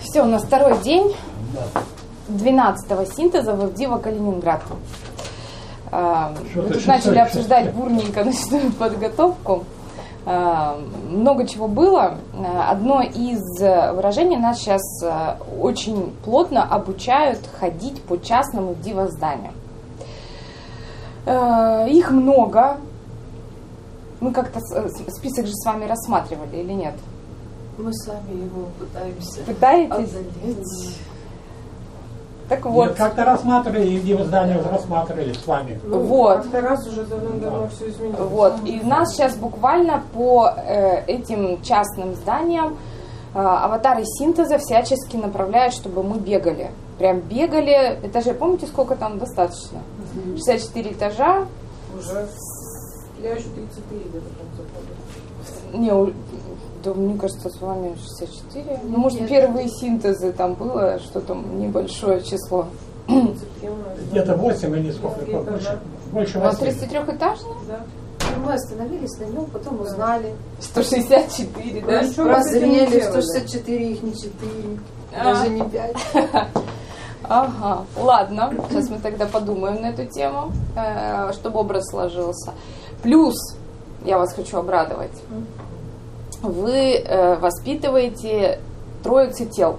Все, у нас второй день 12-го синтеза в Авдеево, Калининград. Мы тут начали обсуждать бурненько ночную подготовку. Много чего было. Одно из выражений: нас сейчас очень плотно обучают ходить по частным дивозданиям. Их много. Мы как-то список же с вами рассматривали или нет? Мы сами его пытаемся. Пытаетесь? Одолеть. Так вот. Нет, как-то рассматривали, и дивоздания уже рассматривали с вами. Вот. Как-то раз уже давно все изменилось. Вот. И нас сейчас буквально по этим частным зданиям аватары синтеза всячески направляют, чтобы мы бегали. Прям бегали. Этажей, помните, сколько там достаточно? 64 этажа. Уже. Я еще 33 где-то там заходила. Не, да, мне кажется, с вами 64. Ну, может, первые синтезы там было что-то небольшое число. Где-то 8 или сколько? Больше 8. У вас 33-этажный? Да. Мы остановились на нем, потом узнали. 164, да? Прозрели, 164, их не 4, даже не 5. Ага, ладно. Сейчас мы тогда подумаем на эту тему, чтобы образ сложился. Плюс, я вас хочу обрадовать, вы воспитываете троицы тел.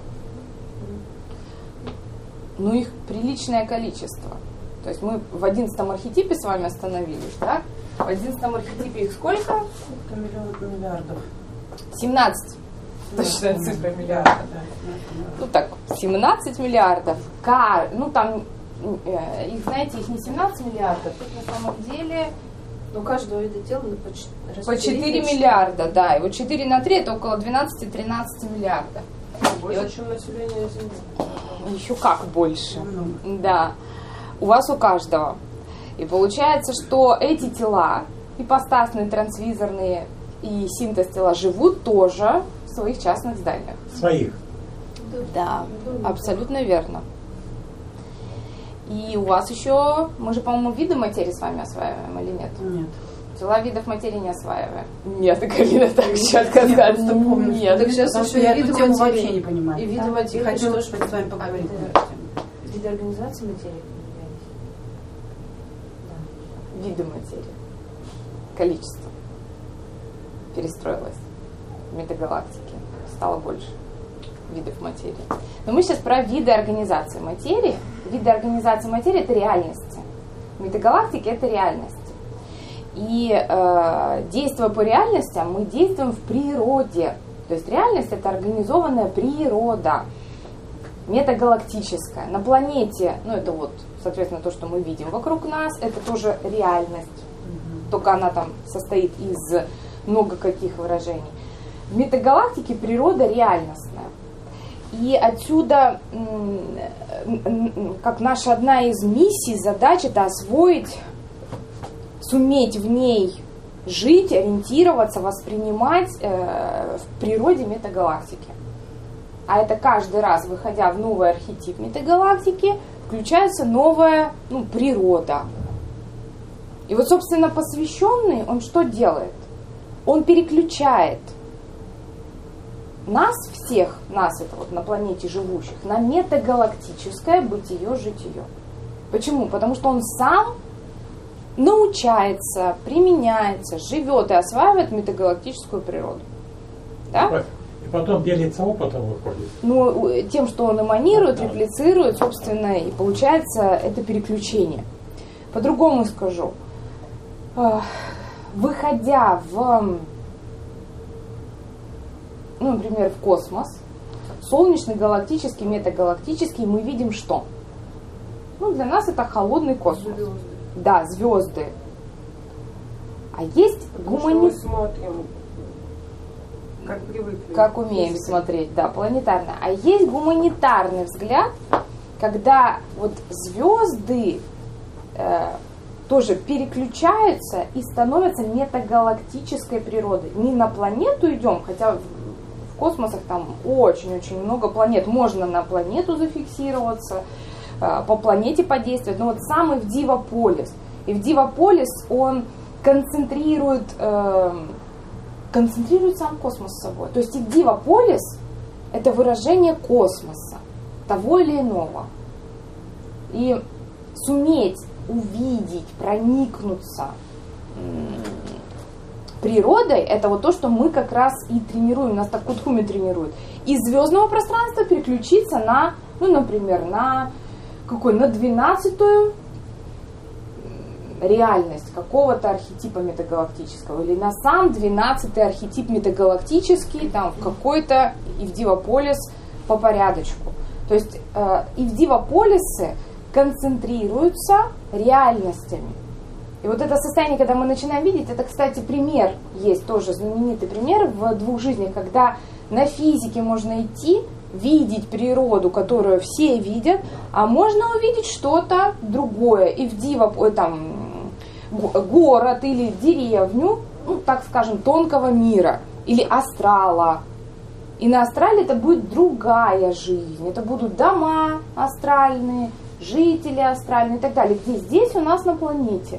Ну, их приличное количество. То есть мы в 11-м архетипе с вами остановились, да? В 11-м архетипе их сколько? Миллиардов. 17. Точная цифра миллиардов. Ну так, 17 миллиардов. Ну там, их, знаете, их не 17 миллиардов, тут на самом деле... У каждого вида тела по 4 миллиарда, да. И вот 4 на 3 это около 12-13 миллиардов. Больше, чем население Земли. Еще как больше. Да. У вас у каждого. И получается, что эти тела, ипостасные, трансвизорные и синтез тела, живут тоже в своих частных зданиях. Своих? Да, абсолютно верно. И у вас еще, мы же, по-моему, виды материи с вами осваиваем или нет? Нет. Тела видов материи не осваиваем. Нет, Галина так четко сказала, что нет. Так сейчас Потому еще что я и виды эту тему материи. вообще не понимаю. И виды материи. Хотела тоже с вами поговорить. Виды организации материи поменялись. Виды материи. Количество. Перестроилось. В метагалактике стало больше видов материи. Но мы сейчас про виды организации материи. Виды организации материи — это реальности. В метагалактике это реальности. И действуя по реальностям, мы действуем в природе. То есть реальность — это организованная природа, метагалактическая. На планете, ну это вот, соответственно, то, что мы видим вокруг нас, это тоже реальность. Только она там состоит из много каких выражений. В метагалактике природа реальностная. И отсюда, как наша одна из миссий, задач — это освоить, суметь в ней жить, ориентироваться, воспринимать в природе метагалактики. А это каждый раз, выходя в новый архетип метагалактики, включается новая природа. И вот, собственно, посвященный, он что делает? Он переключает нас всех, нас это вот на планете живущих, на метагалактическое бытие-житие. Почему? Потому что он сам научается, применяется, живет и осваивает метагалактическую природу. Да? И потом делится опытом, выходит. Ну, тем, что он эманирует, реплицирует, собственно, и получается это переключение. По-другому скажу. Выходя например, в космос, солнечный, галактический, метагалактический, мы видим что? Для нас это холодный космос. Звезды. Да, звезды. А есть Мы смотрим, как привыкли. как умеем смотреть, да, планетарно. А есть гуманитарный взгляд, когда вот звезды тоже переключаются и становятся метагалактической природой. Не на планету идем, хотя в космосах там очень-очень много планет. Можно на планету зафиксироваться, по планете подействовать. Но вот самый в Дивополис. И в Дивополис он концентрирует сам космос с собой. То есть и Дивополис это выражение космоса, того или иного. И суметь увидеть, проникнуться природой, это вот то, что мы как раз и тренируем, нас так Кудхуми тренирует. Из звездного пространства переключиться на, ну, например, на 12-ю реальность какого-то архетипа метагалактического, или на сам 12-й архетип метагалактический, там, в какой-то Ивдиваполис по порядочку. То есть Ивдиваполисы концентрируются реальностями. И вот это состояние, когда мы начинаем видеть, это, кстати, пример, есть тоже знаменитый пример в двух жизнях, когда на физике можно идти, видеть природу, которую все видят, а можно увидеть что-то другое, и город или деревню, ну, так скажем, тонкого мира, или астрала. И на астрале это будет другая жизнь, это будут дома астральные, жители астральные и так далее, где здесь у нас на планете.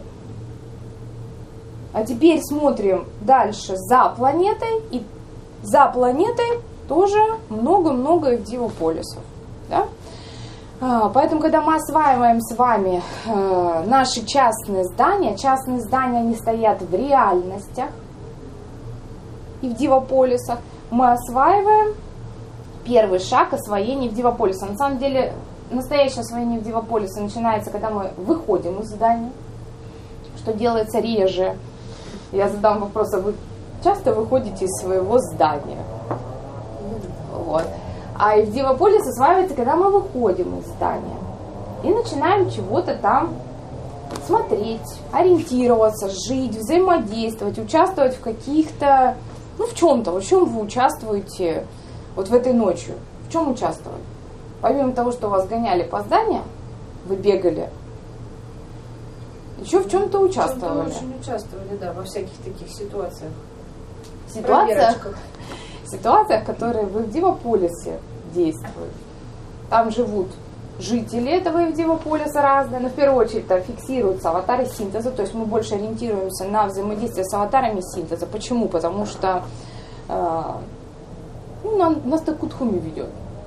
А теперь смотрим дальше за планетой, и за планетой тоже много-много Ивдиваполисов. Да? Поэтому, когда мы осваиваем с вами наши частные здания, они стоят в реальностях Ивдиваполисов, мы осваиваем первый шаг освоения Ивдиваполиса. На самом деле, настоящее освоение Ивдиваполиса начинается, когда мы выходим из здания, что делается реже. Я задам вопрос, а вы часто выходите из своего здания? Вот. А Ивдиваполис осваивается, когда мы выходим из здания и начинаем чего-то там смотреть, ориентироваться, жить, взаимодействовать, участвовать в каких-то, ну, в чем-то. Вот в чем вы участвуете вот в этой ночью? В чем участвовали? Помимо того, что вас гоняли по зданиям, вы бегали, еще в чем-то участвовали. В чем-то очень участвовали, да, во всяких таких ситуациях. Ситуациях, которые в Ивдиваполисе действуют. Там живут жители этого Ивдиваполиса разные, но в первую очередь там фиксируются аватары синтеза, то есть мы больше ориентируемся на взаимодействие с аватарами синтеза. Почему? Потому что нас так Кудхуми ведет.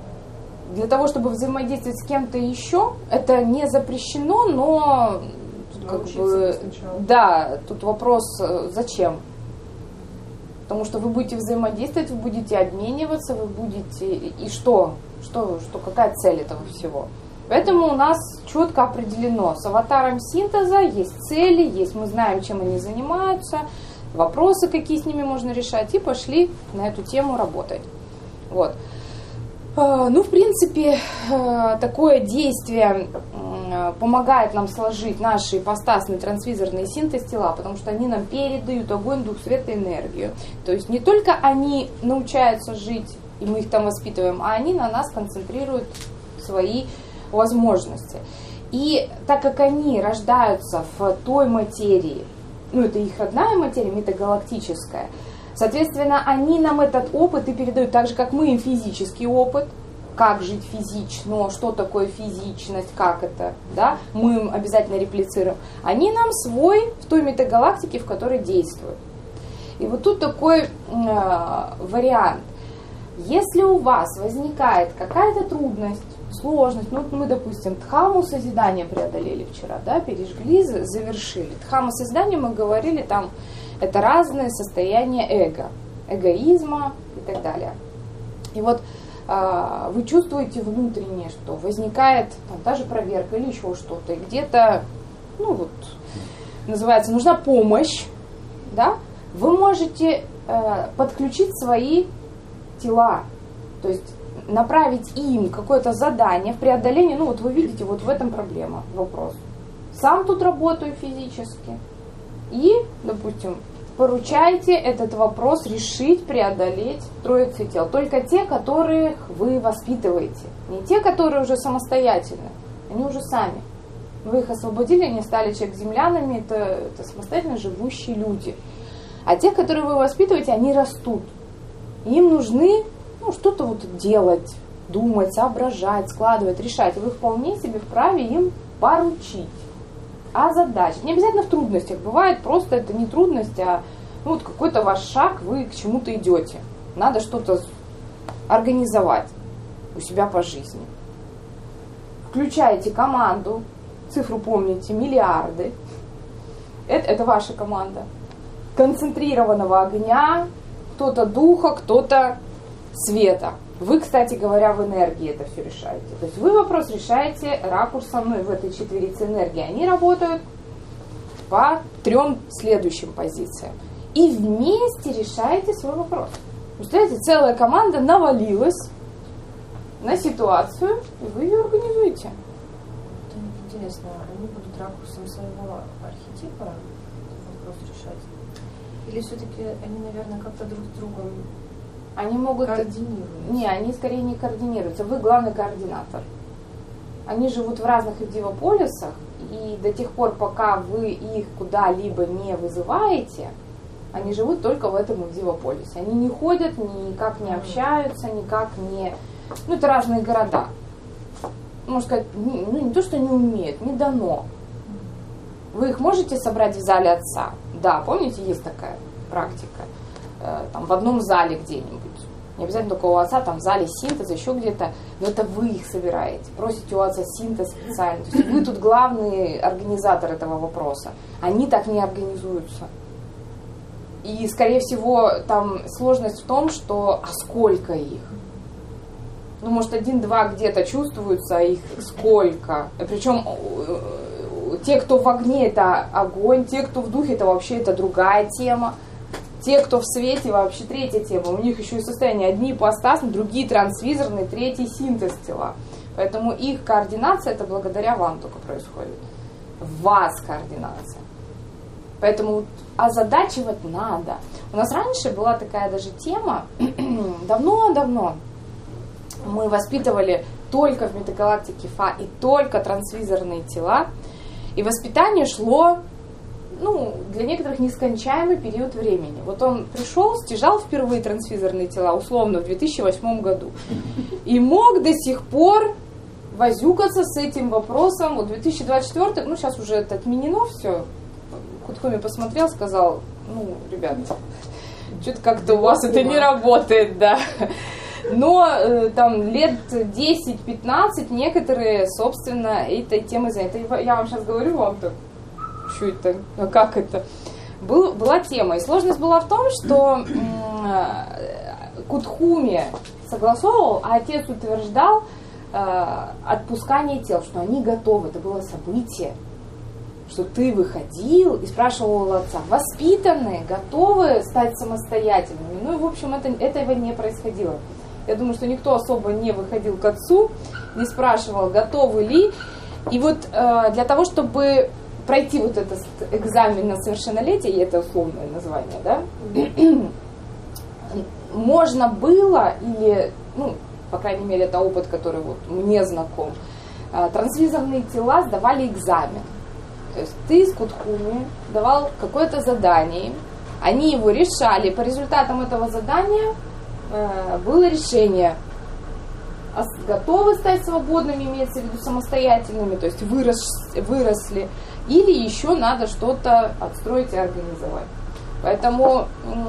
Для того, чтобы взаимодействовать с кем-то еще, это не запрещено, но как бы, да, тут вопрос, зачем? Потому что вы будете взаимодействовать, вы будете обмениваться, вы будете... И что? Какая цель этого всего? Поэтому у нас четко определено. С аватаром синтеза есть цели, мы знаем, чем они занимаются, вопросы, какие с ними можно решать, и пошли на эту тему работать. Вот. Ну, в принципе, такое действие помогает нам сложить наши ипостасные трансвизорные синтез тела, потому что они нам передают огонь, дух, свет и энергию. То есть не только они научаются жить, и мы их там воспитываем, а они на нас концентрируют свои возможности. И так как они рождаются в той материи, ну, это их родная материя, метагалактическая, соответственно, они нам этот опыт и передают так же, как мы им физический опыт, как жить физично, что такое физичность, как это, да, мы им обязательно реплицируем. Они нам свой в той метагалактике, в которой действуют. И вот тут такой вариант. Если у вас возникает какая-то трудность, сложность, ну, мы, допустим, дхамму созидания преодолели вчера, да, пережгли, завершили. Дхамму созидания мы говорили, там, это разные состояния эго, эгоизма и так далее. И вот вы чувствуете внутренне, что возникает там, даже проверка или еще что-то, и где-то, ну вот, называется, нужна помощь, да, вы можете подключить свои тела, то есть направить им какое-то задание в преодолении, ну вот вы видите, вот в этом проблема, вопрос. Сам тут работаю физически и, допустим, поручайте этот вопрос решить, преодолеть троицу тел. Только те, которых вы воспитываете. Не те, которые уже самостоятельны. Они уже сами. Вы их освободили, они стали человек-землянами, это самостоятельно живущие люди. А те, которые вы воспитываете, они растут. И им нужны что-то вот делать, думать, соображать, складывать, решать. И вы вполне себе вправе им поручить. А задача, не обязательно в трудностях, бывает просто это не трудность, а вот какой-то ваш шаг, вы к чему-то идете. Надо что-то организовать у себя по жизни. Включаете команду, цифру помните, миллиарды. Это ваша команда. Концентрированного огня, кто-то духа, кто-то света. Вы, кстати говоря, в энергии это все решаете. То есть вы вопрос решаете ракурсом, в этой четверице энергии. Они работают по 3 следующим позициям. И вместе решаете свой вопрос. Представляете, целая команда навалилась на ситуацию, и вы ее организуете. Это интересно, они будут ракурсом своего архетипа вопрос решать? Или все-таки они, наверное, как-то друг с другом Они могут... координируются? Не, они скорее не координируются. Вы главный координатор. Они живут в разных эвдивополисах, и до тех пор, пока вы их куда-либо не вызываете, они живут только в этом эвдивополисе. Они не ходят, никак не общаются, никак не... это разные города. Можно сказать, не то, что не умеют, не дано. Вы их можете собрать в зале отца? Да, помните, есть такая практика. Там в одном зале где-нибудь. Не обязательно только у отца, там в зале синтеза, еще где-то. Но это вы их собираете. Просите у отца синтез специально. То есть вы тут главный организатор этого вопроса. Они так не организуются. И, скорее всего, там сложность в том, что а сколько их? Может, 1-2 где-то чувствуются, а их сколько? Причем те, кто в огне, это огонь, те, кто в духе, это вообще это другая тема. Те, кто в свете, вообще третья тема. У них еще и состояние одни ипостасные, другие трансвизорные, третий синтез тела. Поэтому их координация, это благодаря вам только происходит. В вас координация. Поэтому озадачивать надо. У нас раньше была такая даже тема, давно-давно мы воспитывали только в метагалактике Фа и только трансвизорные тела. И воспитание шло, для некоторых нескончаемый период времени. Вот он пришел, стяжал впервые трансвизорные тела, условно, в 2008 году. И мог до сих пор возюкаться с этим вопросом. Вот 2024, сейчас уже это отменено все. Кутхуми посмотрел, сказал, ребята, что-то как-то у вас это не работает, да. Но там лет 10-15 некоторые, собственно, этой темой заняты. Я вам сейчас говорю, вам так, что это, как это? Была тема. И сложность была в том, что Кутхуми согласовывал, а отец утверждал отпускание тел, что они готовы. Это было событие. Что ты выходил и спрашивал у отца, воспитанные, готовы стать самостоятельными. В общем, этого не происходило. Я думаю, что никто особо не выходил к отцу, не спрашивал, готовы ли. И вот для того, чтобы пройти вот этот экзамен на совершеннолетие, и это условное название, да, можно было, или, по крайней мере, это опыт, который вот мне знаком, трансвизорные тела сдавали экзамен. То есть ты с Кутхуми давал какое-то задание, они его решали, по результатам этого задания было решение, готовы стать свободными, имеется в виду самостоятельными, то есть выросли, или еще надо что-то отстроить и организовать. Поэтому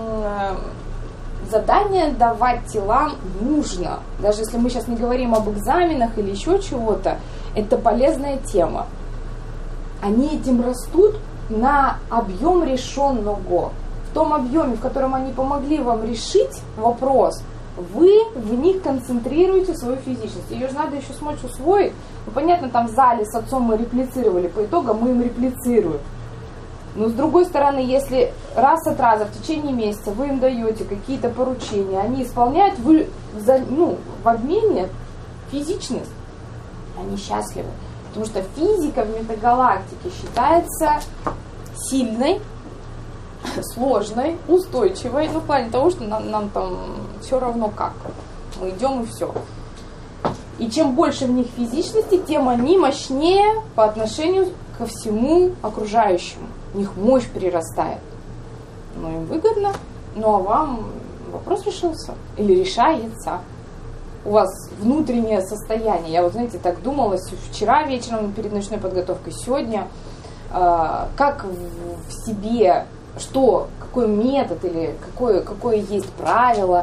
задание давать телам нужно. Даже если мы сейчас не говорим об экзаменах или еще чего-то, это полезная тема. Они этим растут на объем решенного. В том объеме, в котором они помогли вам решить вопрос, вы в них концентрируете свою физичность. Ее же надо еще смочь усвоить. Понятно, там в зале с отцом мы реплицировали, по итогам мы им реплицируем. Но с другой стороны, если раз от раза в течение месяца вы им даете какие-то поручения, они исполняют, вы в обмене физичность, они счастливы. Потому что физика в метагалактике считается сильной, сложной, устойчивой, в плане того, что нам там все равно как. Мы идем и все. И чем больше в них физичности, тем они мощнее по отношению ко всему окружающему. У них мощь прирастает. Им выгодно, а вам вопрос решился или решается. У вас внутреннее состояние. Я так думала вчера вечером перед ночной подготовкой, сегодня, как в себе, какой метод или какое есть правило,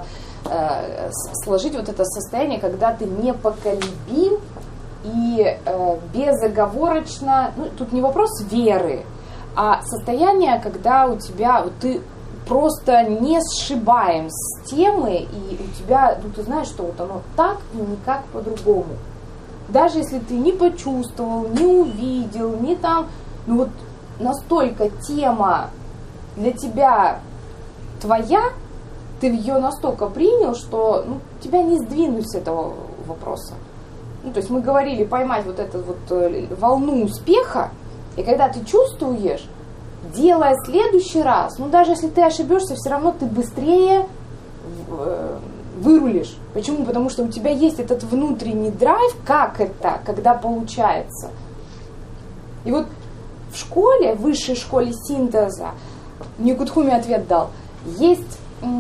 сложить вот это состояние, когда ты непоколебим и безоговорочно, ну, тут не вопрос веры, а состояние, когда у тебя, вот ты просто не сшибаем с темы, и у тебя, ну, ты знаешь, что вот оно так и никак по-другому. Даже если ты не почувствовал, не увидел, не там, ну вот настолько тема для тебя твоя, ты ее настолько принял, что ну, тебя не сдвинуть с этого вопроса. Ну, то есть мы говорили поймать вот эту вот волну успеха, и когда ты чувствуешь, делая следующий раз, ну даже если ты ошибешься, все равно ты быстрее вырулишь. Почему? Потому что у тебя есть этот внутренний драйв, как это, когда получается. И вот в школе, в высшей школе синтеза, мне Кутхуми ответ дал, есть,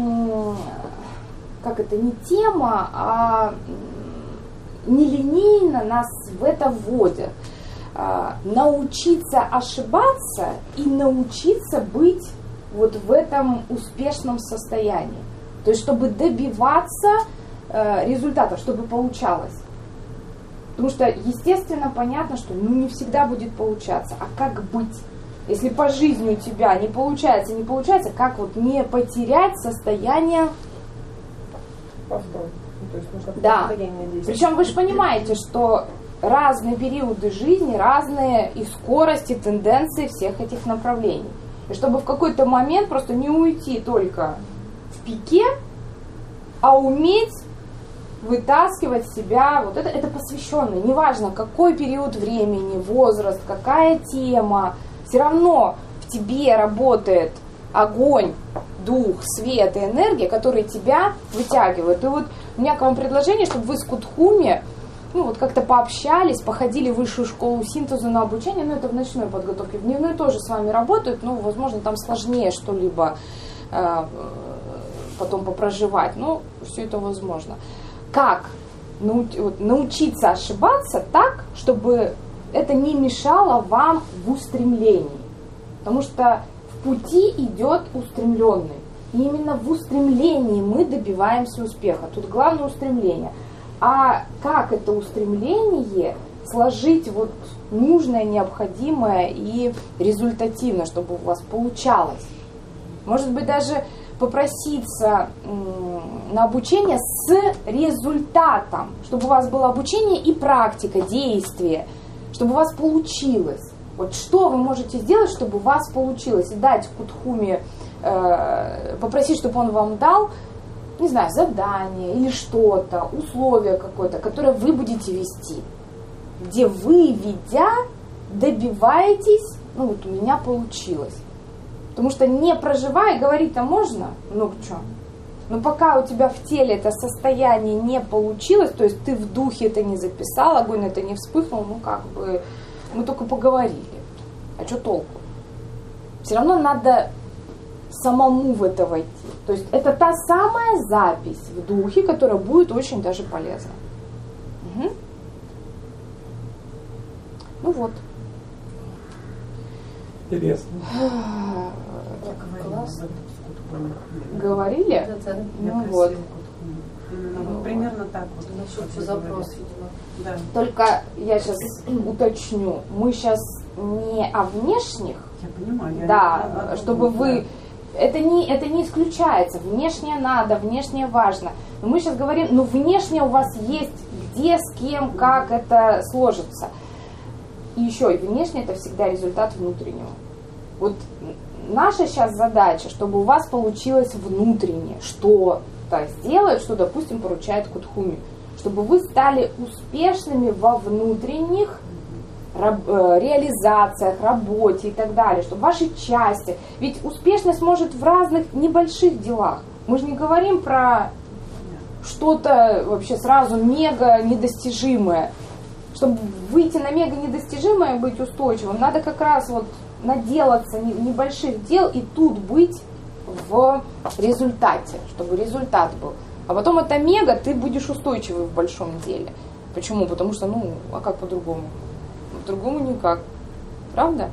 как это, не тема, а нелинейно нас в это вводят. Научиться ошибаться и научиться быть вот в этом успешном состоянии. То есть, чтобы добиваться результатов, чтобы получалось. Потому что, естественно, понятно, что ну, не всегда будет получаться. А как быть? Если по жизни у тебя не получается, как вот не потерять состояние... Повтор. То есть нужно да. Причем вы же понимаете, что разные периоды жизни, разные их скорости, тенденции всех этих направлений. И чтобы в какой-то момент просто не уйти только в пике, а уметь вытаскивать себя, вот это посвященный, неважно какой период времени, возраст, какая тема, все равно в тебе работает огонь, дух, свет и энергия, которые тебя вытягивают. И вот у меня к вам предложение, чтобы вы с Кутхуми ну, вот как-то пообщались, походили в высшую школу синтеза на обучение, но это в ночной подготовке. В дневной тоже с вами работают, но, возможно, там сложнее что-либо потом попроживать, но все это возможно. Как научиться ошибаться так, чтобы это не мешало вам в устремлении? Потому что в пути идет устремленный. И именно в устремлении мы добиваемся успеха. Тут главное устремление. А как это устремление сложить вот нужное, необходимое и результативно, чтобы у вас получалось? Может быть, даже попроситься на обучение с результатом, чтобы у вас было обучение и практика, действие, чтобы у вас получилось. Вот что вы можете сделать, чтобы у вас получилось? И дать Кутхуми, попросить, чтобы он вам дал, не знаю, задание или что-то, условие какое-то, которое вы будете вести, где вы, ведя, добиваетесь, ну вот у меня получилось. Потому что не проживая, говорить-то можно много чего. Но пока у тебя в теле это состояние не получилось, то есть ты в духе это не записал, огонь это не вспыхнул, ну как бы мы только поговорили. А что толку? Все равно надо самому в это войти. То есть это та самая запись в духе, которая будет очень даже полезна. Угу. Ну вот. Интересно. Классно. Говорили? Ну вот. Примерно так вот. Насчет запрос, видимо. Да. Только я сейчас уточню. Мы сейчас не о внешних. Я понимаю. Да, чтобы вы... Это не исключается. Внешнее надо, внешнее важно. Но мы сейчас говорим, ну внешнее у вас есть где, с кем, как это сложится. И еще, и внешнее это всегда результат внутреннего. Вот наша сейчас задача, чтобы у вас получилось внутреннее, что-то сделать, что, допустим, поручает Кутхуми. Чтобы вы стали успешными во внутренних реализациях, работе и так далее, чтобы ваши части, ведь успешность может в разных небольших делах. Мы же не говорим про что-то вообще сразу мега недостижимое. Чтобы выйти на мега недостижимое и быть устойчивым, надо как раз вот наделаться небольших дел и тут быть в результате, чтобы результат был. А потом это мега, ты будешь устойчивый в большом деле. Почему? Потому что, а как по-другому? По-другому никак. Правда?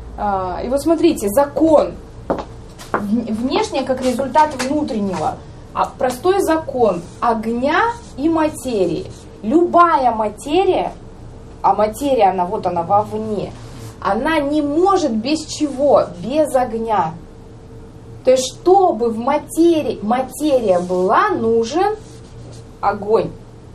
И вот смотрите, закон. Внешнее как результат внутреннего. простой закон огня и материи. Любая материя, а материя, она вот она вовне, она не может без чего? Без огня. То есть, чтобы в материя была, нужен огонь.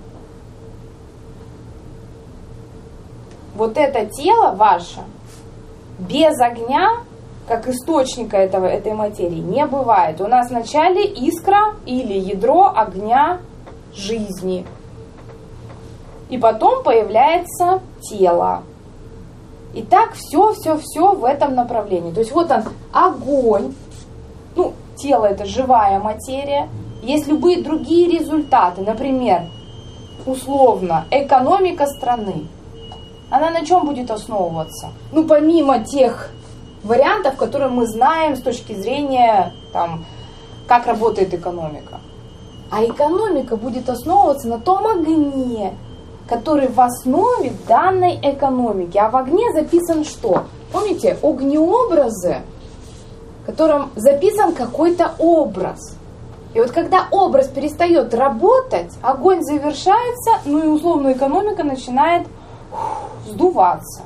Вот это тело ваше без огня, как источника этой материи, не бывает. У нас вначале искра или ядро огня жизни. И потом появляется тело. И так все в этом направлении. То есть вот он, огонь. Ну, тело это живая материя. Есть любые другие результаты. Например, условно, экономика страны. Она на чем будет основываться? Ну, помимо тех вариантов, которые мы знаем с точки зрения, там, как работает экономика. А экономика будет основываться на том огне, который в основе данной экономики. А в огне записан что? Помните, огнеобразы, в котором записан какой-то образ. И вот когда образ перестает работать, огонь завершается, ну и условно экономика начинает сдуваться.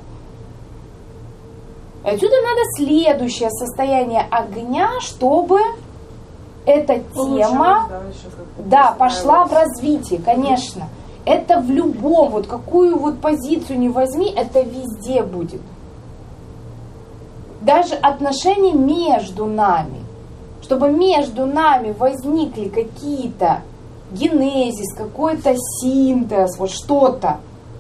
И отсюда надо следующее состояние огня, чтобы эта тема пошла в развитие, конечно. Это в любом, вот какую вот позицию ни возьми, это везде будет. Даже отношения между нами. Чтобы между нами возникли какие-то генезис, какой-то синтез, вот что-то,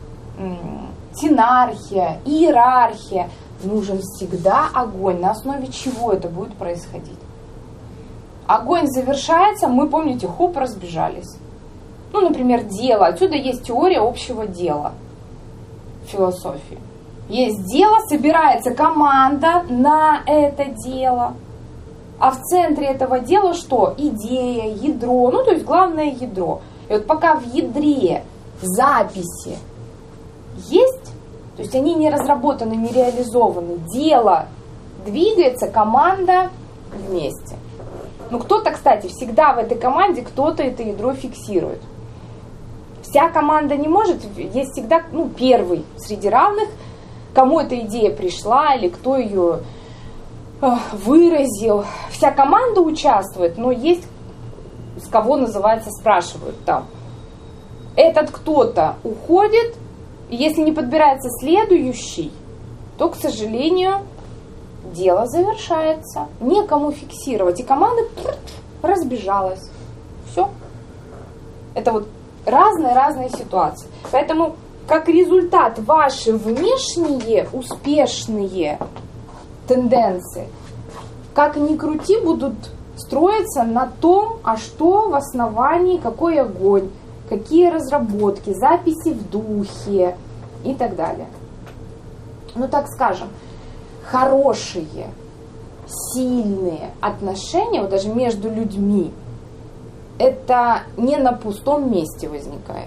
синархия, иерархия, нужен всегда огонь. На основе чего это будет происходить? Огонь завершается, мы, помните, хоп, разбежались. Ну, например, дело. Отсюда есть теория общего дела в философии. Есть дело, собирается команда на это дело. А в центре этого дела что? Идея, ядро, ну, то есть главное ядро. И вот пока в ядре записи есть, то есть они не разработаны, не реализованы, дело двигается, команда вместе. Ну, кто-то, кстати, всегда в этой команде, кто-то это ядро фиксирует. Вся команда не может, есть всегда, ну, первый среди равных, кому эта идея пришла или кто ее выразил. Вся команда участвует, но есть с кого, называется, спрашивают там. Этот кто-то уходит, и если не подбирается следующий, то, к сожалению, дело завершается. Некому фиксировать. И команда разбежалась. Все. Это вот разные ситуации. Поэтому, как результат, ваши внешние успешные тенденции, как ни крути, будут строиться на том, а что в основании, какой огонь, какие разработки, записи в духе и так далее. Ну, так скажем, хорошие, сильные отношения, вот даже между людьми, это не на пустом месте возникает.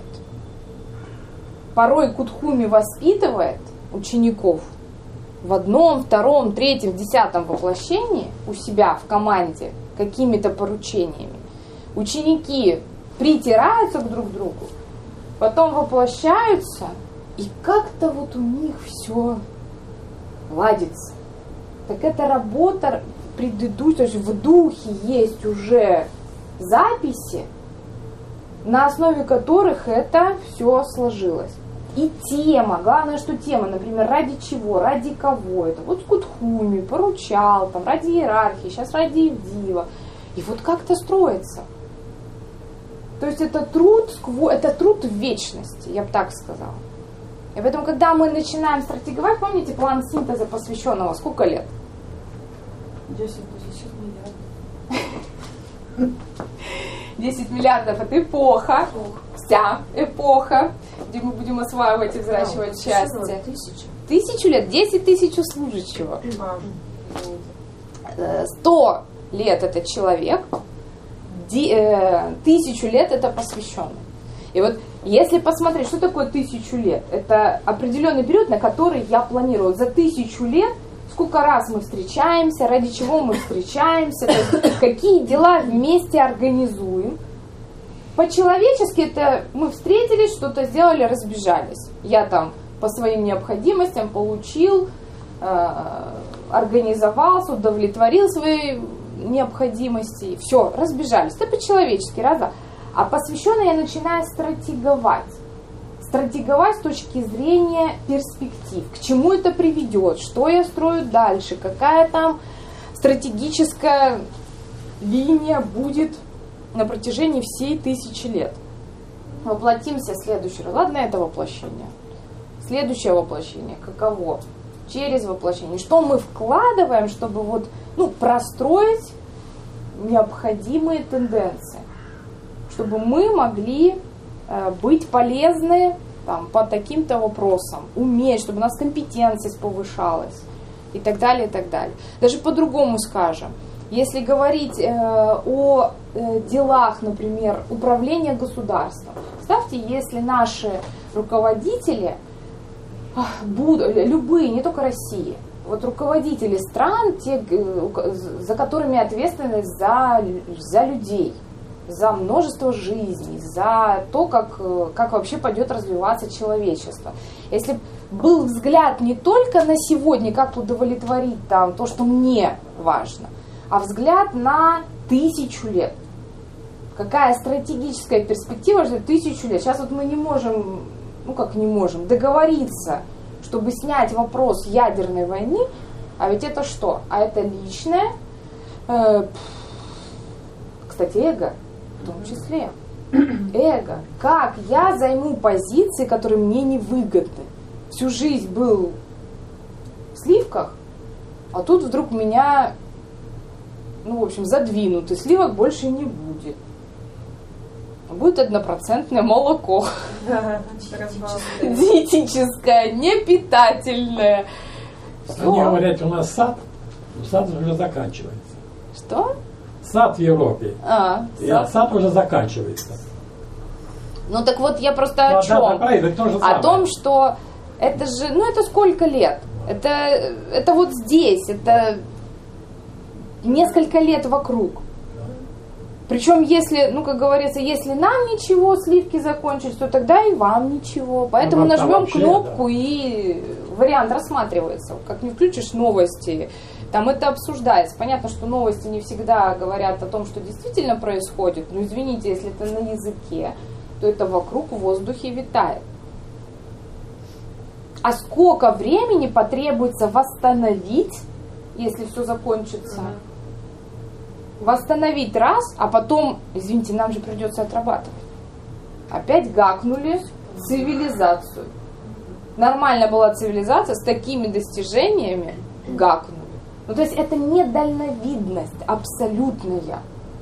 Порой Кутхуми воспитывает учеников в 1, 2, 3, 10 воплощении у себя в команде какими-то поручениями. Ученики притираются друг к другу, потом воплощаются, и как-то вот у них все ладится. Так это работа предыдущая, то есть в духе есть уже записи, на основе которых это все сложилось. И тема, главное, что тема, например, ради чего, ради кого это. Вот Кутхуми поручал, там, ради иерархии, сейчас ради Ивдива. И вот как-то строится. То есть это труд в вечности, я бы так сказала. И поэтому, когда мы начинаем стратеговать, помните план синтеза посвященного, сколько лет? 10 миллиардов. 10 миллиардов это эпоха, вся эпоха, где мы будем осваивать и взращивать счастье. 1000 лет, 10 тысяч служащего. 100 лет это человек, 1000 лет это посвященный. И вот если посмотреть, что такое 1000 лет, это определенный период, на который я планирую. За 1000 лет сколько раз мы встречаемся, ради чего мы встречаемся, то есть какие дела вместе организуем. По-человечески это мы встретились, что-то сделали, разбежались. Я там по своим необходимостям получил, организовался, удовлетворил свои необходимости, все, разбежались. Это по-человечески, раз. А посвященно я начинаю стратеговать. Стратеговать с точки зрения перспектив. К чему это приведет, что я строю дальше, какая там стратегическая линия будет на протяжении всей 1000 лет. Воплотимся в следующий раз. Ладно, это воплощение. Следующее воплощение каково? Через воплощение. Что мы вкладываем, чтобы вот, простроить необходимые тенденции, чтобы мы могли быть полезны там, по таким-то вопросам, уметь, чтобы у нас компетентность повышалась и так далее, и так далее. Даже по-другому скажем. Если говорить о делах, например, управления государством, представьте, если наши руководители будут, любые, не только России, вот руководители стран, те, за которыми ответственность за людей, за множество жизней, за то, как вообще пойдет развиваться человечество. Если был взгляд не только на сегодня, как удовлетворить там то, что мне важно, а взгляд на 1000 лет. Какая стратегическая перспектива за 1000 лет? Сейчас вот мы не можем, договориться, чтобы снять вопрос ядерной войны, а ведь это что? А это личное, кстати, эго. В том числе эго. Как я займу позиции, которые мне невыгодны. Всю жизнь был в сливках, а тут вдруг меня, задвинут, и сливок больше не будет. Будет 1% молоко. Диетическое, непитательное. Они говорят, у нас сад уже заканчивается. Что? Сад в Европе. Сад уже заканчивается. Ну так вот я просто о чем? О том, что это же, это сколько лет? Это вот здесь, это несколько лет вокруг. Причем, если, как говорится, если нам ничего, сливки закончились, то тогда и вам ничего. Поэтому нажмем вообще, кнопку, и вариант рассматривается. Как не включишь новости, там это обсуждается. Понятно, что новости не всегда говорят о том, что действительно происходит. Но извините, если это на языке, то это вокруг в воздухе витает. А сколько времени потребуется восстановить, если все закончится? Восстановить раз, а потом, извините, нам же придется отрабатывать. Опять гакнули цивилизацию. Нормально была цивилизация с такими достижениями, гакнули. То есть это недальновидность абсолютная.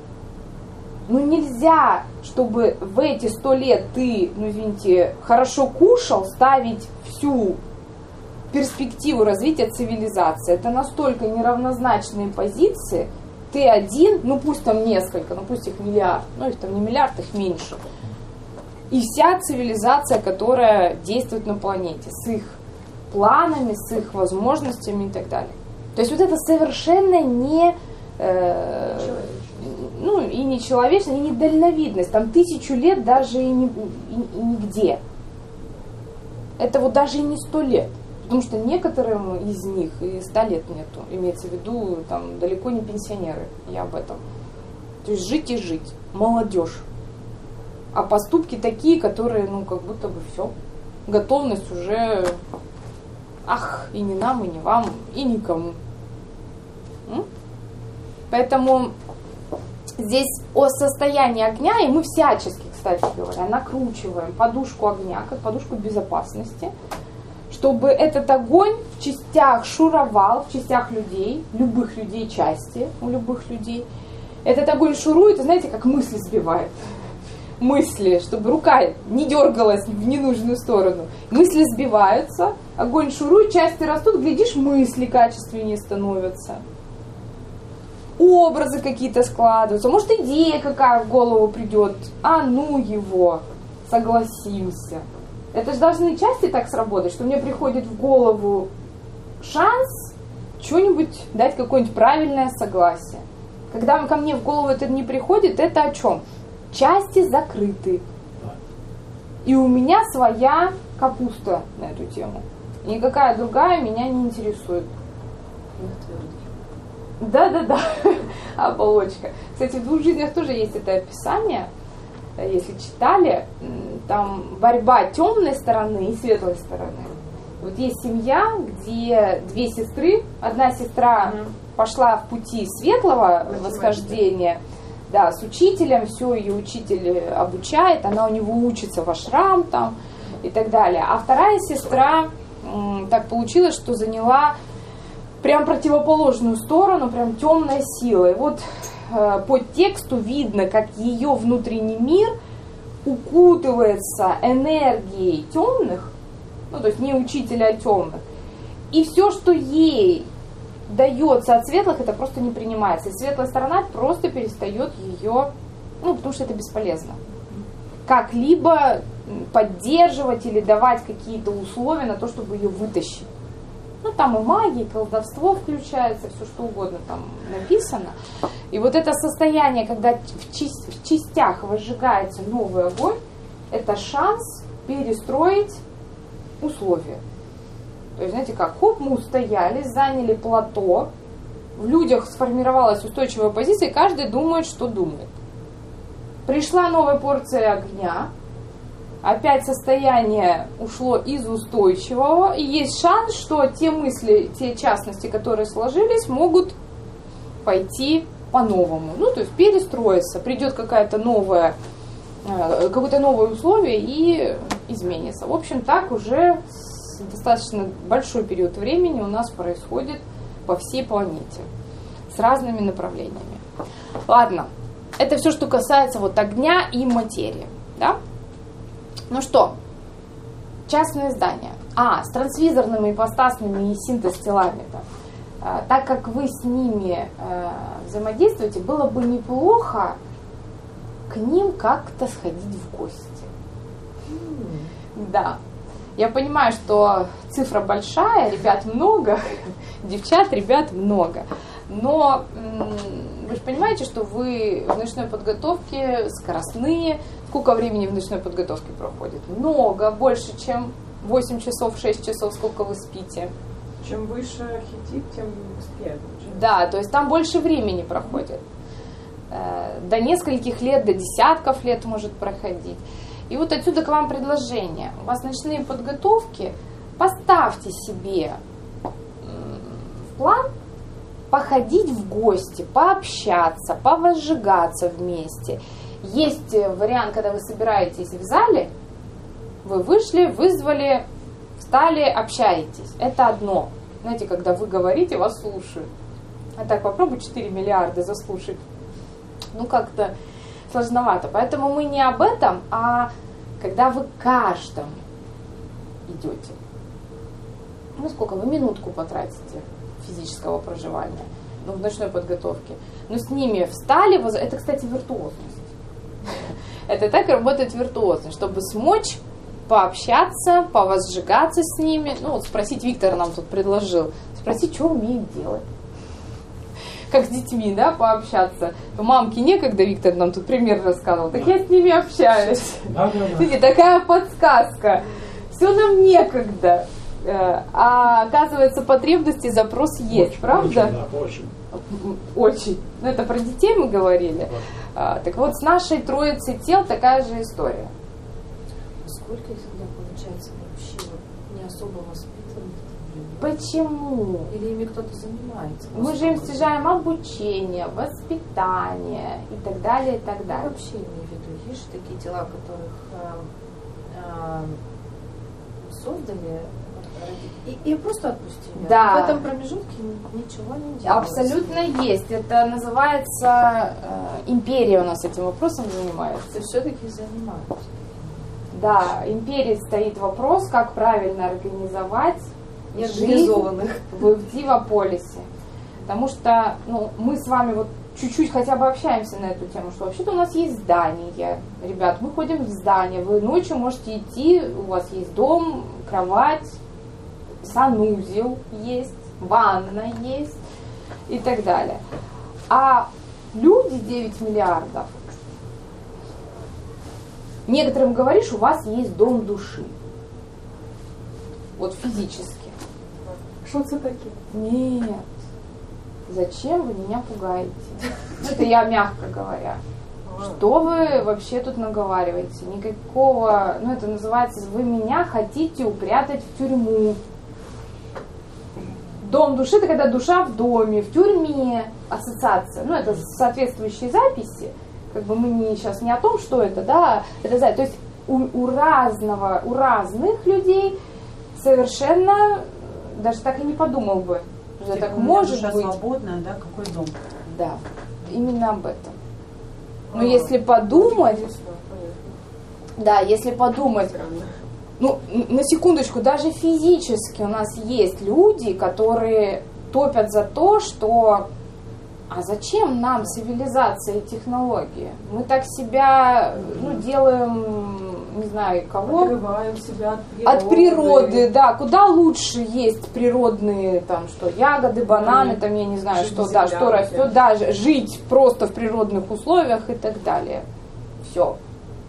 Нельзя, чтобы в эти 100 лет ты, хорошо кушал, ставить всю перспективу развития цивилизации. Это настолько неравнозначные позиции. Ты один, пусть там несколько, пусть их миллиард, их там не миллиард, их меньше. И вся цивилизация, которая действует на планете, с их планами, с их возможностями и так далее. То есть вот это совершенно не нечеловечно, и недальновидность. Там 1000 лет даже и нигде. Это вот даже и не 100 лет. Потому что некоторым из них и 100 лет нету. Имеется в виду, там, далеко не пенсионеры. Я об этом. То есть жить и жить. Молодежь. А поступки такие, которые, как будто бы все. Готовность уже, и не нам, и не вам, и никому. Поэтому здесь о состоянии огня, и мы всячески, кстати говоря, накручиваем подушку огня, как подушку безопасности, чтобы этот огонь в частях шуровал, в частях людей, любых людей, части у любых людей. Этот огонь шурует, и знаете, как мысли сбивает. Мысли, чтобы рука не дергалась в ненужную сторону. Мысли сбиваются, огонь шурует, части растут, глядишь, мысли качественнее становятся. Образы какие-то складываются, может, идея какая в голову придет, его, согласимся. Это же должны части так сработать, что мне приходит в голову шанс что-нибудь дать, какое-нибудь правильное согласие. Когда ко мне в голову это не приходит, это о чем? Части закрыты. И у меня своя капуста на эту тему. И никакая другая меня не интересует. Да, оболочка. Кстати, в «Двух жизнях» тоже есть это описание. Если читали, там борьба темной стороны и светлой стороны. Вот есть семья, где две сестры. Одна сестра пошла в пути светлого восхождения, да, с учителем, все, ее учитель обучает, она у него учится в ашрам там и так далее. А вторая сестра, так получилось, что заняла прям противоположную сторону, прям темная сила. И вот по тексту видно, как ее внутренний мир укутывается энергией темных, ну то есть не учителя, а темных. И все, что ей дается от светлых, это просто не принимается. И светлая сторона просто перестает ее, ну потому что это бесполезно. Как-либо поддерживать или давать какие-то условия на то, чтобы ее вытащить. Ну, там и магия, и колдовство включается, все что угодно там написано. И вот это состояние, когда в частях возжигается новый огонь, это шанс перестроить условия. То есть, знаете как, хоп, мы устоялись, заняли плато, в людях сформировалась устойчивая позиция, и каждый думает, что думает. Пришла новая порция огня, опять состояние ушло из устойчивого, и есть шанс, что те мысли, те частности, которые сложились, могут пойти по-новому. Ну, то есть перестроиться, придет какое-то новое условие и изменится. В общем, так уже достаточно большой период времени у нас происходит по всей планете с разными направлениями. Ладно, это все, что касается вот огня и материи, да? Ну что, частные здания. С трансвизорными, ипостасными и синтез-телами. Так как вы с ними взаимодействуете, было бы неплохо к ним как-то сходить в гости. Да. Я понимаю, что цифра большая, ребят много, девчат, ребят много. Но вы же понимаете, что вы в ночной подготовке скоростные. Сколько времени в ночной подготовке проходит? Много, больше, чем 8 часов, 6 часов, сколько вы спите. Чем выше архетип, тем быстрее получается. Да, то есть там больше времени проходит. До нескольких лет, до десятков лет может проходить. И вот отсюда к вам предложение. У вас ночные подготовки, поставьте себе в план походить в гости, пообщаться, повозжигаться вместе. Есть вариант, когда вы собираетесь в зале, вы вышли, вызвали, встали, общаетесь. Это одно. Знаете, когда вы говорите, вас слушают. А так попробуй 4 миллиарда заслушать. Ну, как-то сложновато. Поэтому мы не об этом, а когда вы каждому идете. Ну, сколько вы минутку потратите физического проживания, ну, в ночной подготовке. Но с ними встали, это, кстати, виртуозность. Это так работает виртуозность, чтобы смочь пообщаться, повозжигаться с ними. Ну, вот спросить, Виктор нам тут предложил, спросить, что умеет делать. Как с детьми, да, пообщаться. Мамке некогда, Виктор нам тут пример рассказывал, так я с ними общаюсь. Видите, такая подсказка. Все нам некогда. А оказывается, потребности, запрос есть, очень, правда? Очень. Очень. Ну, это про детей мы говорили. Так вот, с нашей троицей тел такая же история. Сколько их тогда получается вообще не особо воспитанных? Почему? Или ими кто-то занимается? Мы же им снижаем обучение, воспитание и так далее, и так далее. Я вообще имею в виду, есть такие тела, которых создали и просто отпустили. Да. В этом промежутке ничего не делалось. Абсолютно есть. Это называется империя у нас этим вопросом занимается. Ты все-таки занимаешься. Да, империи стоит вопрос, как правильно организовать жизнь в Дивополисе. Потому что мы с вами вот чуть-чуть хотя бы общаемся на эту тему, что вообще-то у нас есть здание. Ребят, мы ходим в здание, вы ночью можете идти, у вас есть дом, кровать, санузел есть, ванна есть и так далее. А люди 9 миллиардов. Некоторым говоришь, у вас есть дом души. Вот физически. Что это такое? Нет. Зачем вы меня пугаете? Это я мягко говоря. Что вы вообще тут наговариваете? Никакого, это называется, вы меня хотите упрятать в тюрьму. Дом души — это когда душа в доме, в тюрьме, ассоциация. Это соответствующие записи. Как бы мы сейчас не о том, что это, да, это, то есть у разных людей совершенно даже так и не подумал бы, что так может быть. Свободная, да, какой дом? Да, именно об этом. Но если подумать, если подумать, на секундочку, даже физически у нас есть люди, которые топят за то, что а зачем нам цивилизация и технологии? Мы так себя делаем, не знаю, кого? Отрываем себя от природы, да. Куда лучше есть природные, ягоды, бананы, я не знаю, жить что растет, жить просто в природных условиях и так далее. Все.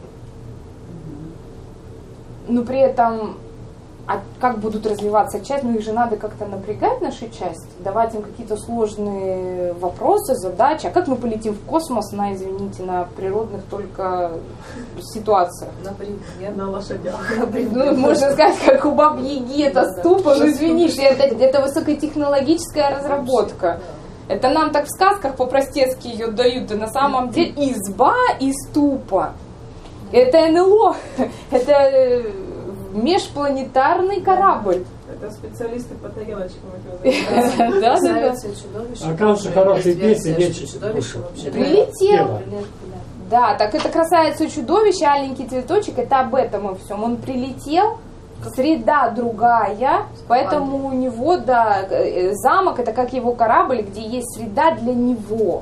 Но при этом, как будут развиваться части, их же надо как-то напрягать, наши части, давать им какие-то сложные вопросы, задачи. А как мы полетим в космос на природных только ситуациях? Например, на лошадях. Можно сказать, как у Бабы-Яги, это ступа, извините, это высокотехнологическая разработка. Это нам так в сказках по-простецки ее дают, и на самом деле изба и ступа. Это НЛО, это межпланетарный корабль. Это специалисты по тарелочкам. Да. Оказывается, хорошие песни прилетел. Да, так это красавица и чудовище, аленький цветочек, это об этом и всем. Он прилетел, среда другая, поэтому у него, замок это как его корабль, где есть среда для него.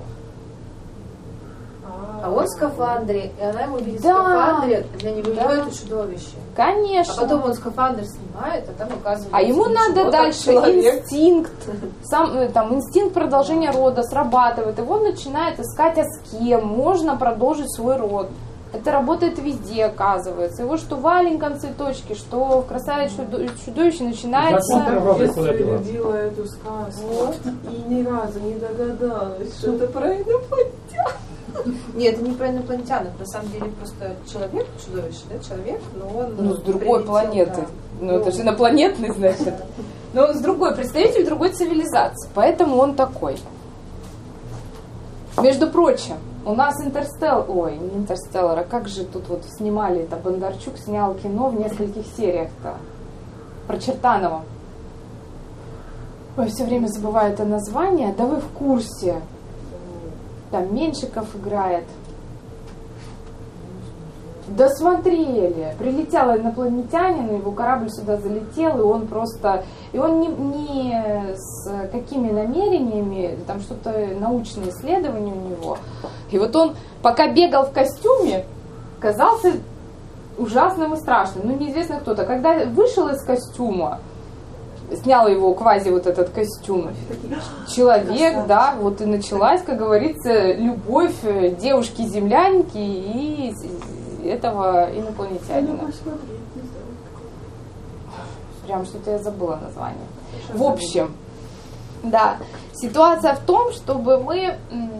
А он в скафандре, и она ему видит в скафандре, для него это чудовище. Конечно. А потом он скафандр снимает, а там оказывается... А ему надо дальше инстинкт, инстинкт продолжения рода срабатывает, и он начинает искать, а с кем можно продолжить свой род. Это работает везде, оказывается. И вот что в аленьком цветочке, что в красавице чудовище начинается... Я любила эту сказку и ни разу не догадалась, что это про инопланетян. Нет, это не про инопланетянов, на самом деле просто человек, чудовище, да, человек, но он... с другой планеты. Да. Это же инопланетный, значит. Но он с другой, представитель другой цивилизации. Поэтому он такой. Между прочим, у нас не Интерстеллар, а как же тут снимали это, Бондарчук снял кино в нескольких сериях-то. Про Чертанова. Ой, все время забываю это название. Да вы в курсе. Там Меньшиков играет. Да смотрели. Прилетел инопланетянин, его корабль сюда залетел, и он просто... И он не с какими намерениями, там что-то научное исследование у него. И вот он, пока бегал в костюме, казался ужасным и страшным. Неизвестно кто-то. Когда вышел из костюма, снял его квази этот костюм, человек, да, и началась, как говорится, любовь девушки-землянки и этого инопланетянина. Прям что-то я забыла название. В общем, да, ситуация в том, чтобы мы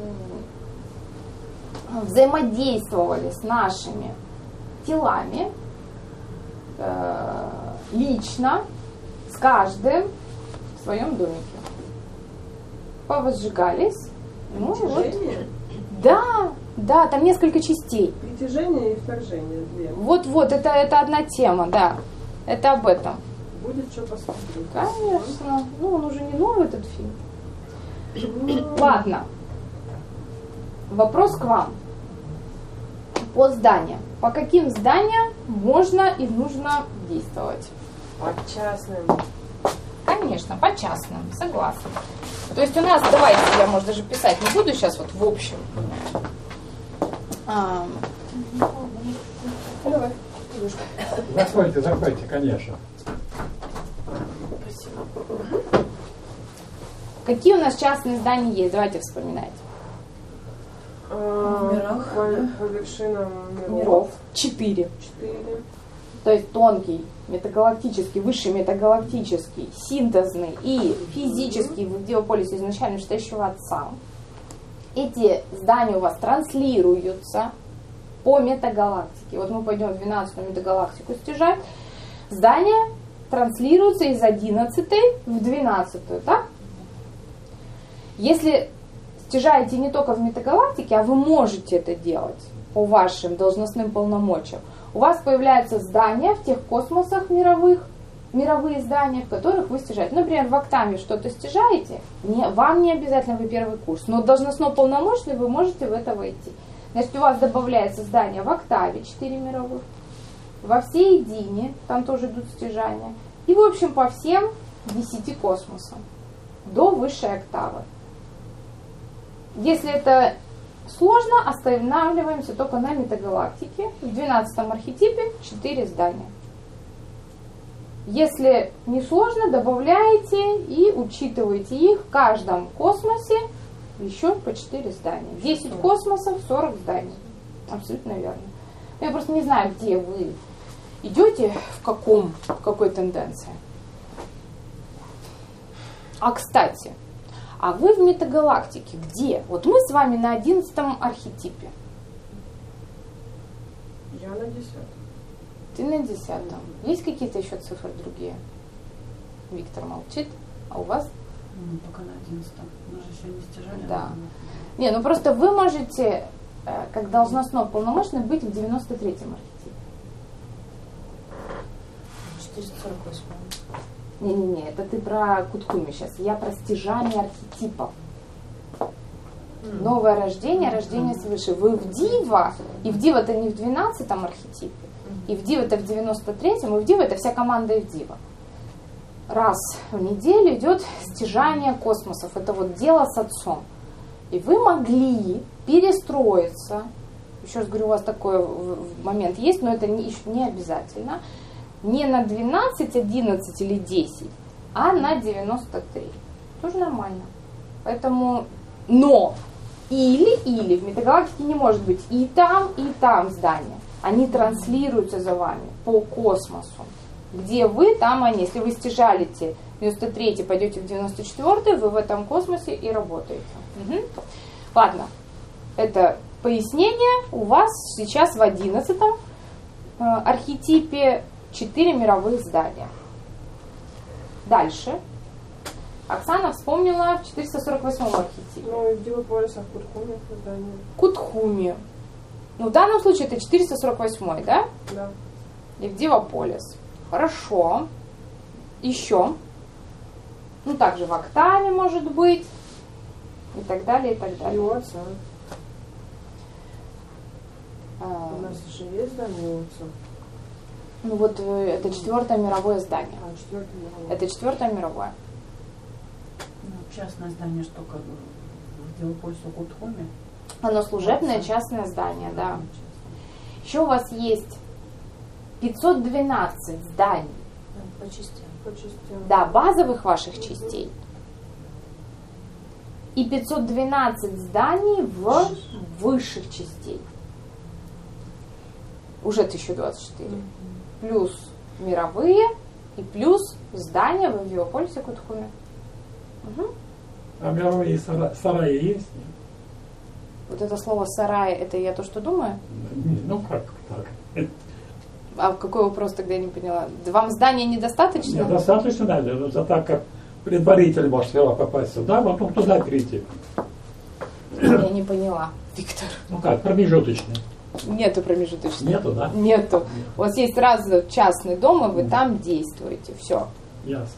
взаимодействовали с нашими телами лично, с каждым в своем домике. Повозжигались. Притяжение? Да, там несколько частей. Притяжение и вторжение. Две. Вот, это одна тема, да. Это об этом. Будет что посмотреть. Конечно. Он уже не новый, этот фильм. Ладно. Вопрос к вам. По зданиям. По каким зданиям можно и нужно действовать? По частным. Конечно, по частным, согласна. То есть у нас, давайте, я, может, даже писать не буду сейчас в общем. Давай. Заходите, конечно. Спасибо. Какие у нас частные здания есть? Давайте вспоминать. В мирах, по вершинам Миров. 4. 4. То есть тонкий, метагалактический, высший метагалактический, синтезный и физический в геополисе изначально настоящего Отца. Эти здания у вас транслируются по метагалактике. Вот мы пойдем в 12-ю метагалактику стяжать. Здания транслируются из 11-й в 12-ю, так? Если стяжаете не только в метагалактике, а вы можете это делать по вашим должностным полномочиям, у вас появляются здания в тех космосах мировые здания, в которых вы стяжаете. Например, в Октаве что-то стяжаете, вам не обязательно вы первый курс, но должностно полномочный вы можете в это войти. Значит, у вас добавляется здание в Октаве, 4 мировых, во всей Едине, там тоже идут стяжания, и, в общем, по всем 10 космосам, до высшей октавы. Если это сложно, останавливаемся только на метагалактике. В 12-м архетипе 4 здания. Если не сложно, добавляете и учитываете их в каждом космосе еще по 4 здания. 10 космосов, 40 зданий. Абсолютно верно. Я просто не знаю, где вы идете, в какой тенденции. А кстати, а вы в метагалактике где? Вот мы с вами на 11-м архетипе. Я на 10. Ты на 10-м. Есть какие-то еще цифры другие? Виктор молчит. А у вас? Пока на 11-м. Мы же еще не стяжали. Да. Не, ну просто вы можете, как должностно полномочный, быть в 93-м архетипе. 448. Не-не-не, это ты про Куткуми сейчас. Я про стяжание архетипов. Новое рождение, рождение свыше. Вы в Дива, и в Дива это не в 12-м архетипе, и в Дива это в 93-м, и в Дива это вся команда и в Дива. Раз в неделю идет стяжание космосов. Это вот дело с Отцом. И вы могли перестроиться. Еще раз говорю, у вас такой момент есть, но это еще не обязательно. Не на 12, 11 или 10, а на 93. Тоже нормально. Поэтому, но, или в метагалактике не может быть и там здания. Они транслируются за вами по космосу. Где вы, там они. Если вы стяжалите 93, пойдете в 94, вы в этом космосе и работаете. Угу. Ладно, это пояснение. У вас сейчас в 11-м архетипе 4 мировых здания. Дальше. Оксана вспомнила в 448-м архетипе. Ну, и в Дивополисе, в Кутхуме здание. Кутхуме. Ну, в данном случае это 448-й, да? Да. И в Дивополис. Хорошо. Еще. Ну, также в Октаве может быть. И так далее, и так И далее. у Отца. У нас же есть здание у Отца. Ну, вот это 4-е мировое здание. 4-е мировое. Это 4-е мировое. Ну, частное здание, что как в Дивополисе Кутхуме. Оно служебное частное здание, да. Еще у вас есть 512 зданий. По частям. По частям. Да, базовых ваших частей. И 512 зданий в высших частей. Уже 1024. Плюс мировые и плюс здания в Авиополисе Кутхуме. Угу. А мировые сараи есть? Вот это слово «сарай» — это я то, что думаю? Ну как так? А какой вопрос тогда я не поняла? Вам здания недостаточно? Недостаточно, да, но за так как предваритель может сперва попасть сюда, потом туда перейти. Я не поняла, Виктор. Ну как, промежуточный. Нету промежуточного. Нету, да? Нету. У вас есть сразу частный дом, и вы там действуете. Все. Ясно.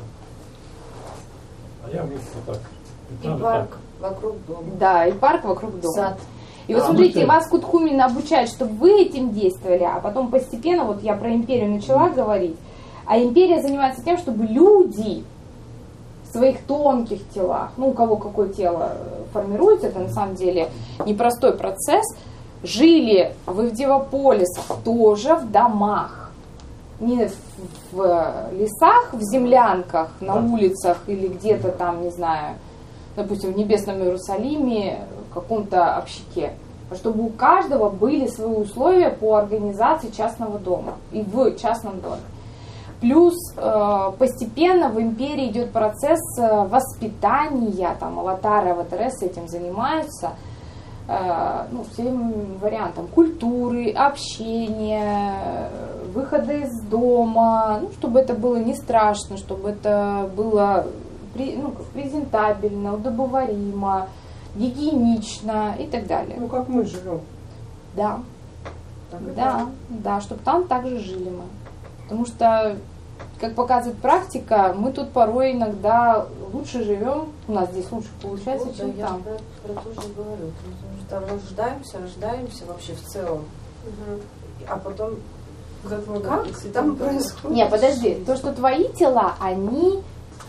А я вот так. И Надо парк так. вокруг дома. Да, и парк вокруг дома. Сад. И вот А, смотрите, ну, вас Кутхумин обучает, чтобы вы этим действовали, а потом постепенно, вот я про империю начала говорить, а империя занимается тем, чтобы люди в своих тонких телах, ну у кого какое тело формируется, это на самом деле непростой процесс, жили в Дивополисах тоже в домах, не в лесах, в землянках, на улицах или где-то там, не знаю, допустим, в Небесном Иерусалиме, в каком-то общаке. Чтобы у каждого были свои условия по организации частного дома и в частном доме. Плюс постепенно в империи идет процесс воспитания, там аватары, аватарессы этим занимаются, всем вариантам культуры, общения, выхода из дома, чтобы это было не страшно, чтобы это было презентабельно, удобоваримо, гигиенично и так далее. Как мы живем. Да. Да, чтобы там также жили мы. Потому что, как показывает практика, мы тут порой иногда лучше живем, у нас здесь лучше получается, чем там. Я про то же говорю. Там рождаемся вообще в целом. А потом как там происходит? Не, подожди, то, что твои тела, они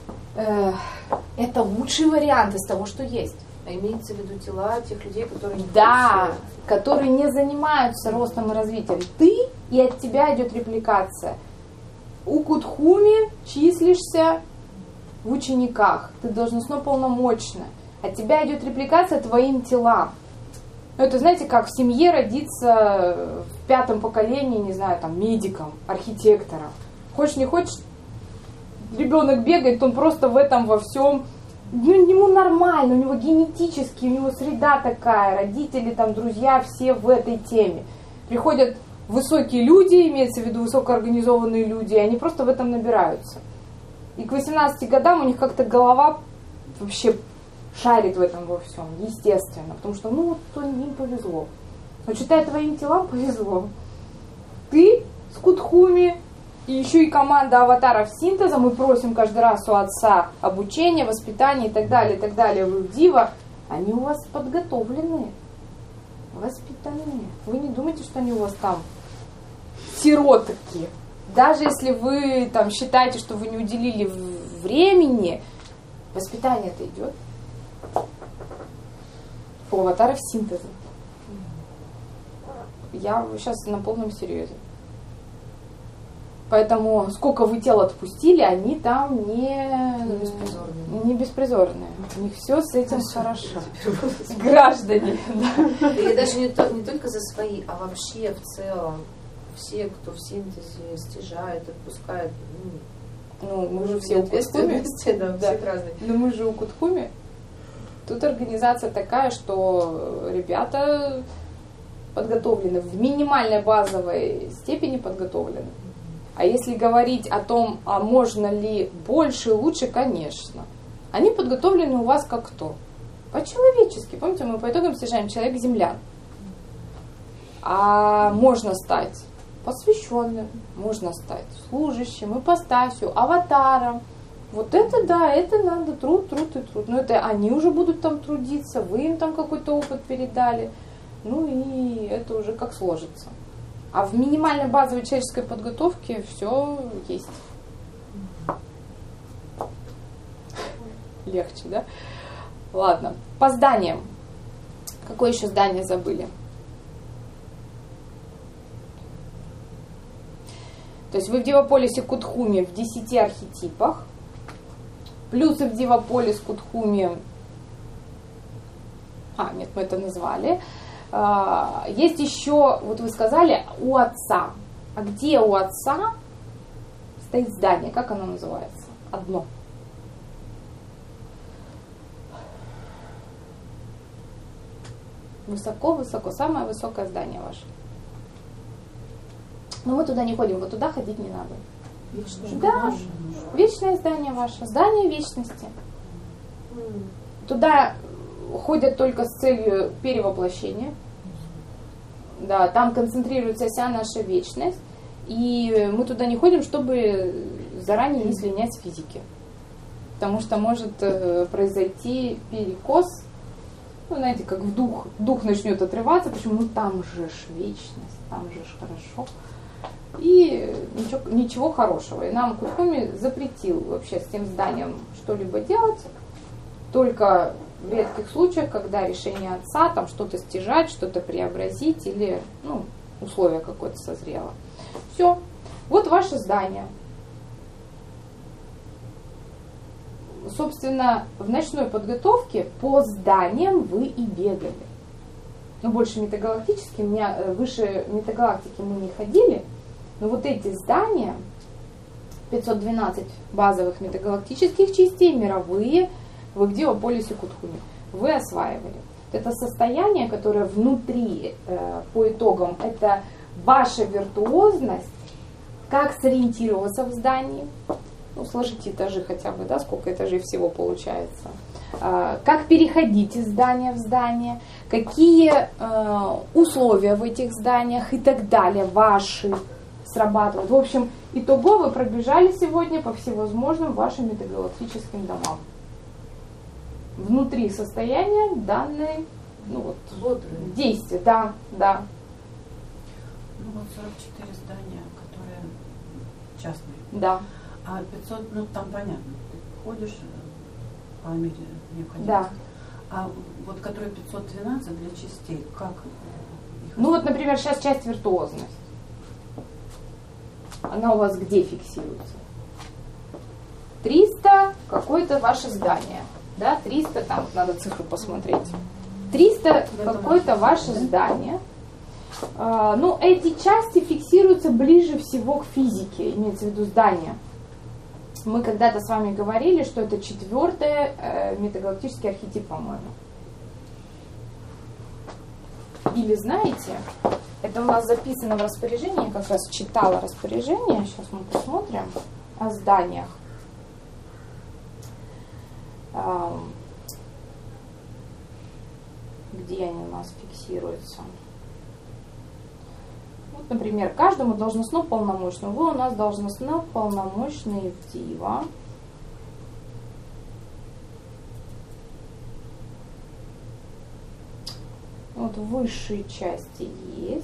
это лучший вариант из того, что есть. А имеется в виду тела тех людей, которые которые не занимаются ростом и развитием. Ты, и от тебя идет репликация. У Кутхуми числишься в учениках. Ты должностно полномочна. От тебя идет репликация твоим телам. Это, знаете, как в семье родиться в 5-м поколении, не знаю, там, медиком, архитектором. Хочешь, не хочешь, ребенок бегает, он просто в этом во всем. Ему нормально, у него генетически, у него среда такая, родители, там, друзья, все в этой теме. Приходят высокие люди, имеется в виду высокоорганизованные люди, и они просто в этом набираются. И к 18 годам у них как-то голова вообще шарит в этом во всем, естественно, потому что, им повезло. Но считай, твоим телам повезло. Ты с Кутхуми, и еще и команда аватаров синтеза, мы просим каждый раз у отца обучения, воспитания и так далее, вы в Дива, они у вас подготовленные, воспитанные. Вы не думайте, что они у вас там сиротки. Даже если вы там считаете, что вы не уделили времени, воспитание-то идет. У аватаров синтеза. Я сейчас на полном серьезе. Поэтому сколько вы тел отпустили, они там не беспризорные. У них все с этим хорошо. Граждане. Или даже не только за свои, а вообще в целом. Все, кто в синтезе стяжает, отпускает. Мы же все у Кутхуми. Да, всех разные. Но мы же у Кутхуми. Тут организация такая, что ребята подготовлены, в минимальной базовой степени подготовлены. А если говорить о том, а можно ли больше и лучше, конечно. Они подготовлены у вас как кто? По-человечески. Помните, мы по итогам стяжаем человек-землян. А можно стать посвященным, можно стать служащим, ипостасью, аватаром. Вот это да, это надо труд. Но это они уже будут там трудиться, вы им там какой-то опыт передали. И это уже как сложится. А в минимальной базовой человеческой подготовке все есть. Легче, да? Ладно, по зданиям. Какое еще здание забыли? То есть вы в Диваполисе Кутхуми в 10 архетипах. Плюсы в Диваполис Кутхуми. Нет, мы это назвали. Есть еще, вот вы сказали, у отца. А где у отца стоит здание? Как оно называется? Одно. Высоко-высоко. Самое высокое здание ваше. Но мы туда не ходим, вот туда ходить не надо. Да, вечное здание ваше. Здание вечности. Туда ходят только с целью перевоплощения. Да, там концентрируется вся наша вечность. И мы туда не ходим, чтобы заранее не слинять с физики. Потому что может произойти перекос. Знаете, как дух начнет отрываться. Почему? Там же ж вечность, там же ж хорошо. И ничего хорошего. И нам Кутхуми запретил вообще с тем зданием что-либо делать. Только в редких случаях, когда решение отца там что-то стяжать, что-то преобразить или условие какое-то созрело. Все. Вот ваше здание. собственно, в ночной подготовке по зданиям вы и бегали. Ну, больше метагалактические, выше метагалактики мы не ходили, но вот эти здания, 512 базовых метагалактических частей, мировые, вы где в полюсе Кутхуми, вы осваивали. Это состояние, которое внутри, по итогам, это ваша виртуозность, как сориентироваться в здании, ну, сложите этажи хотя бы, да, сколько этажей всего получается, как переходить из здания в здание, какие условия в этих зданиях и так далее, ваши срабатывают. В общем, итого вы пробежали сегодня по всевозможным вашим метагалактическим домам. Внутри состояния данной, ну вот, действия, да. Ну вот 44 здания, которые частные. Да. А 500, ну там понятно, ты ходишь по мере необходимости. Да. А вот которые 512 для частей, как их? Ну вот, например, сейчас часть виртуозность. Она у вас где фиксируется? 300 какое-то ваше здание. Да, 300, там надо цифру посмотреть. 300 какое-то ваше здание. Ну, эти части фиксируются ближе всего к физике, имеется в виду здание. Мы когда-то с вами говорили, что это 4-й метагалактический архетип, по-моему. Или знаете, это у нас записано в распоряжении, я как раз читала распоряжение, сейчас мы посмотрим о зданиях. Где они у нас фиксируются? Вот, например, каждому должностно полномочному. Вы у нас должностно полномочные в Дива. Вот в высшей части есть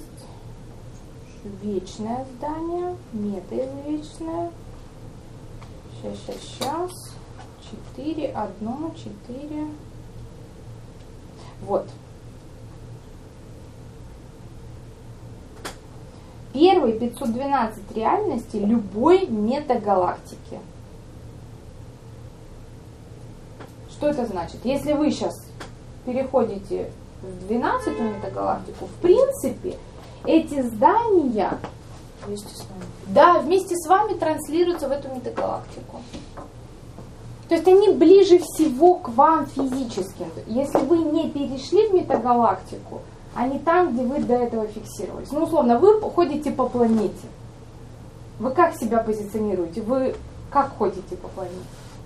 вечное здание, метаизвечное. Сейчас. 4, 1, 4. Вот. Первые 512 реальностей любой метагалактики. Что это значит? Если вы сейчас переходите в 12-ю метагалактику, в принципе, эти здания Вместе с нами. да, вместе с вами транслируются в эту метагалактику. То есть они ближе всего к вам физически. Если вы не перешли в метагалактику, они там, где вы до этого фиксировались. Ну, условно, вы ходите по планете. Вы как себя позиционируете? Вы как ходите по планете?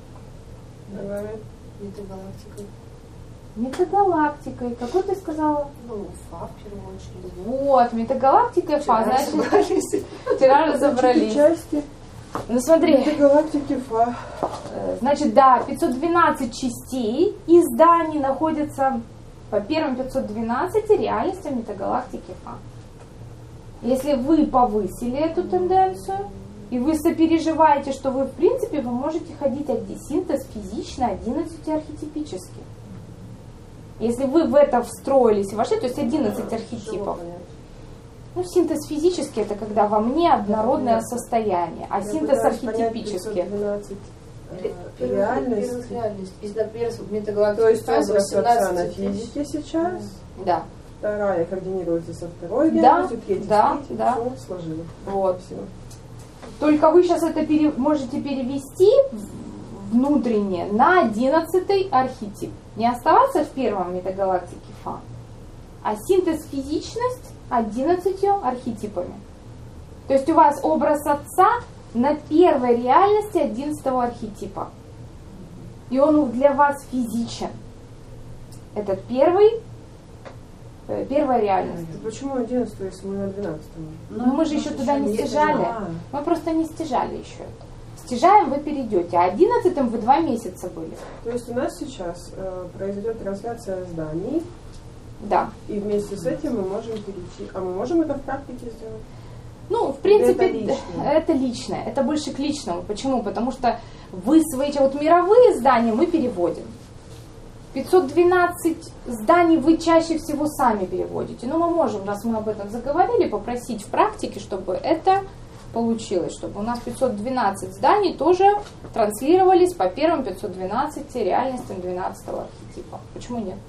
Метагалактикой. Метагалактикой. Какой ты сказала? Ну, ФА в первую очередь. Вот, метагалактика ФА. Значит, вчера разобрались. Части Ну, смотри. метагалактики ФА. Значит, да, 512 частей и зданий находятся по первым 512 реальностям метагалактики ФА. Если вы повысили эту тенденцию, и вы сопереживаете, что вы, в принципе, вы можете ходить синтез физично 11 архетипически. Если вы в это встроились и вошли, то есть 11 архетипов. Ну, синтез физический — это когда во мне однородное состояние, а синтез архетипический. 512 Реальность. Например, метагалактика. То есть образ отца на физике сейчас. Да. Вторая координируется со второй Да, реальностью, третья да, с третьей. да. Все сложилось. Вот. Все. Только вы сейчас это можете перевести внутренне на 11-й архетип. Не оставаться в первом метагалактике ФА, а синтез физичность 11 архетипами. То есть у вас образ отца на первой реальности 11-го архетипа. И он для вас физичен. Это первая реальность. Почему 11, если мы на 12? Но мы же еще туда не стяжали. Мы просто не стяжали еще это. Стяжаем, вы перейдете. А 11-м вы 2 месяца были. То есть у нас сейчас произойдет трансляция зданий. Да. И вместе с этим мы можем перейти. А мы можем это в практике сделать? Ну, в принципе, Это это личное. Это больше к личному. Почему? Потому что вы свои... Вот мировые здания мы переводим. 512 зданий вы чаще всего сами переводите. Но мы можем, раз мы об этом заговорили, попросить в практике, чтобы это получилось, чтобы у нас 512 зданий тоже транслировались по первым 512 реальностям 12-го архетипа. Почему нет?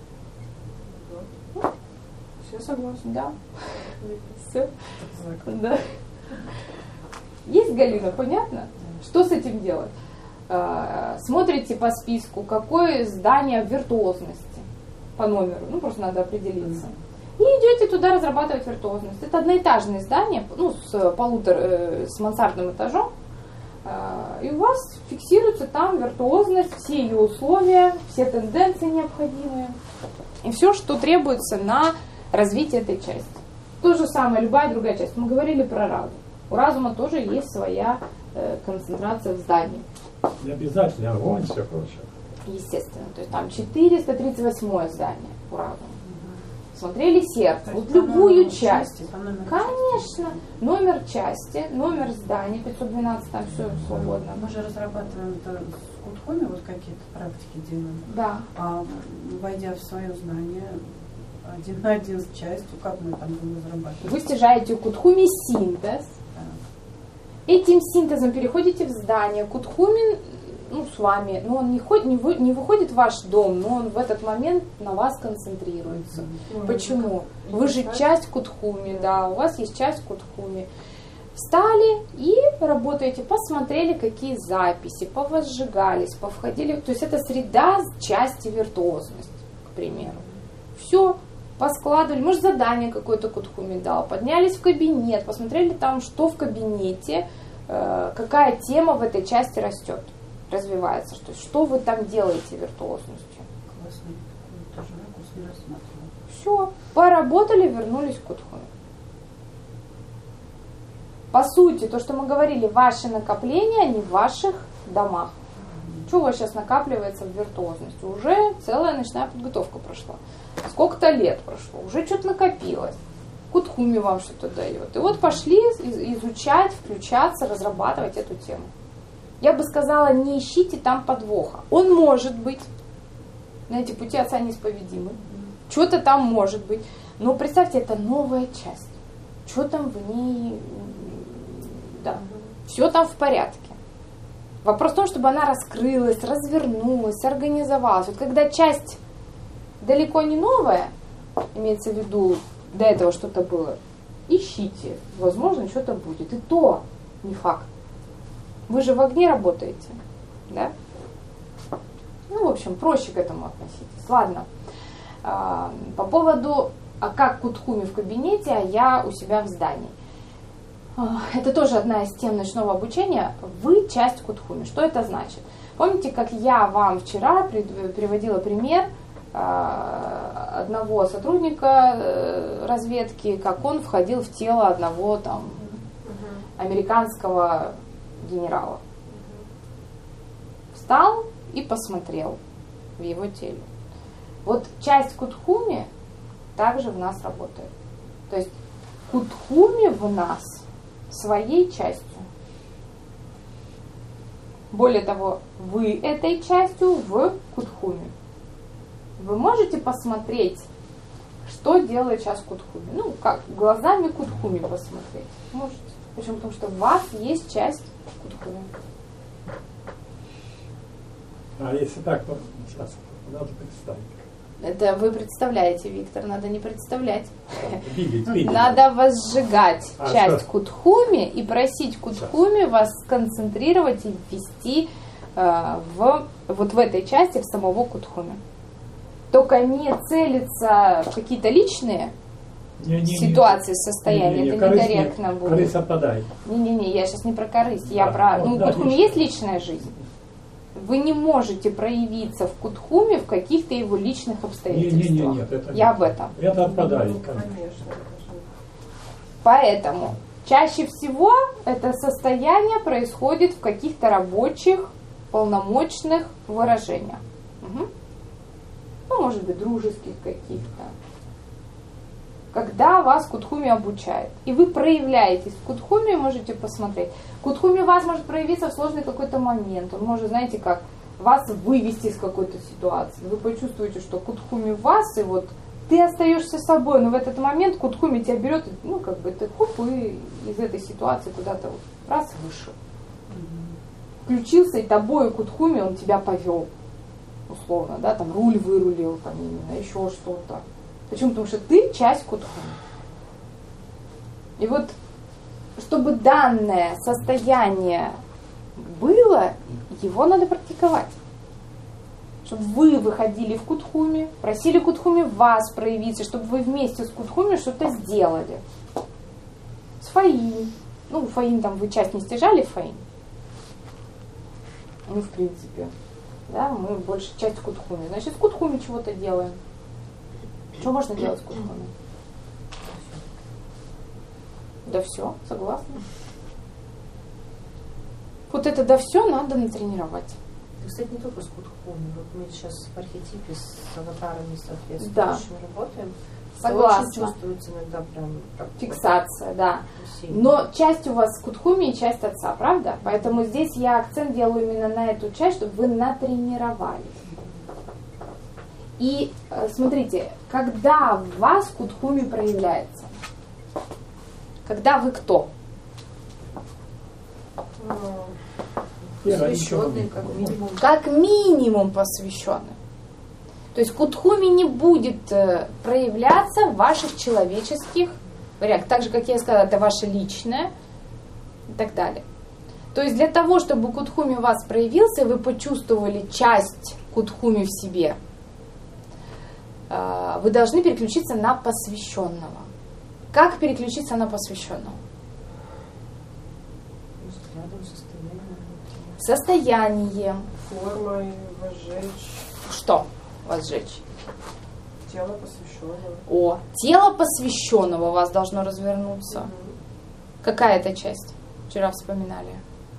Все согласны. Да. Все. Да. Есть, Галина, понятно? Что с этим делать? Смотрите по списку, какое здание в виртуозности по номеру, ну просто надо определиться. И идете туда разрабатывать виртуозность. Это одноэтажные здания, ну, с мансардным этажом. И у вас фиксируется там виртуозность, все ее условия, все тенденции необходимые. И все, что требуется на развитие этой части. То же самое, любая другая часть. Мы говорили про разум. У разума тоже есть своя концентрация в здании. Не обязательно огонь, все прочее. Естественно. То есть там 438 здание у разума. Смотрели сердце. Вот любую часть. Конечно. Номер части, номер здания, 512, там все свободно. Мы же разрабатываем это с Кутхуми, вот какие-то практики делаем. Да. А войдя в свое знание, один на один с частью, как мы там будем разрабатывать? Вы стяжаете Кутхуми синтез. Этим синтезом переходите в здание. Кутхуми, ну, с вами, но он не выходит в ваш дом, но он в этот момент на вас концентрируется. Почему? Вы же часть Кутхуми, да, у вас есть часть Кутхуми. Встали и работаете, посмотрели, какие записи, повозжигались, повходили. То есть это среда части виртуозности, к примеру. Все, поскладывали, может, задание какое-то Кутхуми дал, поднялись в кабинет, посмотрели там, что в кабинете, какая тема в этой части растет, развивается, что вы там делаете виртуозностью. Классно, тоже ракурс не рассматривала. Все, поработали, вернулись к Кутхуми. По сути, то, что мы говорили, ваши накопления, они в ваших домах. Что у вас сейчас накапливается в виртуозности? Уже целая ночная подготовка прошла. Сколько-то лет прошло, уже что-то накопилось. Кутхуми вам что-то дает. И вот пошли изучать, включаться, разрабатывать эту тему. Я бы сказала, не ищите там подвоха. Он может быть. Знаете, пути отца неисповедимы. Что-то там может быть. Но представьте, это новая часть. Что там в ней... Да. Все там в порядке. Вопрос в том, чтобы она раскрылась, развернулась, организовалась. Вот когда часть далеко не новая, имеется в виду, до этого что-то было, ищите. Возможно, что-то будет. И то не факт. Вы же в огне работаете, да? Ну, в общем, проще к этому относитесь. Ладно. По поводу, как Кутхуми в кабинете, а я у себя в здании. Это тоже одна из тем ночного обучения. Вы часть Кутхуми. Что это значит? Помните, как я вам вчера приводила пример одного сотрудника разведки, как он входил в тело одного там американского генерала. Встал и посмотрел в его теле. Вот часть Кутхуми также в нас работает. То есть Кутхуми в нас своей частью. Более того, вы этой частью в Кутхуми. Вы можете посмотреть, что делает сейчас Кутхуми. Ну, как глазами Кутхуми посмотреть. Можете. Почему? Потому что у вас есть часть Кутхуми. А если так, то сейчас надо представить. Это вы представляете, Виктор, надо не представлять. Видеть. Надо возжигать часть что? Кутхуми и просить Кутхуми вас сконцентрировать и ввести вот в этой части в самого Кутхуми. Только не целиться в какие-то личные ситуации, состояния, это некорректно будет. Корысть отпадает. Не, я сейчас не про корысть, я про... Ну, у Кутхуми есть личная жизнь. Вы не можете проявиться в Кутхуме в каких-то его личных обстоятельствах. Нет, это я об этом. Это отпадает. Конечно. Поэтому чаще всего это состояние происходит в каких-то рабочих, полномочных выражениях. Угу. Ну, может быть, дружеских каких-то. Когда вас Кутхуми обучает, и вы проявляетесь в Кутхуми, можете посмотреть. Кутхуми у вас может проявиться в сложный какой-то момент. Он может, знаете, как вас вывести из какой-то ситуации. Вы почувствуете, что Кутхуми в вас, и вот ты остаешься собой, но в этот момент кутхуми тебя берет, ну, как бы ты хоп, и из этой ситуации куда-то вот раз вышел. Включился, и тобой кутхуми он тебя повел, условно, да, там руль вырулил, там именно, еще что-то. Почему? Потому что ты часть кутхуми. И вот, чтобы данное состояние было, его надо практиковать. Чтобы вы выходили в кутхуми, просили кутхуми вас проявиться, чтобы вы вместе с кутхуми что-то сделали. С фаин. Ну, фаин там вы часть не стяжали фаин. Ну, в принципе. Да, мы больше часть кутхуми. Значит, с кутхуми чего-то делаем. Что можно делать с кутхуми? Да все, согласна. Вот это да все надо натренировать. Кстати, не только с кутхуми. Вот мы сейчас в архетипе с аватарами соответствующими работаем. Согласна. Очень чувствуется иногда прям фиксация, да. сильно. Но часть у вас кутхуми и часть отца, правда? Поэтому здесь я акцент делаю именно на эту часть, чтобы вы натренировали. И смотрите, когда в вас кутхуми проявляется? Когда вы кто? Посвященный, как минимум. Как минимум посвященный. То есть кутхуми не будет проявляться в ваших человеческих вариантах. Так же, как я сказала, это ваше личное и так далее. То есть для того, чтобы кутхуми у вас проявился, и вы почувствовали часть кутхуми в себе, вы должны переключиться на посвященного. Как переключиться на посвященного? Взглядом, Состояние. Формой возжечь. Что возжечь? Тело посвященного. О, тело посвященного у вас должно развернуться. Какая это часть? Вчера вспоминали.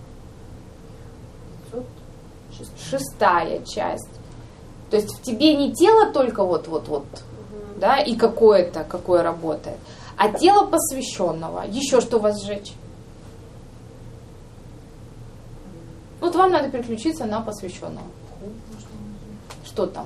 6-я часть. То есть в тебе не тело только вот-вот-вот, да, и какое-то, какое работает, а тело посвященного. Еще что возжечь? Вот вам надо переключиться на посвященного. Что там?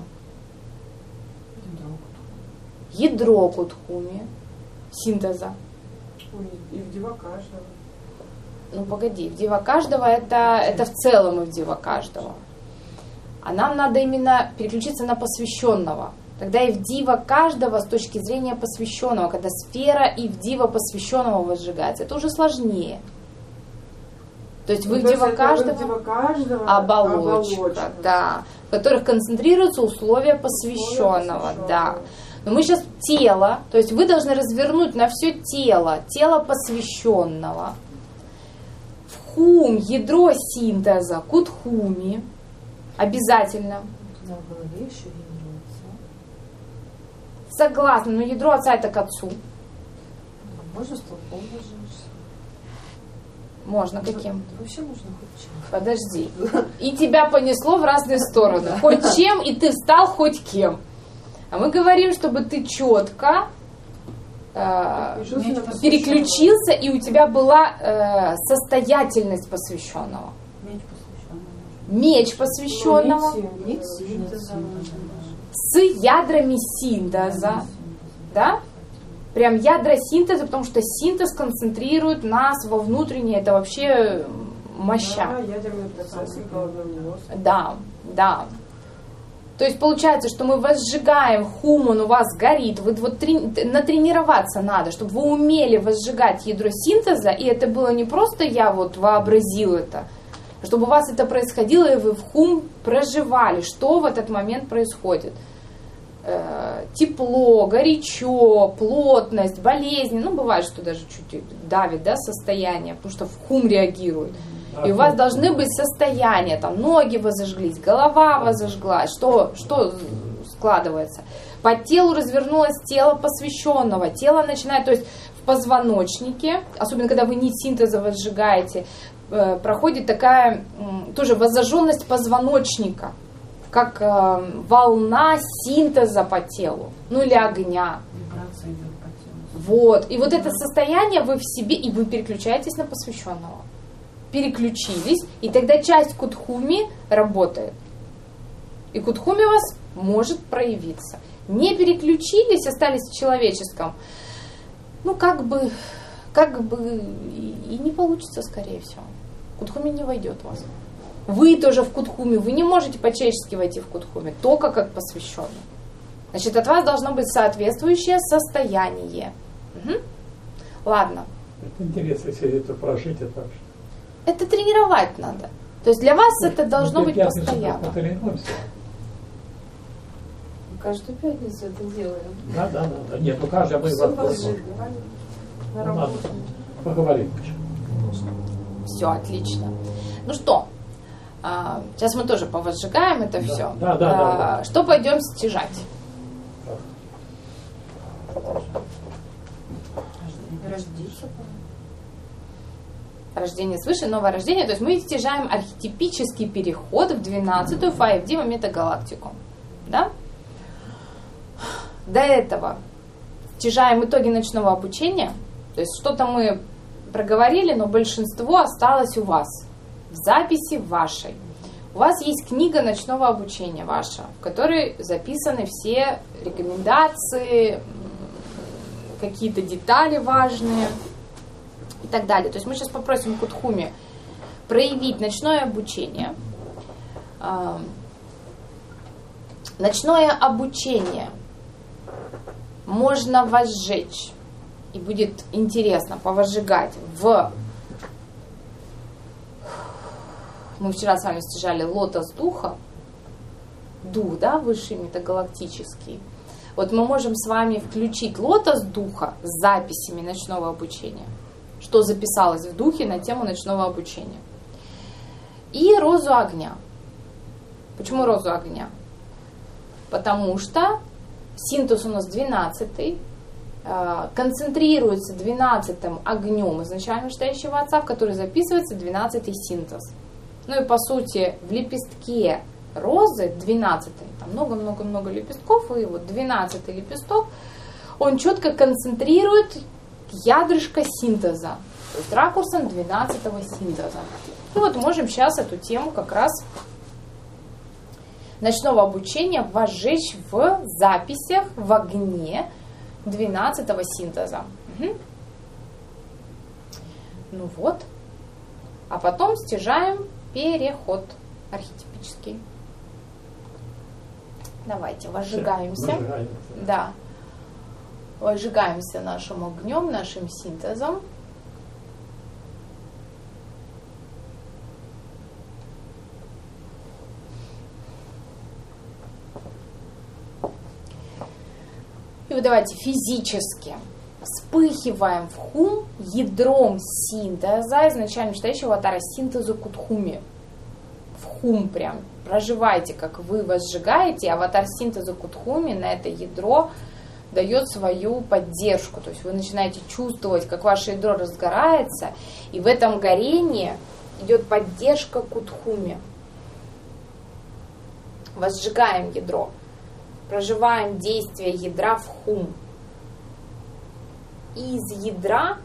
Ядро кутхуми, синтеза. И в дива каждого. Ну погоди, в дива каждого это в целом и в дива каждого. А нам надо именно переключиться на посвященного. Тогда и в дива каждого с точки зрения посвященного, когда сфера и в дива посвященного возжигается, это уже сложнее. То есть вы в дива каждого оболочка, да, в которых концентрируются условия посвященного, да. Но мы сейчас тело, то есть вы должны развернуть на все тело посвященного. В хум, ядро синтеза, кутхуми, обязательно. Да, в голове еще ядро отца. Согласна, но ядро отца это к отцу. Можно столпом возжечься. Можно, каким? Вообще можно хоть чем. Подожди. И тебя понесло в разные стороны. Хоть чем, и ты стал хоть кем. А мы говорим, чтобы ты четко переключился, и у тебя была состоятельность посвященного. Меч посвященного. С ядрами синтеза. Да? Прям ядра синтеза, потому что синтез концентрирует нас во внутреннее, это вообще моща. Да, ядерные процессы головного мозга. Да, да. То есть получается, что мы возжигаем, хум, он у вас горит, вы вот натренироваться надо, чтобы вы умели возжигать ядро синтеза, и это было не просто я вот вообразил это, а чтобы у вас это происходило, и вы в хум проживали, что в этот момент происходит. Тепло, горячо, плотность, болезни, ну бывает, что даже чуть давит, да, состояние, потому что в хум реагирует. И у вас должны быть состояния, там ноги возожглись, голова возожглась, что складывается. По телу развернулось тело посвященного, тело начинает, то есть в позвоночнике, особенно когда вы нить синтеза возжигаете, проходит такая тоже возожженность позвоночника, как волна синтеза по телу, ну или огня. Вибрация идет по телу. Вот, и вот это состояние вы в себе, и вы переключаетесь на посвященного. Переключились, и тогда часть кутхуми работает. И кутхуми у вас может проявиться. не переключились, остались в человеческом, как бы и не получится, скорее всего. Кудхуми не войдет в вас. Вы тоже в Кудхуми, вы не можете по-человечески войти в Кудхуми, только как посвященный. Значит, от вас должно быть соответствующее состояние. Угу. Ладно. Это интересно, если это прожить, это вообще. Это тренировать надо. То есть для вас это должно быть постоянно. Каждую пятницу это делаем. Да. Нет, каждый мы На работе. Поговорим. Все, отлично. Ну что, сейчас мы тоже повозжигаем это все. Да. Что пойдем стяжать? Рождение свыше, новое рождение. То есть мы стяжаем архетипический переход в 12-ю 5D метагалактику. Да? До этого стяжаем итоги ночного обучения. То есть что-то мы проговорили, но большинство осталось у вас. В записи вашей. У вас есть книга ночного обучения ваша, в которой записаны все рекомендации, какие-то детали важные и так далее. То есть мы сейчас попросим Кудхуми проявить ночное обучение. Ночное обучение можно возжечь, и будет интересно повозжигать мы вчера с вами стяжали лотос духа, дух, да, высший метагалактический. Вот мы можем с вами включить лотос духа с записями ночного обучения, что записалось в духе на тему ночного обучения. И розу огня. Почему розу огня? Потому что синтез у нас 12-й, концентрируется 12-м огнем изначально вышестоящего отца, в который записывается 12-й синтез. Ну и по сути в лепестке розы 12-й, там много-много-много лепестков, и вот 12-й лепесток, он четко концентрирует ядрышко синтеза, то есть ракурсом 12-го синтеза. И вот можем сейчас эту тему как раз ночного обучения возжечь в записях в огне 12-го синтеза. Угу. Ну вот. А потом стяжаем переход архетипический. Давайте, возжигаемся. Да. Возжигаемся нашим огнем, нашим синтезом. И вот давайте физически вспыхиваем в хум ядром синтеза, изначально читающего аватара синтеза Кудхуми. В хум прям. Проживайте, как вы возжигаете, аватар синтеза Кудхуми на это ядро дает свою поддержку. То есть вы начинаете чувствовать, как ваше ядро разгорается, и в этом горении идет поддержка Кудхуми. Возжигаем ядро. Проживаем действие ядра в хум. И из ядра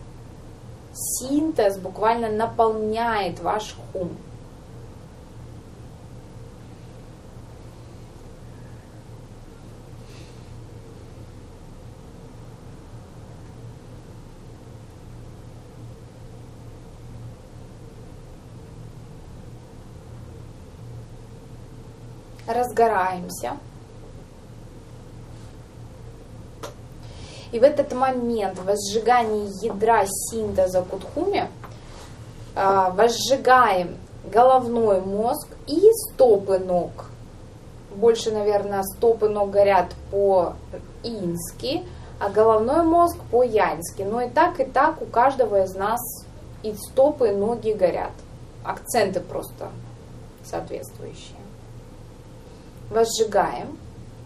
синтез буквально наполняет ваш хум. Разгораемся. И в этот момент возжигания ядра синтеза Кудхуми возжигаем головной мозг и стопы ног. Больше, наверное, стопы ног горят по-ински, а головной мозг по-янски. Но и так у каждого из нас и стопы, и ноги горят. Акценты просто соответствующие. Возжигаем.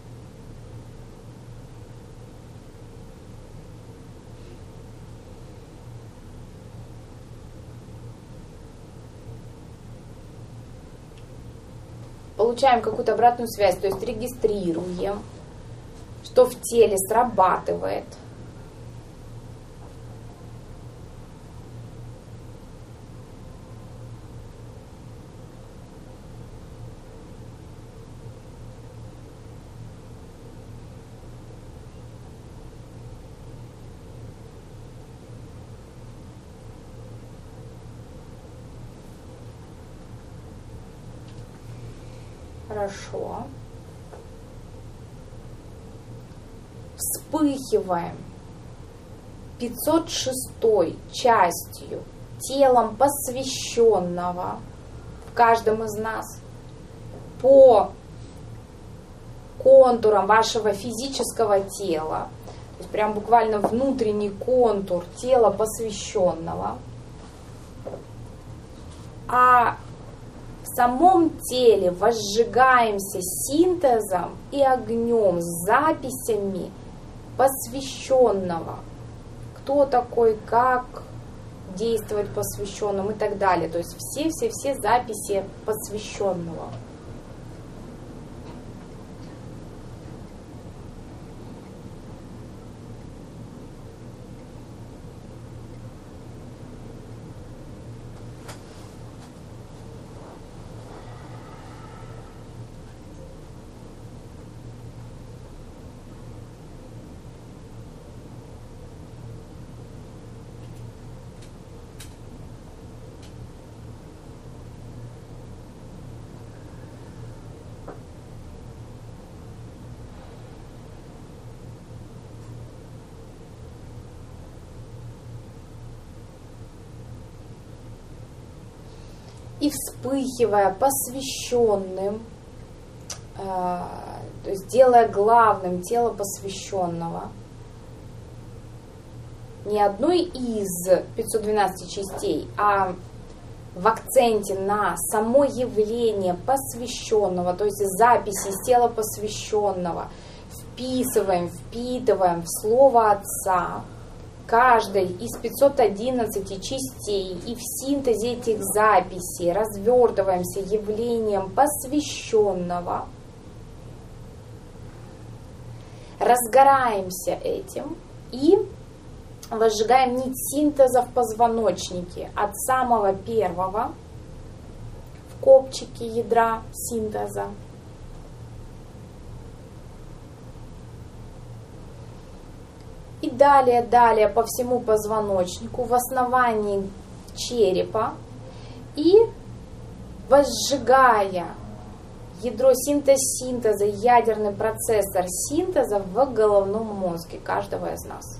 Получаем какую-то обратную связь, то есть регистрируем, что в теле срабатывает. Хорошо. Вспыхиваем 506 частью, телом посвященного в каждом из нас, по контурам вашего физического тела, то есть прям буквально внутренний контур тела посвященного, а в самом теле возжигаемся синтезом и огнем, записями посвященного. Кто такой, как действовать посвященным и так далее. То есть все записи посвященного. И вспыхивая посвященным, то есть делая главным тело посвященного, не одной из 512 частей, а в акценте на само явление посвященного, то есть записи из тела посвященного, впитываем в слово Отца, каждой из 511 частей, и в синтезе этих записей развертываемся явлением посвященного, разгораемся этим и возжигаем нить синтеза в позвоночнике от самого первого в копчике ядра синтеза и далее по всему позвоночнику в основании черепа и возжигая ядро синтеза, ядерный процессор синтеза в головном мозге каждого из нас.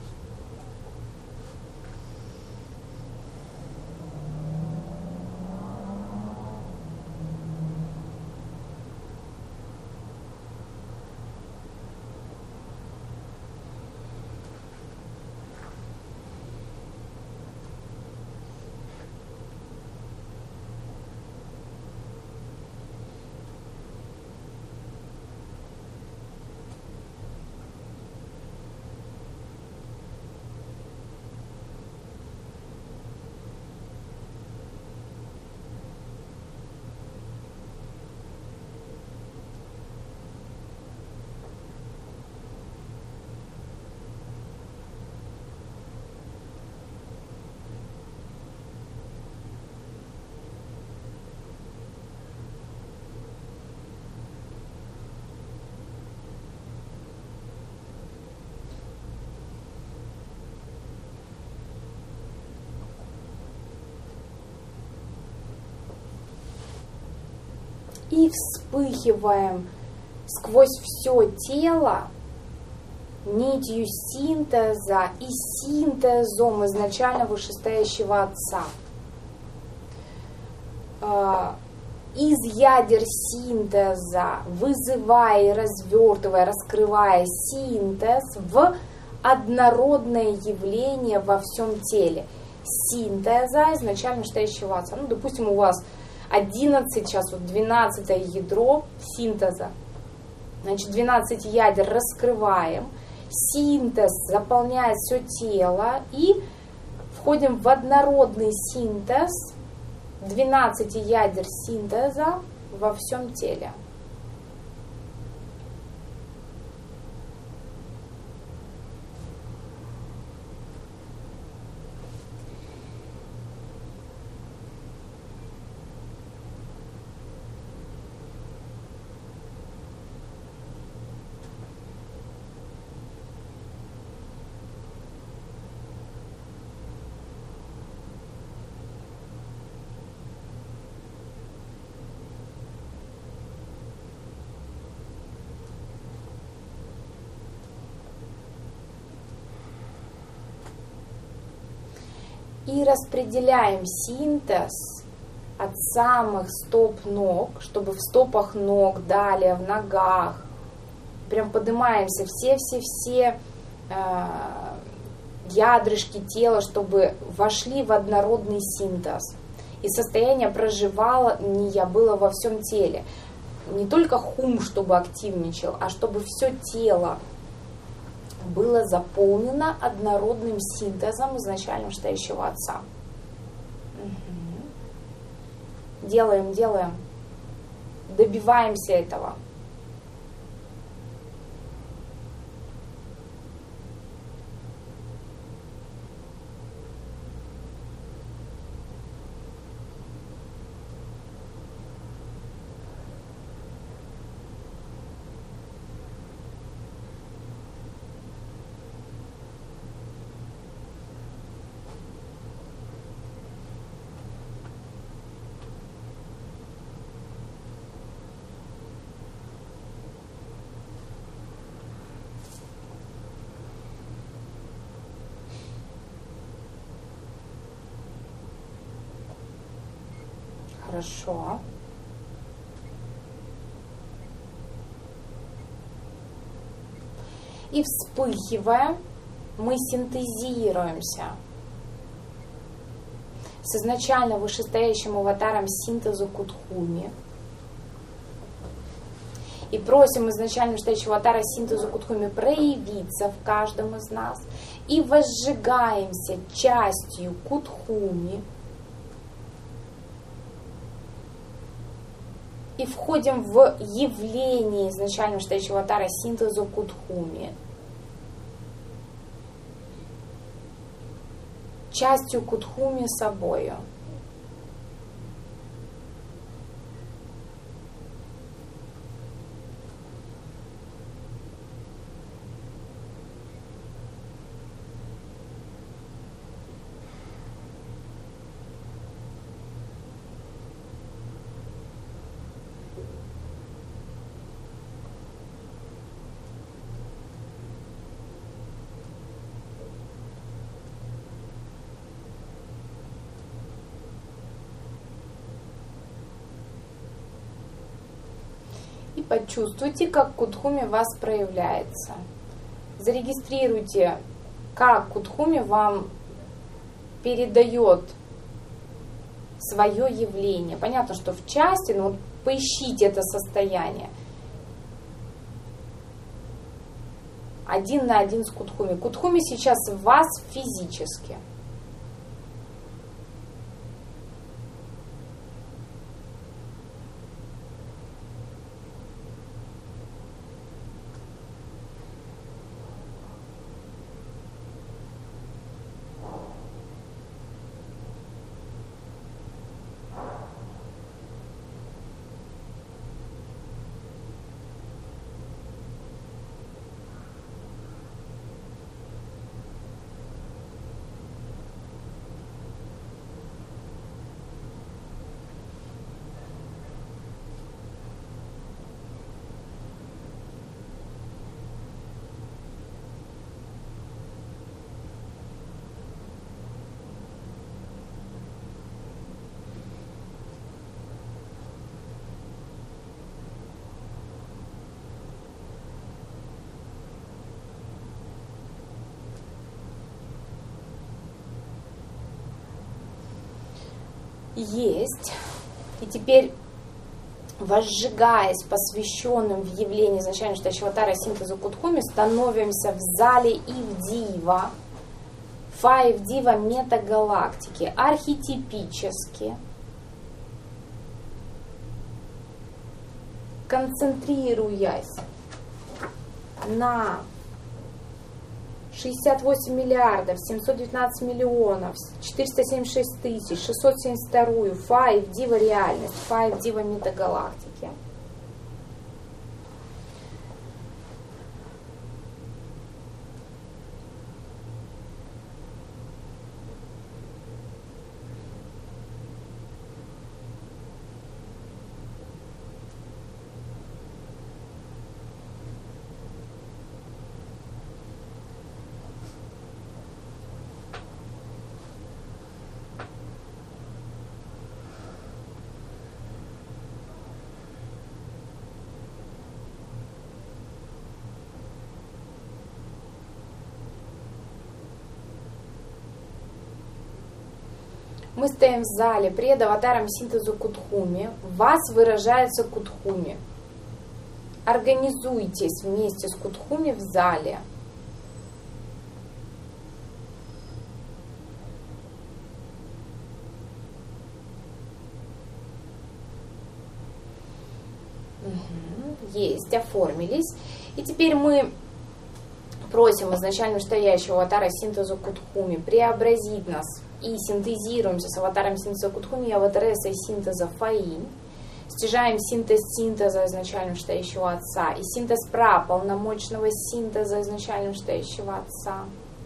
И вспыхиваем сквозь все тело нитью синтеза и синтезом изначально вышестоящего Отца. Из ядер синтеза, вызывая, развертывая, раскрывая синтез в однородное явление во всем теле. Синтеза изначально вышестоящего Отца. Ну, допустим, у вас 11, сейчас вот 12 ядро синтеза. Значит, 12 ядер раскрываем. Синтез заполняет все тело. И входим в однородный синтез 12 ядер синтеза во всем теле. И распределяем синтез от самых стоп ног, чтобы в стопах ног, далее в ногах. Прям поднимаемся все ядрышки тела, чтобы вошли в однородный синтез. И состояние проживания было во всем теле. Не только хум, чтобы активничал, а чтобы все тело было заполнено однородным синтезом изначально вышестоящего Отца. Угу. Делаем. Добиваемся этого. Хорошо. И вспыхивая, мы синтезируемся с изначально вышестоящим аватаром синтеза Кудхуми. И просим изначально вышестоящего аватара синтеза Кудхуми проявиться в каждом из нас. И возжигаемся частью Кудхуми. И входим в явление изначально вышестоящего аватара синтеза Кудхуми. Частью Кудхуми собою. И почувствуйте, как Кудхуми в вас проявляется. Зарегистрируйте, как Кудхуми вам передает свое явление. Понятно, что в части, но вот поищите это состояние. 1 на 1 с Кудхуми. Кудхуми сейчас в вас физически. Есть. И теперь, возжигаясь посвященным в явление изначально вышестоящего аватара синтеза Кудхуми, становимся в зале Ивдива, Фа-Ивдива метагалактики, архетипически, концентрируясь на 68 миллиардов 719 миллионов 476 тысяч 672 Фа-Ивдива реальность, Фа-Ивдива метагалактики. Мы стоим в зале пред аватаром синтеза Кутхуми. В вас выражается Кутхуми. Организуйтесь вместе с Кутхуми в зале. Есть, оформились. И теперь мы просим изначально стоящего аватара синтеза Кутхуми преобразить нас и синтезируемся с аватаром синтеза Кутхуми и аватарессой синтеза Фаинь. Стяжаем синтез синтеза изначально стоящего отца и синтез пра полномочного синтеза изначально стоящего отца.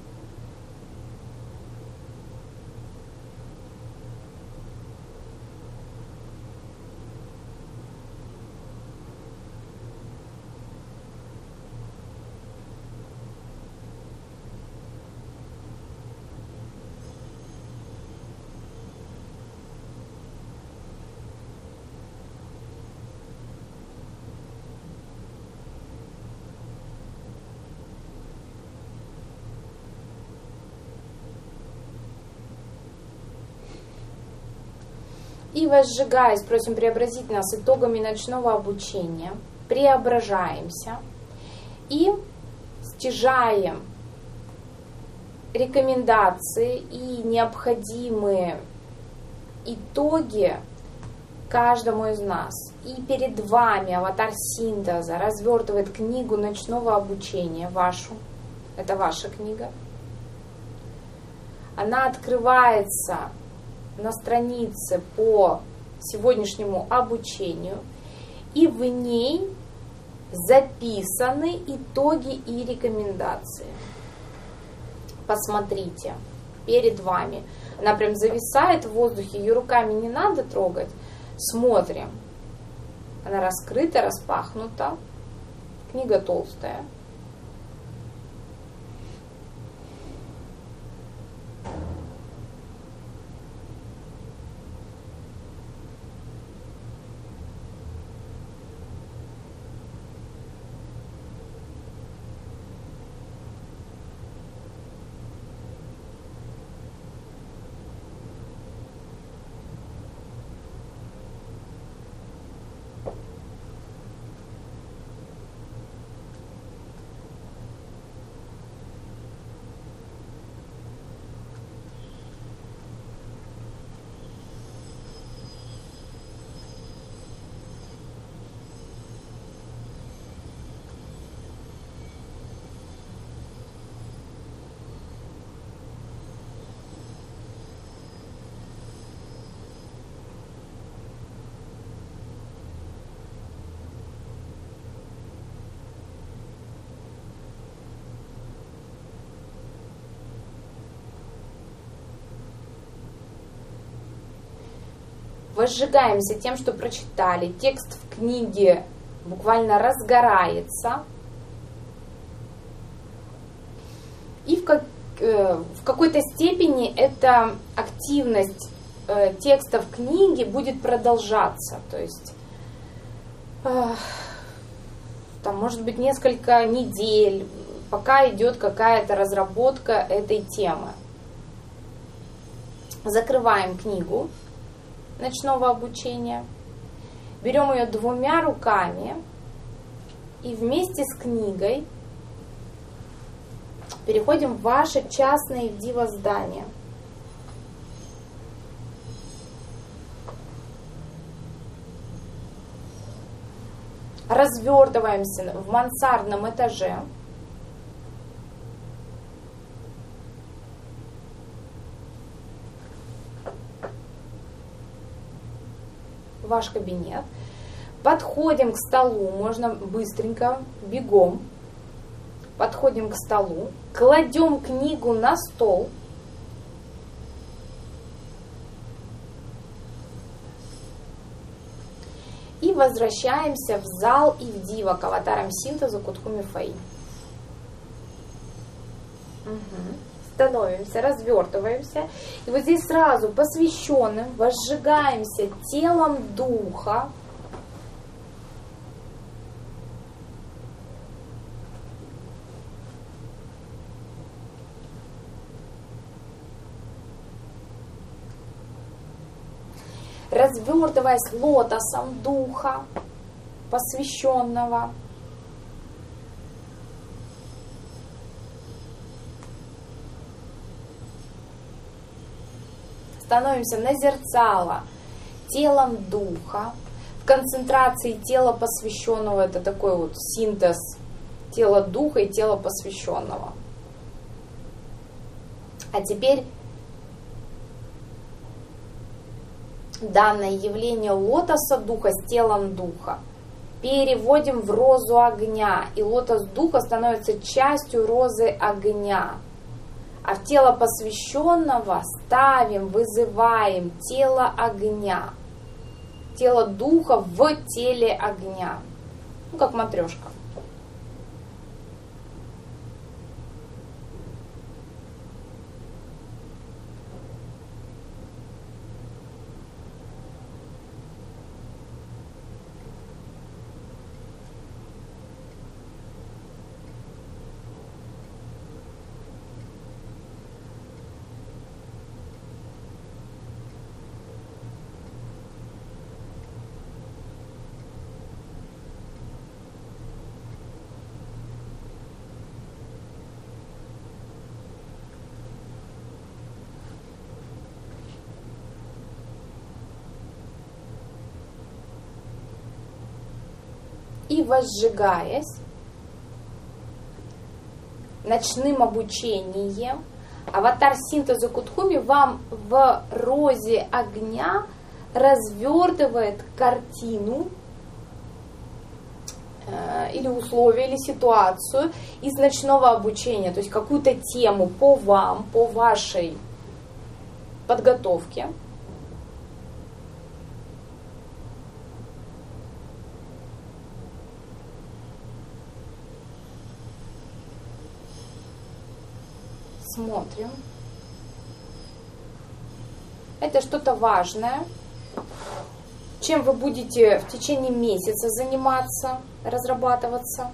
И возжигаясь, просим преобразить нас итогами ночного обучения, преображаемся и стяжаем рекомендации и необходимые итоги каждому из нас. И перед вами аватар синтеза развертывает книгу ночного обучения вашу. Это ваша книга. Она открывается на странице по сегодняшнему обучению, и в ней записаны итоги и рекомендации. Посмотрите, перед вами. Она прям зависает в воздухе, ее руками не надо трогать. Смотрим. Она раскрыта, распахнута. Книга толстая. Возжигаемся тем, что прочитали. Текст в книге буквально разгорается. И в какой-то степени эта активность текста в книге будет продолжаться. То есть там может быть несколько недель, пока идет какая-то разработка этой темы. Закрываем книгу ночного обучения, берем ее двумя руками и вместе с книгой переходим в ваше частное Ивдива здание. Развертываемся в мансардном этаже. Ваш кабинет. Подходим к столу, можно быстренько, бегом. Подходим к столу, кладем книгу на стол. И возвращаемся в зал Ивдива к аватарам синтеза Кутхуми Фаинь. Становимся, развертываемся. И вот здесь сразу посвященным возжигаемся телом духа. развертываясь лотосом духа, посвященного. Становимся на зерцало телом духа. В концентрации тела посвященного это такой вот синтез тела духа и тела посвященного. А теперь данное явление лотоса духа с телом духа переводим в розу огня. И лотос духа становится частью розы огня. А в тело посвященного ставим, вызываем тело огня. Тело духа в теле огня. Ну, как матрешка. И возжигаясь ночным обучением, аватар синтеза Кутхуми вам в розе огня развертывает картину или условия, или ситуацию из ночного обучения, то есть какую-то тему по вам, по вашей подготовке. Смотрим. Это что-то важное, чем вы будете в течение месяца заниматься, разрабатываться.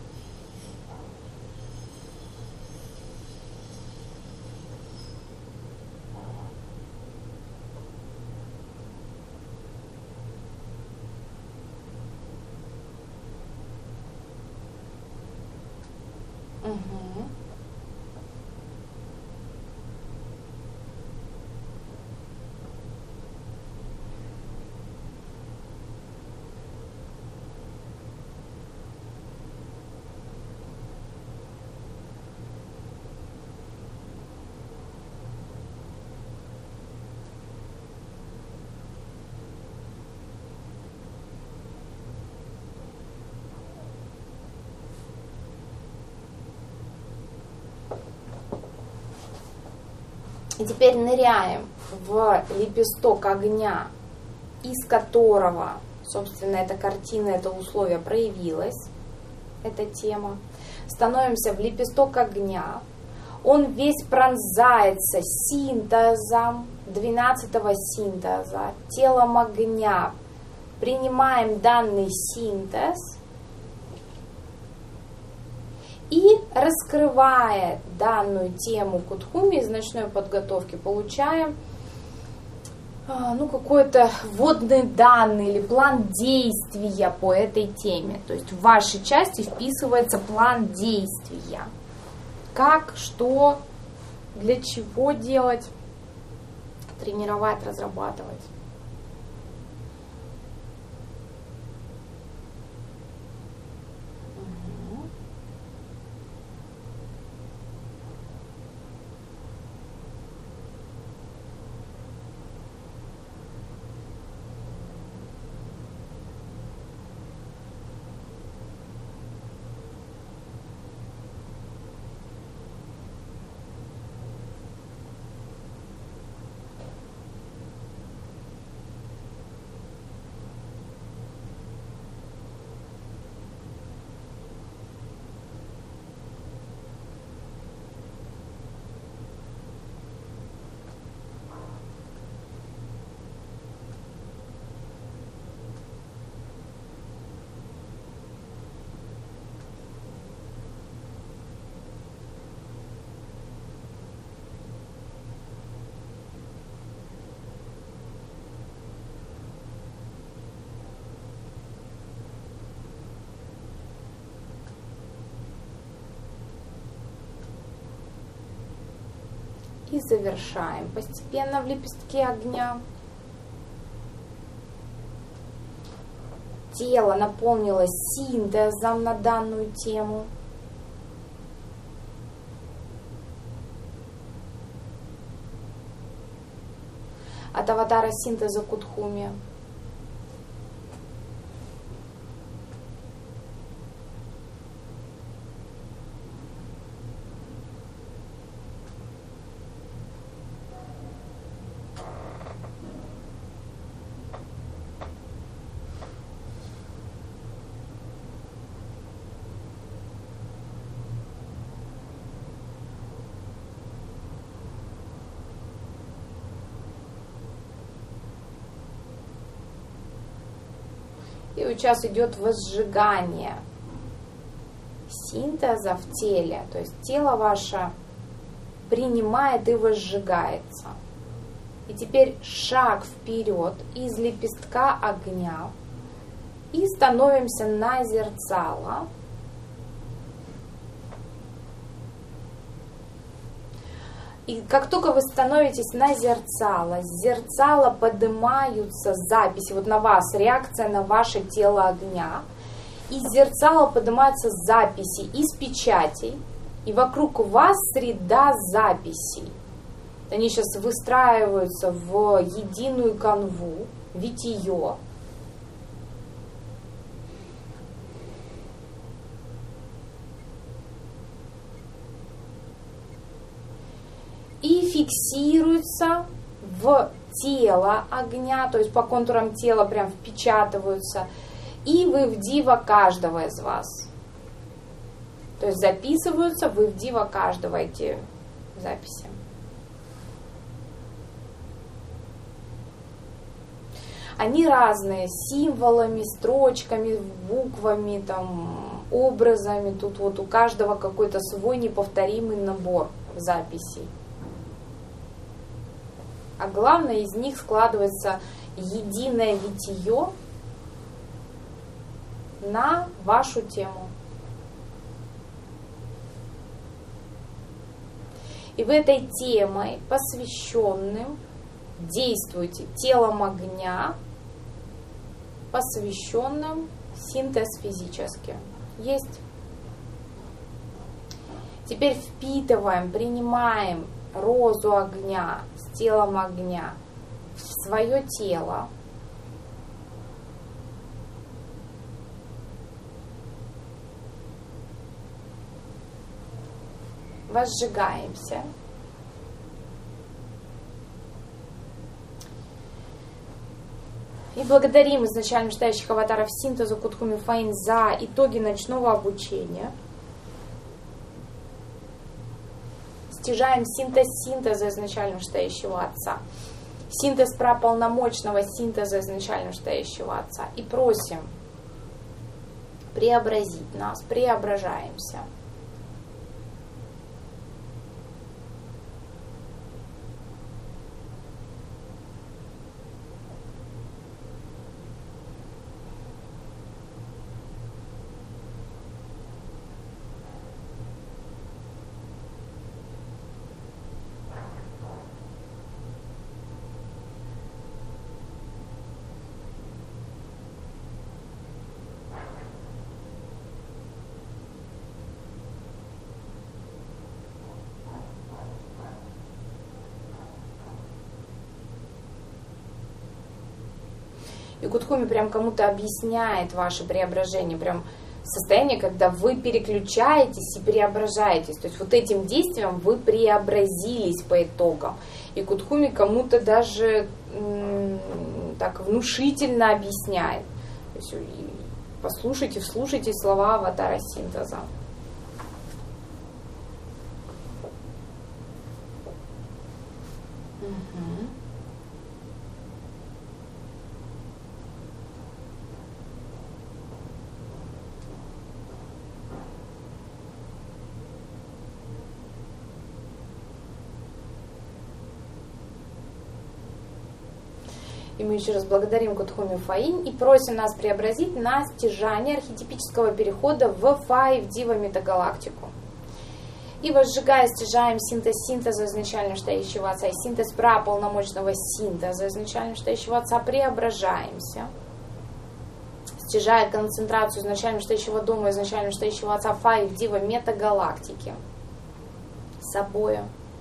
Угу. И теперь ныряем в лепесток огня, из которого, собственно, эта картина, это условие проявилось, эта тема. Становимся в лепесток огня. Он весь пронзается синтезом, 12-го синтеза, телом огня. Принимаем данный синтез. И раскрывая данную тему Кутхуми из ночной подготовки, получаем какой-то вводный данный или план действия по этой теме. То есть в вашей части вписывается план действия. Как, что, для чего делать, тренировать, разрабатывать. И завершаем постепенно в лепестке огня. Тело наполнилось синтезом на данную тему. От аватара синтеза Кудхуми. И вот сейчас идет возжигание синтеза в теле. То есть тело ваше принимает и возжигается. И теперь шаг вперед из лепестка огня. И становимся на зерцало. И как только вы становитесь на зерцало, с зерцала поднимаются записи, вот на вас, реакция на ваше тело огня. Из зерцала поднимаются записи из печатей, и вокруг вас среда записей. Они сейчас выстраиваются в единую канву, витие. И фиксируются в тело огня, то есть по контурам тела прям впечатываются, и в дива каждого из вас. То есть записываются в дива каждого эти записи. Они разные, символами, строчками, буквами, там, образами. Тут вот у каждого какой-то свой неповторимый набор записей. А главное, из них складывается единое витие на вашу тему. И в этой темой, посвященным, действуйте телом огня, посвященным синтез физически. Есть. Теперь впитываем, принимаем розу огня с телом огня в свое тело. Возжигаемся. И благодарим изначально читающих аватаров синтеза Кудхуми Фаин за итоги ночного обучения. Стяжаем синтез синтеза изначально читающего Отца. Синтез праполномочного синтеза изначально читающего Отца. И просим преобразить нас, преображаемся. И Кудхуми прям кому-то объясняет ваше преображение, прям состояние, когда вы переключаетесь и преображаетесь. То есть вот этим действием вы преобразились по итогам. И Кудхуми кому-то даже так внушительно объясняет. То есть послушайте, вслушайте слова аватара синтеза. И мы еще раз благодарим Кудхуми Фаин и просим нас преобразить на стяжание архетипического перехода в Файв Дива Метагалактику. И возжигая, стяжаем синтез синтеза изначально штающего Отца и синтез праполномочного синтеза изначально штающего Отца, преображаемся. Стяжая концентрацию изначально штающего дома, изначально штающего Отца, Фа в Дива метагалактики собою.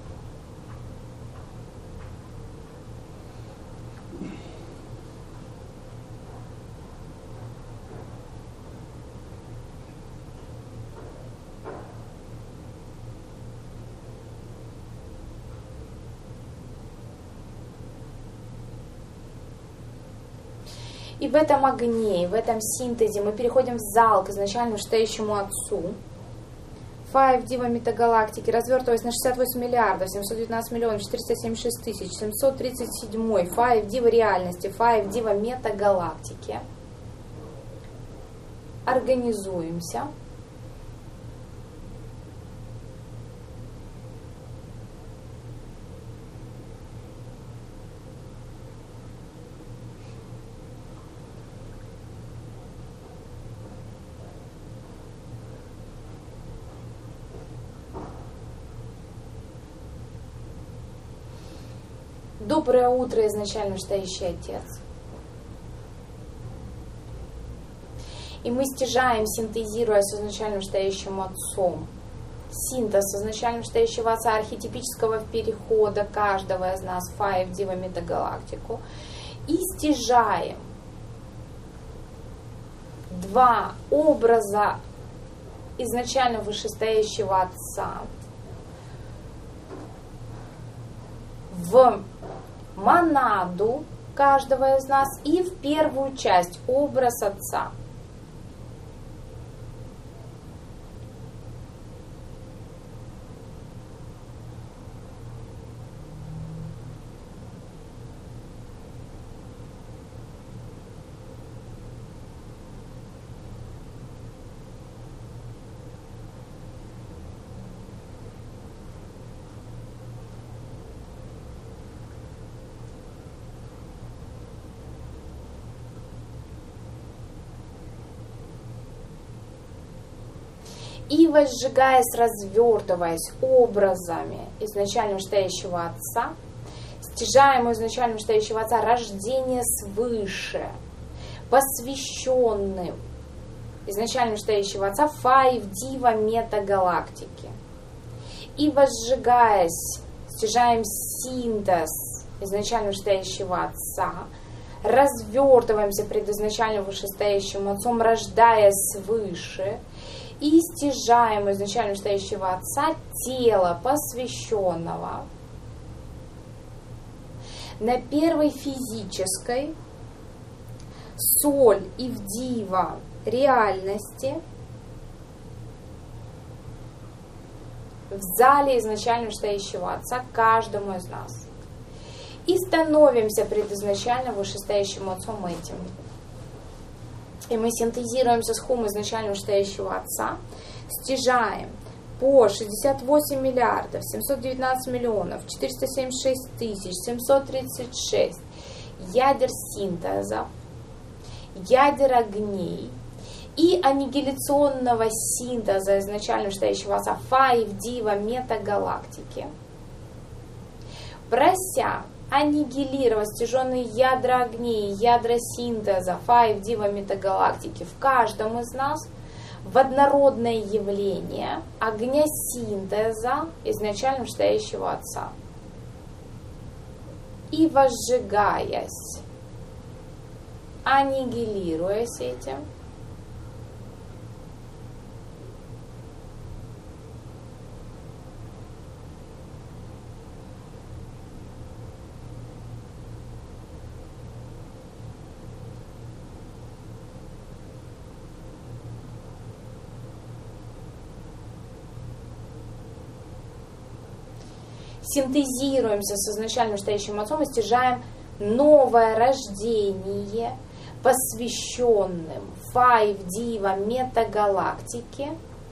И в этом огне, в этом синтезе мы переходим в зал к изначально штающему Отцу. Фа в Дива метагалактики, развертываясь на 68 миллиардов 719 миллионов 476 тысяч 737 Фа в Дива реальности, Фа в Дива метагалактики. Организуемся. Доброе утро, изначально штающий Отец. И мы стяжаем, синтезируя с изначально штающим Отцом, синтез изначально штающего Отца, архетипического перехода каждого из нас в Фа и в Дива метагалактику, и стяжаем два образа изначально вышестоящего Отца в монаду каждого из нас и в первую часть образ Отца. И возжигаясь, развертываясь образами изначально штающего Отца, стяжаем изначально штающего Отца рождение свыше, посвященным изначально штающего Отца Фа и в Дива метагалактики. И возжигаясь, стяжаем синтез изначально штающего Отца, развертываемся пред изначально вышестоящим Отцом, рождаясь свыше, и стяжаем изначально стоящего Отца тело посвященного на первой физической соль и в Дива реальности в зале изначально стоящего Отца каждому из нас. И становимся пред изначально вышестоящим Отцом этим. И мы синтезируемся с хум изначально стоящего Отца, стяжаем по 68 миллиардов 719 миллионов 476 тысяч 736 ядер синтеза, ядер огней и аннигиляционного синтеза изначально стоящего Отца Фа и в Дива метагалактики, прося аннигилировать стяженные ядра огней, ядра синтеза, Фа и в Дива метагалактики в каждом из нас в однородное явление огня синтеза изначально стоящего Отца. И возжигаясь, аннигилируясь этим, синтезируемся с изначально стоящим Отцом и стяжаем новое рождение, посвященным Фа и в Дива метагалактике.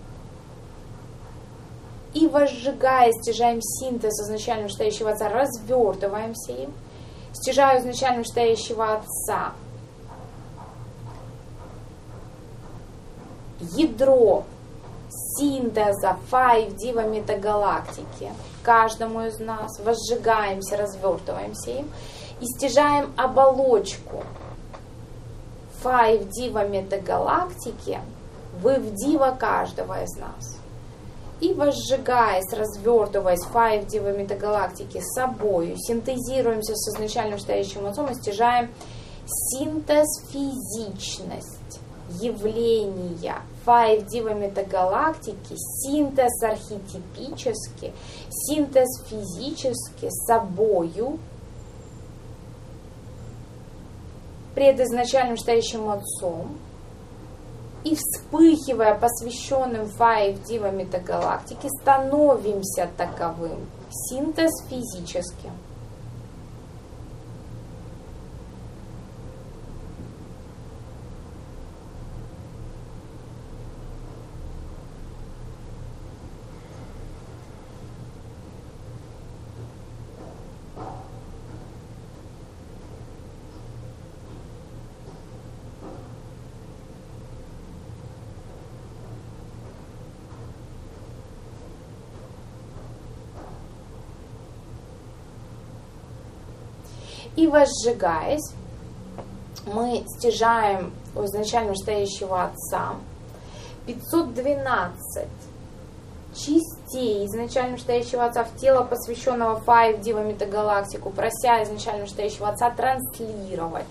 И возжигая, стяжаем синтез изначально стоящего Отца, развертываемся им, стяжаю изначально стоящего Отца ядро синтеза 5D метагалактики каждому из нас, возжигаемся, развертываемся им и стяжаем оболочку 5D метагалактики в дива каждого из нас. И возжигаясь, развертываясь 5D метагалактики с собою, синтезируемся с изначальным стоящим отцом и стяжаем синтез физичность явления 5D метагалактики, синтез архетипический, синтез физически собою пред изначальным стоящим отцом и вспыхивая посвященным 5D метагалактике, становимся таковым. Синтез физический. И возжигаясь, мы стяжаем у изначально стоящего Отца 512 частей изначально стоящего Отца в тело, посвященного 5D метагалактику, прося изначально стоящего Отца транслировать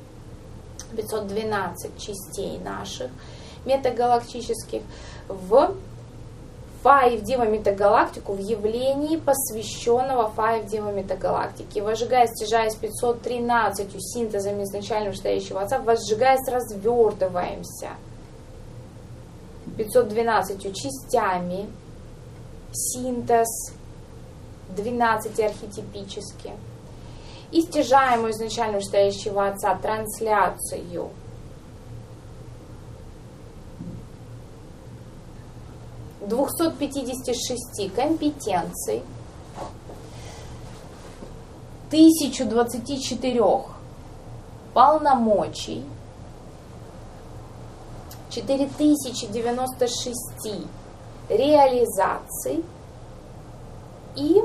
512 частей наших метагалактических в 5D метагалактику в явлении, посвященного 5D метагалактике. Возжигаясь, стяжаясь 513 синтезами изначального стоящего Отца, возжигаясь, развертываемся 512 частями, синтез 12 архетипически. И стяжаем у изначального стоящего Отца трансляцию 256 компетенций, 1024 полномочий, 4096 реализаций и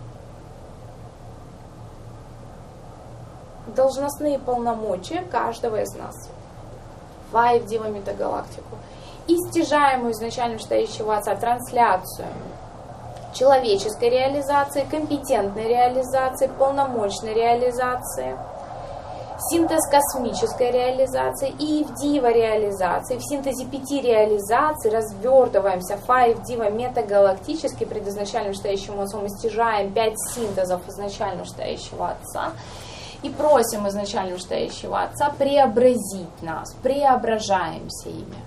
должностные полномочия каждого из нас. 5D метагалактику. И стяжаемую изначально стоящего Отца трансляцию человеческой реализации, компетентной реализации, полномочной реализации, синтез космической реализации и ивдива реализации. В синтезе 5 реализаций развертываемся 5D метагалактически пред изначальным стоящим Отцом и стяжаем 5 синтезов изначально стоящего Отца. И просим изначально стоящего Отца преобразить нас, преображаемся ими.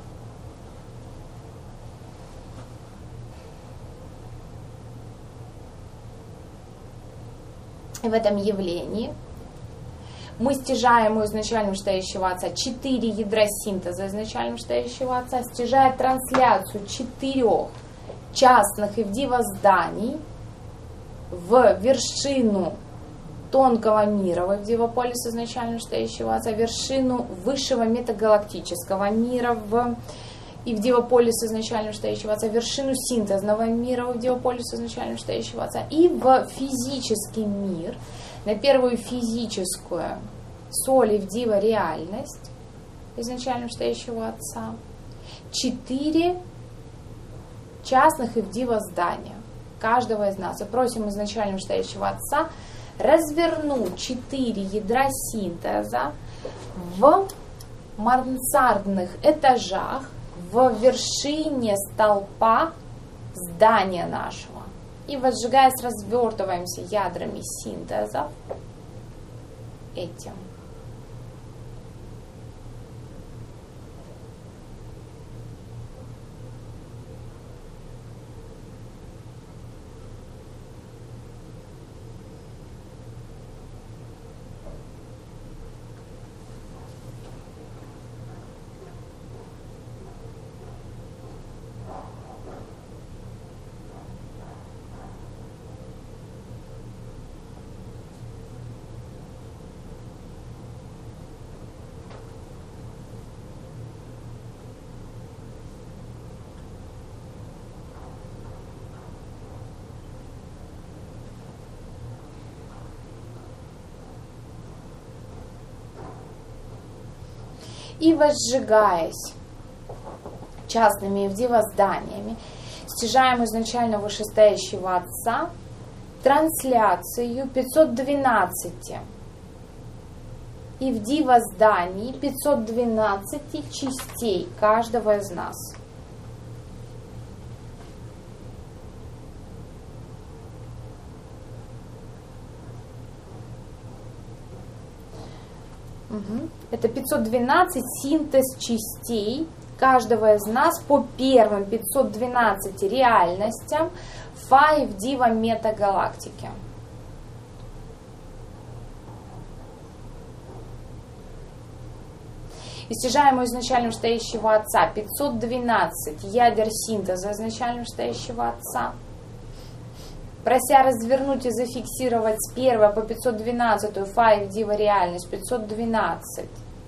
И в этом явлении мы стяжаем у изначально стоящего Отца 4 ядра синтеза изначально стоящего Отца, стяжая трансляцию 4 частных ивдива зданий в вершину тонкого мира, в ивдива полис изначально стоящего Отца, вершину высшего метагалактического мира в ивдива полис изначально стоящего Отца, вершину синтезного мира в ивдива полис изначально стоящего Отца и в физический мир, на первую физическую соль ивдива реальность изначально стоящего Отца, 4 частных ивдива здания каждого из нас. И просим изначально стоящего Отца развернуть 4 ядра синтеза в мансардных этажах в вершине столпа здания нашего. И возжигаясь, развертываемся ядрами синтезов этим. И возжигаясь частными Ивдива-зданиями, стяжаем изначально вышестоящего Отца трансляцию 512 Ивдива-зданий, 512 частей каждого из нас. Это 512 синтез частей каждого из нас по первым 512 реальностям Ивдива метагалактики. И стяжаем изначально вышестоящего Отца 512 ядер синтеза изначально вышестоящего Отца, прося развернуть и зафиксировать с 1 по 512 Ивдива реальность 512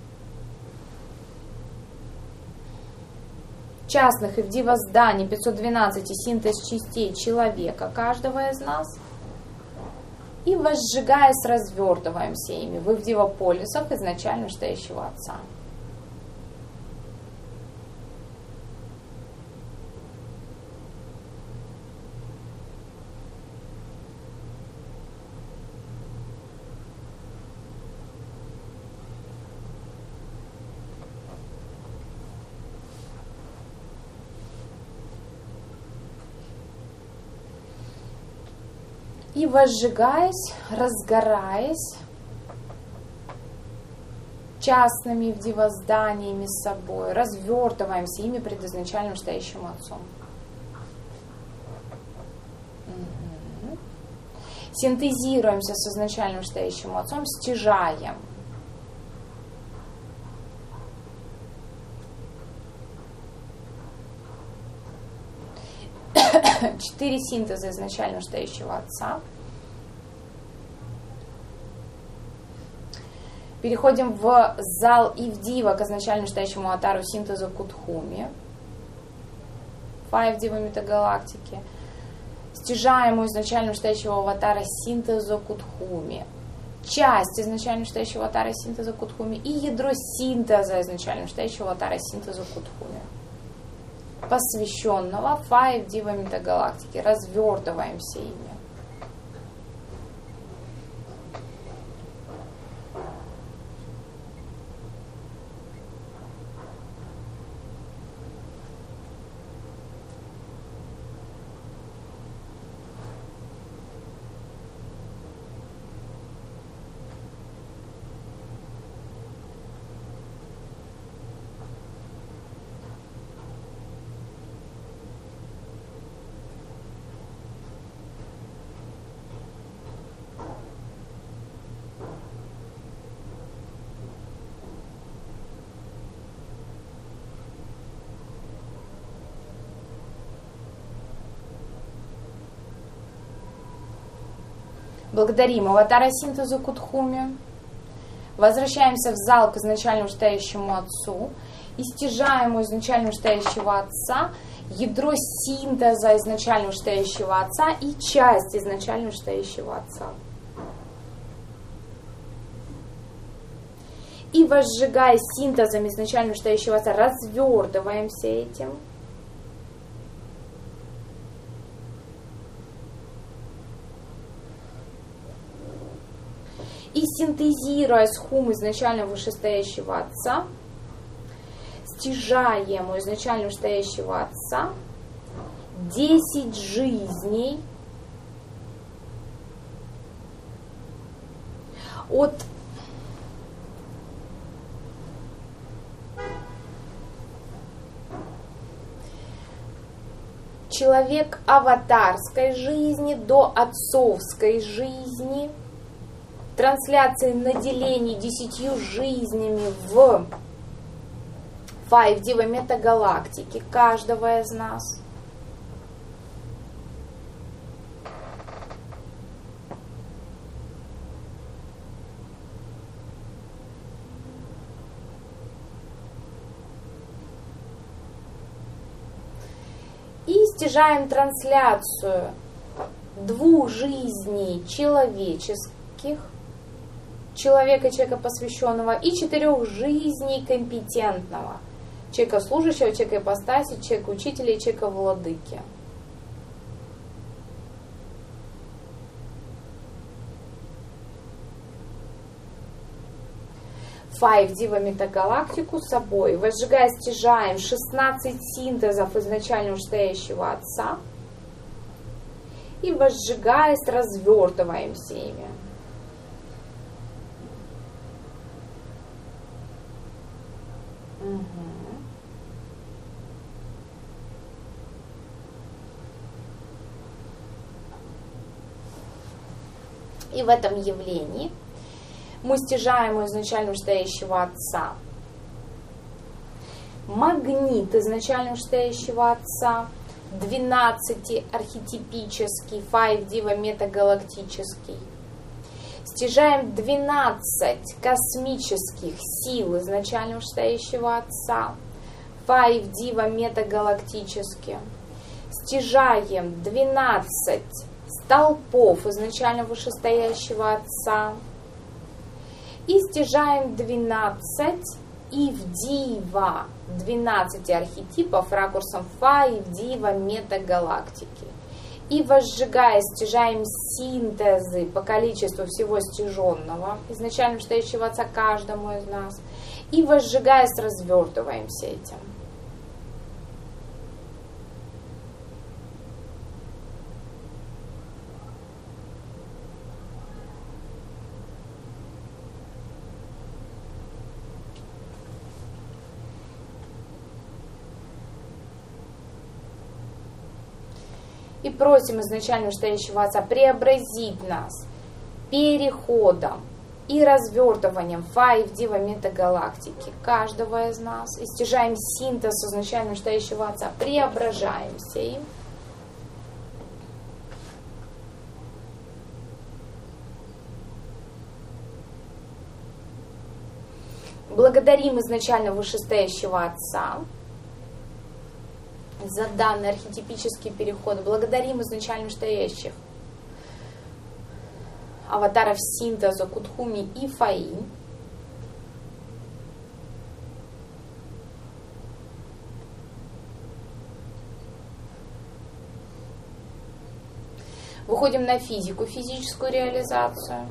частных Ивдива зданий, 512 синтез частей человека, каждого из нас, и возжигаясь, развертываемся ими в Ивдива полюсах изначально вышестоящего Отца. И возжигаясь, разгораясь частными Ивдива-зданиями с собой, развертываемся ими пред изначальным вышестоящим Отцом. Синтезируемся с изначальным вышестоящим Отцом, стяжаем. Четыре синтеза изначально вышестоящего Отца. Переходим в зал Ивдива к изначально вышестоящему Аватару синтеза Кутхуми. Ивдива метагалактики. Стяжаем у изначально вышестоящего Аватара синтеза Кутхуми. Часть изначально вышестоящего Аватара синтеза Кутхуми и ядро синтеза изначально вышестоящего Аватара синтеза Кутхуми, посвященного Ивдива метагалактики. Развертываемся ими. Благодарим Аватара синтезу Кутхуми. Возвращаемся в зал к изначально вышестоящему Отцу и стяжаем у изначально вышестоящего Отца ядро синтеза изначально вышестоящего Отца и часть изначально вышестоящего Отца. И возжигая синтезом изначально вышестоящего Отца, развертываемся этим. И синтезируя схум изначально вышестоящего Отца, стяжаем у изначально вышестоящего Отца 10 жизней от человек аватарской жизни до отцовской жизни, трансляции наделений 10 жизнями в Ивдива метагалактики каждого из нас. И стяжаем трансляцию 2 жизней человеческих человека, человека посвященного, и 4 жизней компетентного. Человека служащего, человека ипостаси, человека учителя и человека владыки. Файв Дива Метагалактику с собой, возжигая, стяжаем 16 синтезов изначально стоящего Отца и возжигаясь, развертываемся ими. И в этом явлении мы стяжаем у изначально стоящего Отца магнит изначально стоящего Отца, 12 архетипический, 5 Дива метагалактический. Стяжаем 12 космических сил изначально стоящего Отца, 5 Дива метагалактически. Стяжаем 12 столпов изначально вышестоящего Отца. И стяжаем 12 Ивдива, 12 архетипов ракурсом 5 Дива метагалактики. И возжигая, стяжаем синтезы по количеству всего стяженного, изначально стоящего Отца каждому из нас. И возжигаясь, развертываемся этим. И просим изначально стоящего Отца преобразить нас переходом и развертыванием 5 Дива метагалактики каждого из нас. И стяжаем синтез изначально стоящего Отца, преображаемся им. Благодарим изначально вышестоящего Отца за данный архетипический переход. Благодарим изначально стоящих аватаров синтеза Кутхуми и Фаинь. Выходим на физику, физическую реализацию.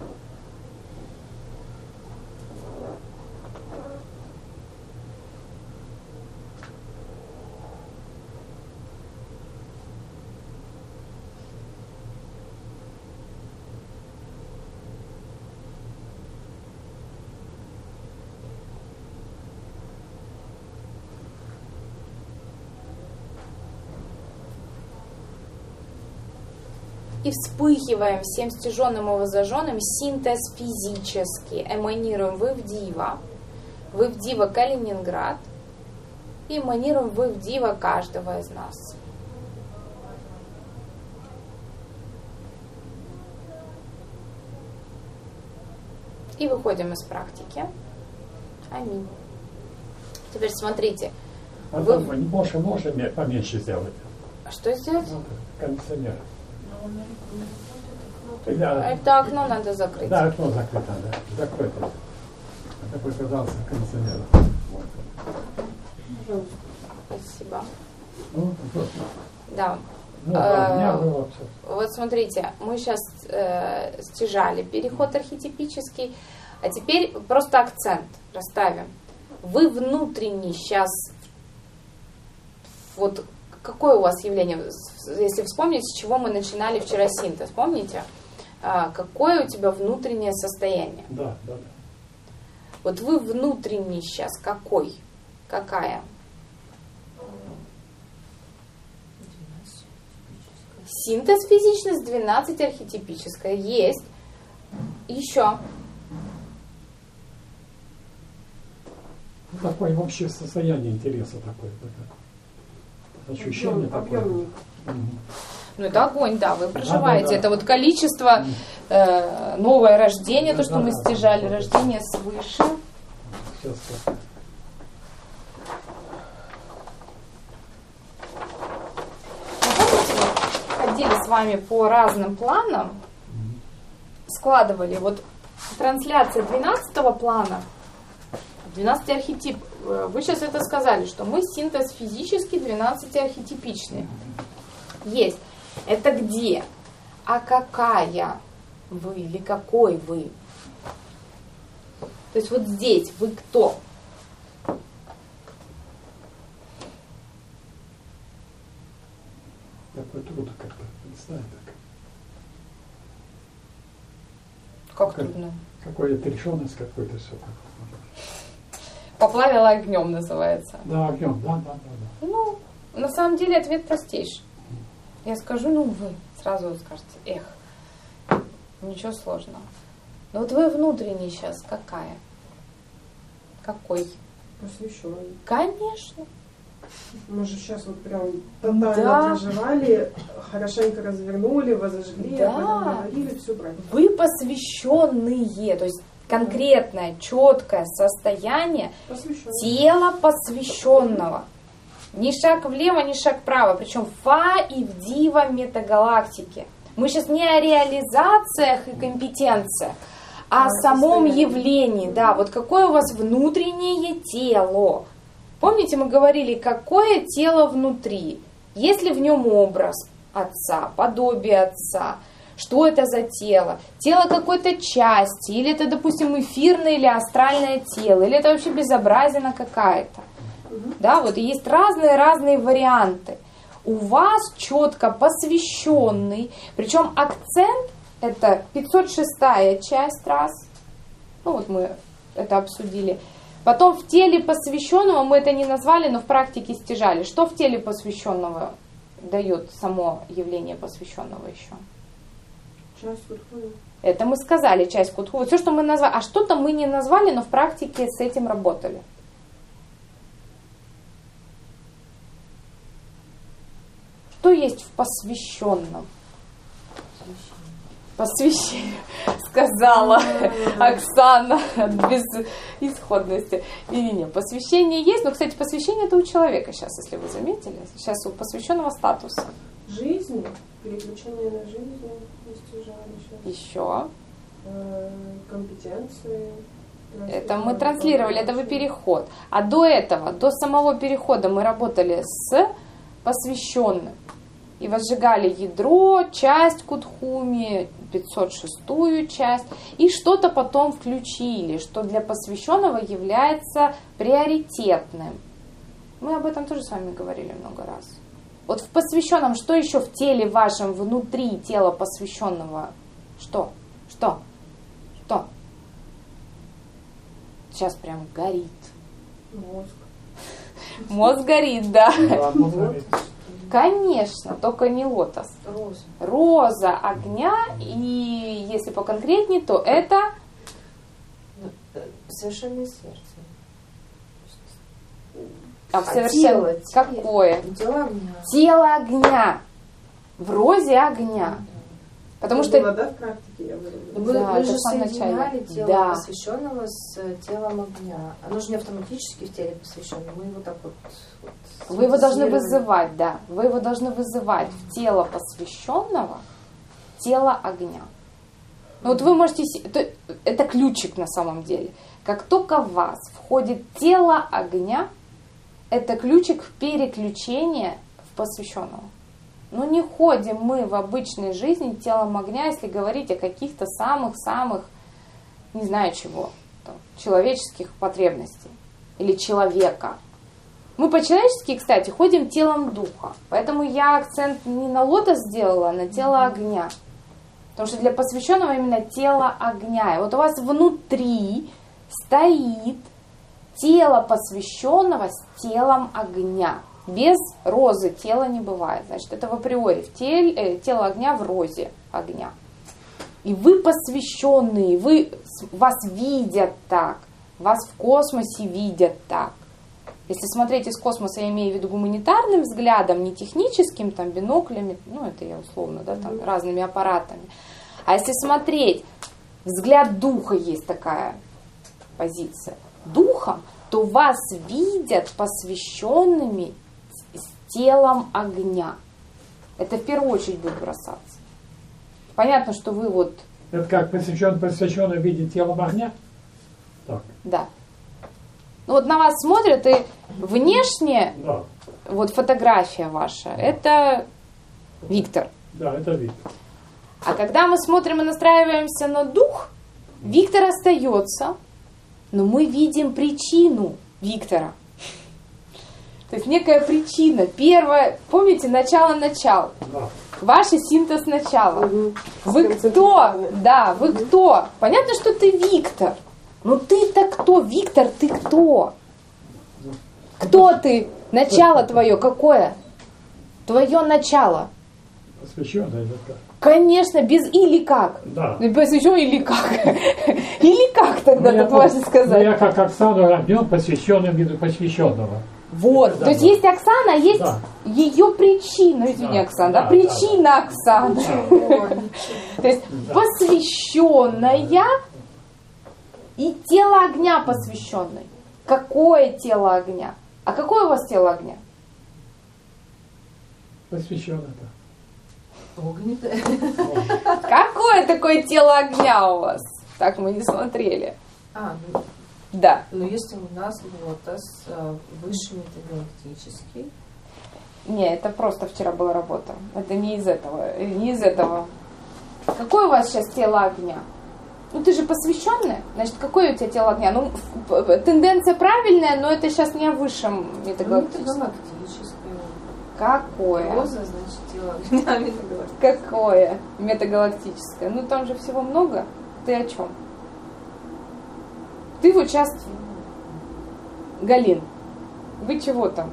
И вспыхиваем всем стяженным и воззаженным синтез физический. Эманируем в Ивдива Калининград. И эманируем в Ивдива каждого из нас. И выходим из практики. Аминь. Теперь смотрите. Больше поменьше сделать. Что сделать? Кондиционер. Это окно надо закрыть. Да, окно закрыть надо. Закройте. Это показался кондиционер. Спасибо. Ну, да. Вот смотрите, мы сейчас стяжали переход архетипический, а теперь просто акцент расставим. Вы внутренний сейчас, вот какое у вас явление, если вспомнить, с чего мы начинали вчера синтез, помните? Какое у тебя внутреннее состояние? Да. Вот вы внутренний сейчас какой? Какая? Синтез физичность 12 архетипическая. Есть. Еще. Такое общее состояние интереса такое. Ощущение такое. Ну это огонь, да, вы проживаете. Да. Это вот количество, новое рождение, то, что мы стяжали, рождение свыше. Сейчас. Ходили с вами по разным планам, складывали вот трансляция 12-го плана, 12 архетип. Вы сейчас это сказали, что мы синтез физически 12-архетипичный. Есть. Это где? А какая вы или какой вы? То есть вот здесь вы кто? Такое трудно как-то представить. Как трудно? Какая-то решенность, какой-то все. Поплавила огнем называется. Да, огнем, да. Ну, на самом деле ответ простейший. Я скажу, ну вы. Сразу скажете, ничего сложного. Но вот вы внутренний сейчас какая? Какой? Посвященный. Конечно. Мы же сейчас вот прям тотально проживали, хорошенько развернули, возожгли, об этом говорили, все правильно. Вы посвященные, то есть конкретное, четкое состояние тела посвященного. Ни шаг влево, ни шаг вправо, причем фа и в дива метагалактики. Мы сейчас не о реализациях и компетенциях, а о самом явлении. Да, вот какое у вас внутреннее тело. Помните, мы говорили, какое тело внутри? Есть ли в нем образ Отца, подобие Отца? Что это за тело? Тело какой-то части? Или это, допустим, эфирное или астральное тело? Или это вообще безобразина какая-то? Да, вот и есть разные варианты. У вас четко посвященный, причем акцент это 506-я часть раз. Ну вот мы это обсудили. Потом в теле посвященного, мы это не назвали, но в практике стяжали. Что в теле посвященного дает само явление посвященного еще? Часть Кутхуи. Это мы сказали, часть Кутхуи. Все, что мы назвали. А что-то мы не назвали, но в практике с этим работали. Что есть в посвященном? Посвящение, сказала Оксана без исходности. Не, посвящение есть, но, кстати, посвящение это у человека сейчас, если вы заметили. Сейчас у посвященного статуса. Жизнь, переключение на жизнь, еще. Компетенции. Это мы транслировали, это вы переход. А до этого, до самого перехода мы работали с посвященным. И возжигали ядро, часть Кутхуми, 506-ю часть. И что-то потом включили, что для посвященного является приоритетным. Мы об этом тоже с вами говорили много раз. Вот в посвященном, что еще в теле вашем, внутри тела посвященного? Что? Сейчас прям горит. Мозг горит, да. Конечно, только не лотос. Роза огня, и если поконкретнее, то это совершенное сердце. Совершенно какое? Тело огня. Тело огня. В розе огня. Потому что было, да, в практике, я говорю. Вы же соединяли тело посвященного с телом огня. Оно же не автоматически в теле посвященного. Мы его так вот вы его должны вызывать, да. Вы его должны вызывать в тело посвященного, тело огня. Ну вот вы можете... Это ключик на самом деле. Как только в вас входит тело огня, это ключик в переключение в посвященного. Ну не ходим мы в обычной жизни телом огня, если говорить о каких-то самых-самых, не знаю чего, там, человеческих потребностей или человека. Мы по-человечески, кстати, ходим телом духа. Поэтому я акцент не на лотос сделала, а на тело огня. Потому что для посвященного именно тело огня. И вот у вас внутри стоит тело посвященного с телом огня. Без розы тела не бывает. Значит, это в априори. Тело огня в розе огня. И вы посвященные, вас видят так. Вас в космосе видят так. Если смотреть из космоса, я имею в виду гуманитарным взглядом, не техническим, там, биноклями, ну, это я условно, да, там, разными аппаратами. А если смотреть, взгляд духа есть такая позиция. Духом, то вас видят посвященными с телом огня. Это в первую очередь будет бросаться. Понятно, что вы вот Это как посвященный видит телом огня? Так. Да. Ну вот на вас смотрят, и внешне, Да. вот фотография ваша, это Виктор. Да, это Виктор. А когда мы смотрим и настраиваемся на дух, Виктор остается, но мы видим причину Виктора. То есть некая причина. Первое, помните, начало-начал. Да. Ваш синтез начала. Вы кто? Да, вы кто? Понятно, что ты Виктор. Но ты-то кто? Виктор, ты кто? Кто ты? Начало твое какое? Твое начало. Посвященный это как? Конечно, без или как. Да. Посвящен или как. Или как тогда Ну, тут можно Ну, сказать. я как Оксану огнем, посвященным виду посвященного. Вот, Это то есть да. есть Оксана, а есть Да. ее причина, извини, Да, Оксана, да, причина Оксаны. То есть Да. посвященная и тело огня посвященной. Какое тело огня? А какое у вас тело огня? Посвященный. Огненное. Какое такое тело огня у вас? Так мы не смотрели. Ну, Да. ну если у нас лотос высший метагалактический, Не, это просто вчера была работа. Это не из этого. Не из этого. Какое у вас сейчас тело огня? Ну ты же посвященная. Значит, какое у тебя тело огня? Ну, тенденция правильная, но это сейчас не о высшем метагалактическом. метагалактическое. Какое? Роза, значит, тело огня метагалактическое. Какое метагалактическое? Ну там же всего много. Ты о чем? Ты вот сейчас... Галин, вы чего там?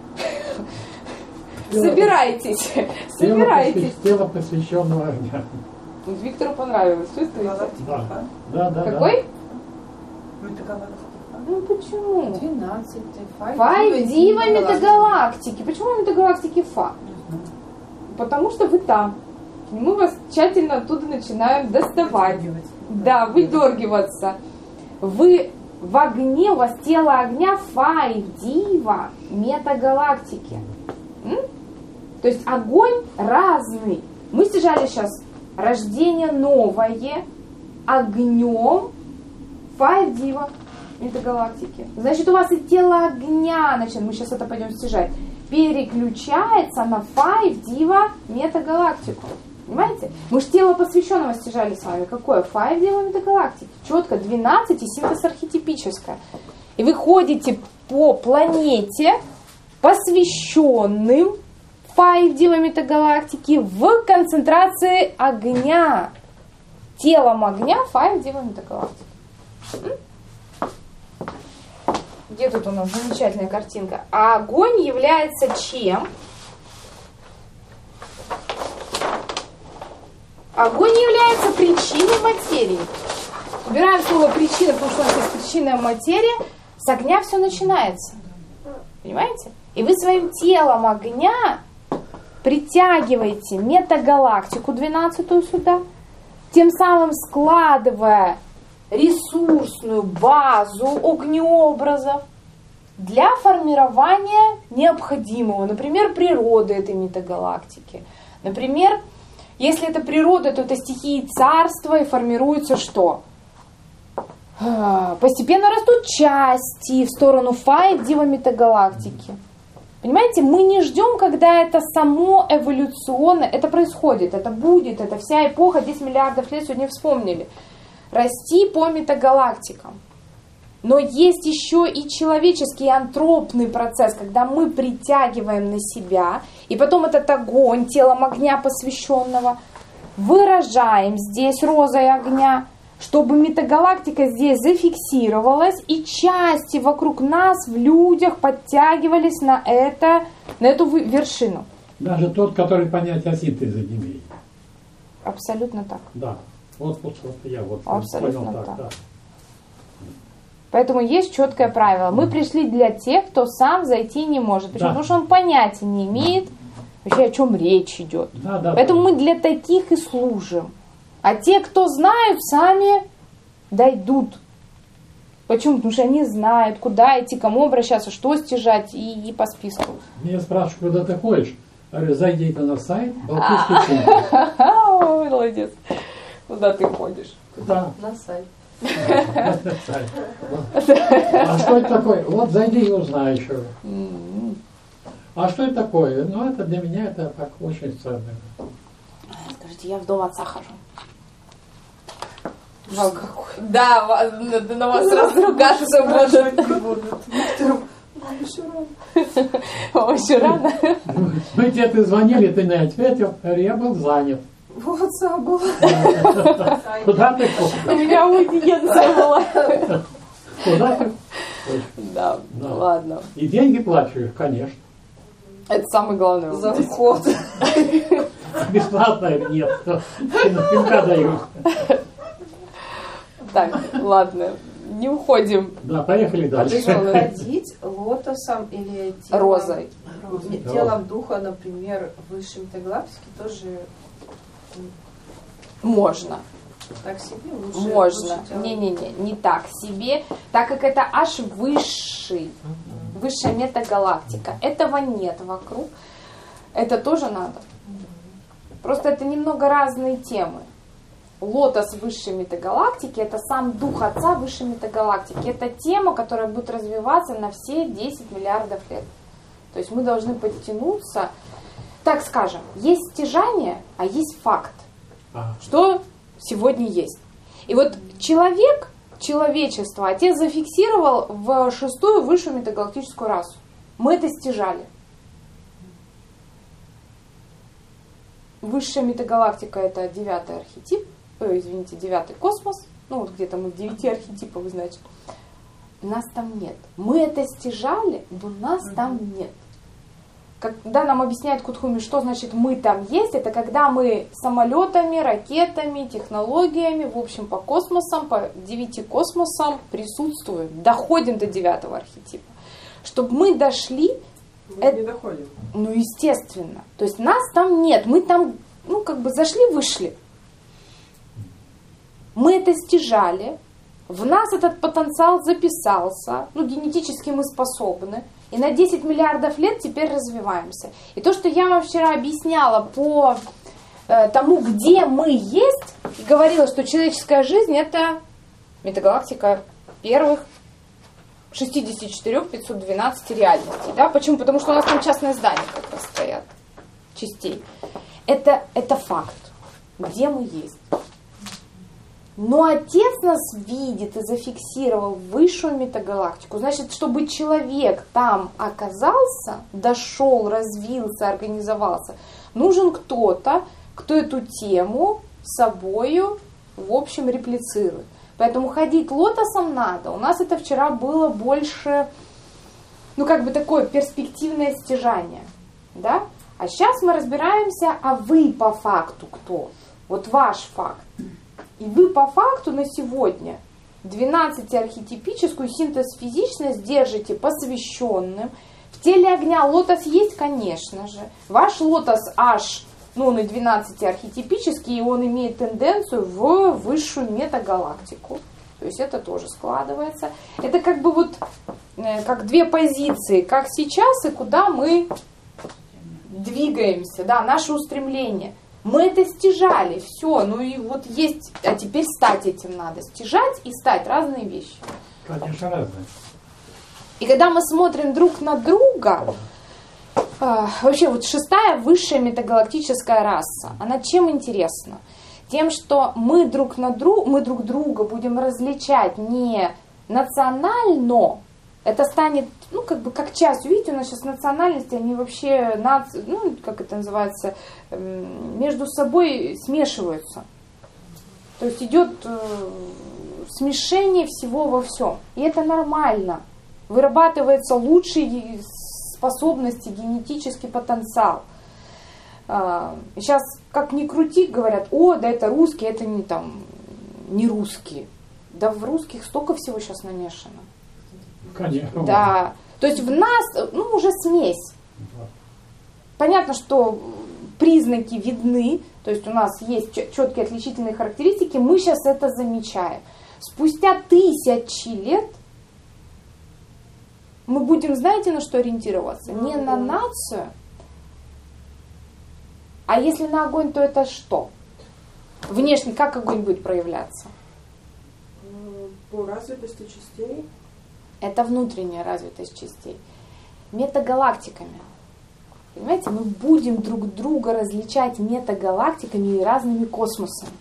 Собирайтесь. Собирайтесь. Тело посвященного огня. Вот Виктору понравилось. Чувствуете? Да. Да, да, Какой? Метагалактика. Ну почему? 12-й. Фа Дива метагалактики. Почему метагалактики Фа? Потому что вы там. И мы вас тщательно оттуда начинаем доставать. Да, выдергиваться. Вы в огне, у вас тело огня Фа Дива метагалактики. То есть огонь разный. Мы стяжали сейчас рождение новое огнем Фа Дива метагалактики. Значит, у вас и тело огня, значит, мы сейчас это пойдем стяжать, переключается на Фа Дива метагалактику. Понимаете? Мы же тело посвященного стяжали с вами. Какое? Фа Дива метагалактики. Четко 12 и синтез архетипическое. И вы ходите по планете посвященным Фа Дива метагалактики в концентрации огня. Телом огня Фа Дива метагалактики. Где тут у нас замечательная картинка? А огонь является чем? Огонь является причиной материи. Убираем слово причина, потому что у нас есть причинная материя. С огня все начинается. Понимаете? И вы своим телом огня притягиваете метагалактику 12-ю сюда, тем самым складывая ресурсную базу огнеобразов для формирования необходимого, например, природы этой метагалактики. Например, если это природа, то это стихии царства, и формируется что? Постепенно растут части в сторону Фа Дива метагалактики. Понимаете, мы не ждем, когда это само эволюционно, это происходит, это будет, это вся эпоха, 10 миллиардов лет сегодня вспомнили. Расти по метагалактикам. Но есть еще и человеческий антропный процесс, когда мы притягиваем на себя, и потом этот огонь, телом огня посвященного, выражаем здесь розой огня, чтобы метагалактика здесь зафиксировалась, и части вокруг нас в людях подтягивались на эту вершину. Даже тот, который понятия синтеза не имеет. Абсолютно так. Да. Вот я Абсолютно понял так. так. Да. Поэтому есть четкое правило. Мы пришли для тех, кто сам зайти не может. Почему? Да. Потому что он понятия не имеет вообще, о чем речь идет. Да, Поэтому мы для таких и служим. А те, кто знают, сами дойдут. Почему? Потому что они знают, куда идти, кому обращаться, что стяжать и по списку. Меня спрашивают, куда ты ходишь? Я говорю, зайдите на сайт Балтийский центр. Ой, молодец. Куда ты ходишь? Да. На сайт. А что это такое? Вот зайди и узнай еще. А что это такое? Ну, это для меня это так очень ценно. Скажите, я в дом отца хожу. Да, на вас разругаться будут. Очень рано. Мы тебе звонили, ты не ответил, я был занят. Вот был. Куда ты У меня аудиенция была. Куда ты? Да, ладно. И деньги плачешь, конечно. Это самый главный За вопрос. вход. Бесплатно или нет? Пинка дают. Так, ладно, не уходим. Да, поехали дальше. Ходить лотосом или телом, Розой. телом духа, например, высшим галактики тоже Можно. так себе лучше. Можно. лучше телом. Не так себе, так как это аж высшая метагалактика. Этого нет вокруг. Это тоже надо. Просто это немного разные темы. Лотос высшей метагалактики — это сам дух Отца высшей метагалактики. Это тема, которая будет развиваться на все 10 миллиардов лет. То есть мы должны подтянуться. Так скажем, есть стяжание, а есть факт. Что сегодня есть. И вот человечество, Отец зафиксировал в 6-ю высшую метагалактическую расу. Мы это стяжали. Высшая метагалактика — это 9-й архетип, 9-й космос, ну вот где-то мы в 9 архетипах, значит. Нас там нет. Мы это стяжали, но нас там нет. Когда нам объясняет Кутхуми, что значит мы там есть, это когда мы самолетами, ракетами, технологиями, в общем, по космосам, по 9 космосам присутствуем, доходим до 9-го архетипа. Чтобы мы дошли, Мы не доходим. ну, естественно. То есть нас там нет. Мы там, ну, как бы зашли-вышли. Мы это стяжали. В нас этот потенциал записался. Ну, генетически мы способны. И на 10 миллиардов лет теперь развиваемся. И то, что я вам вчера объясняла по тому, где мы есть, и говорила, что человеческая жизнь — это метагалактика первых 64 512 реальностей. Да? Почему? Потому что у нас там частные здания как раз стоят, частей. Это факт, где мы есть. Но Отец нас видит и зафиксировал высшую метагалактику. Значит, чтобы человек там оказался, дошел, развился, организовался, нужен кто-то, кто эту тему собою, в общем, реплицирует. Поэтому ходить лотосом надо. У нас это вчера было больше, ну, как бы такое перспективное стяжание. Да? А сейчас мы разбираемся, а вы по факту кто? Вот ваш факт. И вы по факту на сегодня 12-архетипическую синтез-физичность держите посвященным. В теле огня лотос есть, конечно же. Ваш лотос аж, ну, он и 12-архетипический, и он имеет тенденцию в высшую метагалактику. То есть это тоже складывается. Это как бы вот как две позиции, как сейчас и куда мы двигаемся, да, наши устремления. Мы это стяжали, все, ну и вот есть, а теперь стать этим надо. Стяжать и стать — разные вещи. Конечно, разные. И когда мы смотрим друг на друга, вообще вот 6-я высшая метагалактическая раса, она чем интересна? Тем, что мы друг друга будем различать не национально, это станет, ну, как бы как частью. Видите, у нас сейчас национальности, они вообще, ну, как это называется, между собой смешиваются. То есть идет смешение всего во всем. И это нормально. Вырабатывается лучшие способности, генетический потенциал. Сейчас, как ни крути, говорят, о, да это русские, это не русские. Да в русских столько всего сейчас намешано. Конечно. Да. То есть в нас, ну, уже смесь. Понятно, что признаки видны, то есть у нас есть четкие отличительные характеристики, мы сейчас это замечаем. Спустя 1000 лет мы будем, знаете, на что ориентироваться? Не на нацию, а если на огонь, то это что? Внешне как огонь будет проявляться? По развитости частей? Это внутренняя развитость частей. Метагалактиками. Понимаете, мы будем друг друга различать метагалактиками и разными космосами.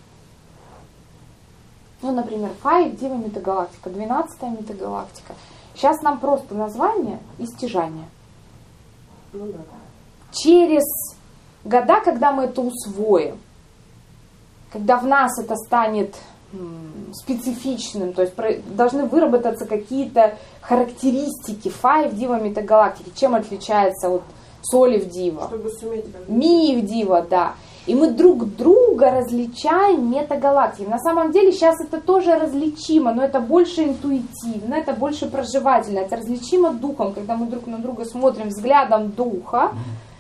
Ну, например, 5-Дива метагалактика, 12-я метагалактика. Сейчас нам просто название и стяжание. Ну да. Через года, когда мы это усвоим, когда в нас это станет специфичным, то есть должны выработаться какие-то характеристики 5-Дива метагалактики, чем отличается вот Соли в Дива, Чтобы суметь Ми в Дива, да. И мы друг друга различаем метагалактики. На самом деле сейчас это тоже различимо, но это больше интуитивно, это больше проживательно, это различимо духом, когда мы друг на друга смотрим взглядом духа,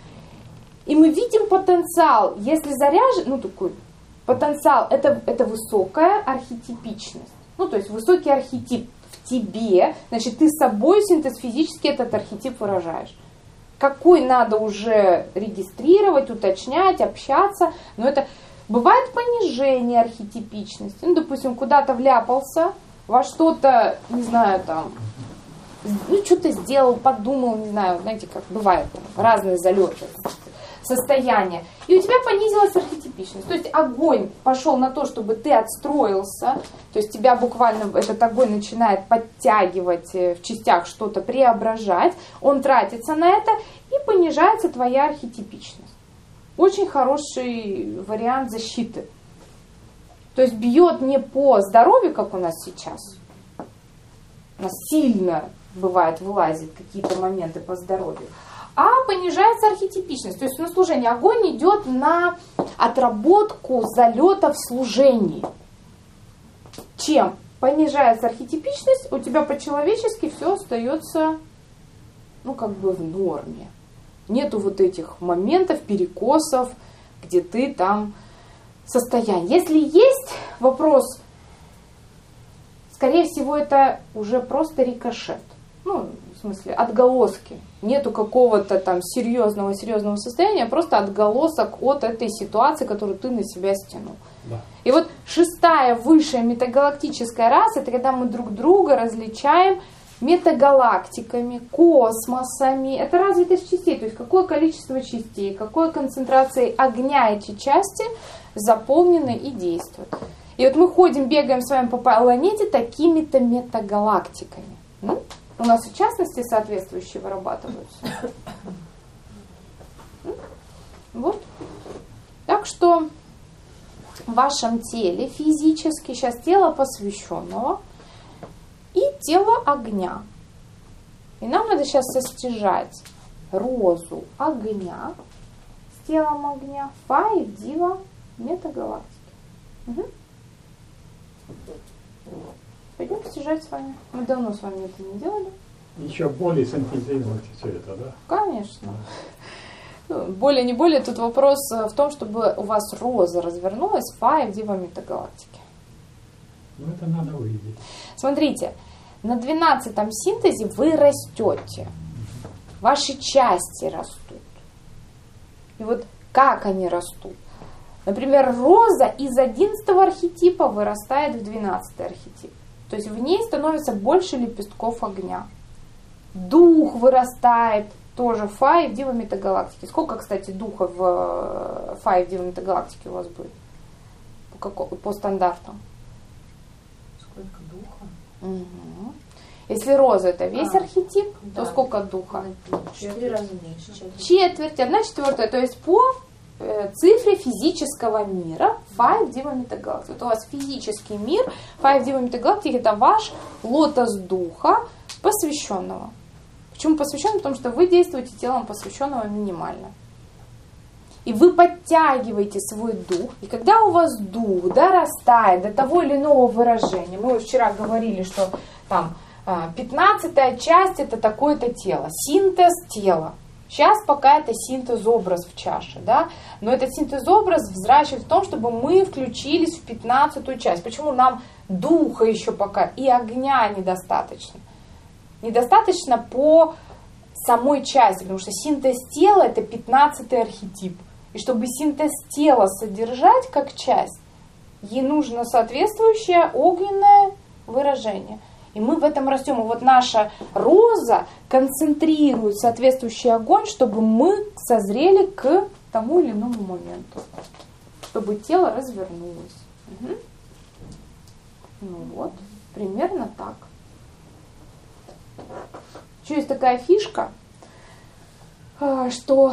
и мы видим потенциал. Если заряжен, ну такой потенциал, это высокая архетипичность. Ну то есть высокий архетип в тебе, значит ты собой синтез-физически этот архетип выражаешь. Какой надо уже регистрировать, уточнять, общаться. Но это бывает понижение архетипичности. Ну, допустим, куда-то вляпался, во что-то, не знаю, там, ну, что-то сделал, подумал, не знаю, знаете, как бывает, разные залеты, состояния. И у тебя понизилась архетипичность. То есть огонь пошел на то, чтобы ты отстроился, то есть тебя буквально этот огонь начинает подтягивать в частях, что-то преображать, он тратится на это и понижается твоя архетипичность. Очень хороший вариант защиты. То есть бьет не по здоровью, как у нас сейчас. У нас сильно бывает вылазит какие-то моменты по здоровью. А понижается архетипичность. То есть на служение огонь идет на отработку залета в служении. Чем понижается архетипичность, у тебя по-человечески все остается, ну, как бы в норме. Нету вот этих моментов, перекосов, где ты там состояние. Если есть вопрос, скорее всего, это уже просто рикошет. Ну, в смысле, отголоски. Нету какого-то там серьезного состояния, просто отголосок от этой ситуации, которую ты на себя стянул. Да. И вот 6-я высшая метагалактическая раса, это когда мы друг друга различаем метагалактиками, космосами. Это развитость частей, то есть какое количество частей, какой концентрацией огня эти части заполнены и действуют. И вот мы ходим, бегаем с вами по планете такими-то метагалактиками. У нас в частности соответствующие вырабатываются. Вот. Так что в вашем теле физически сейчас тело посвященного и тело огня. И нам надо сейчас состяжать розу огня с телом огня, 5-Дива метагалактики. Угу. Пойдем стяжать с вами. Мы давно с вами это не делали. Еще более синтезировать все это, да? Конечно. Более не более, тут вопрос в том, чтобы у вас роза развернулась в 5-Дива метагалактики. Ну это надо увидеть. Смотрите, на 12-м синтезе вы растете. Ваши части растут. И вот как они растут? Например, роза из 11-го архетипа вырастает в 12-й архетип. То есть в ней становится больше лепестков огня. Дух вырастает тоже в 5-Дива метагалактики. Сколько, кстати, духа в 5-Дива метагалактике у вас будет? По стандартам? Сколько духа? Угу. Если роза это весь архетип, то сколько духа? 4 раза меньше. Четверть, 1/4. То есть по цифре физического мира 5-Дива метагалактики. Вот у вас физический мир 5-Дива метагалактики это ваш лотос духа посвященного. Почему посвященного? Потому что вы действуете телом посвященного минимально. И вы подтягиваете свой дух. И когда у вас дух дорастает до того или иного выражения, мы вчера говорили, что там 15-я часть это такое-то тело, синтез тела. Сейчас пока это синтез-образ в чаше, да? Но этот синтез-образ взращивает в том, чтобы мы включились в 15-ю часть. Почему нам духа еще пока и огня недостаточно? Недостаточно по самой части, потому что синтез тела это 15-й архетип. И чтобы синтез тела содержать как часть, ей нужно соответствующее огненное выражение. И мы в этом растем. И вот наша роза концентрирует соответствующий огонь, чтобы мы созрели к тому или иному моменту. Чтобы тело развернулось. Угу. Ну вот, примерно так. Еще есть такая фишка, что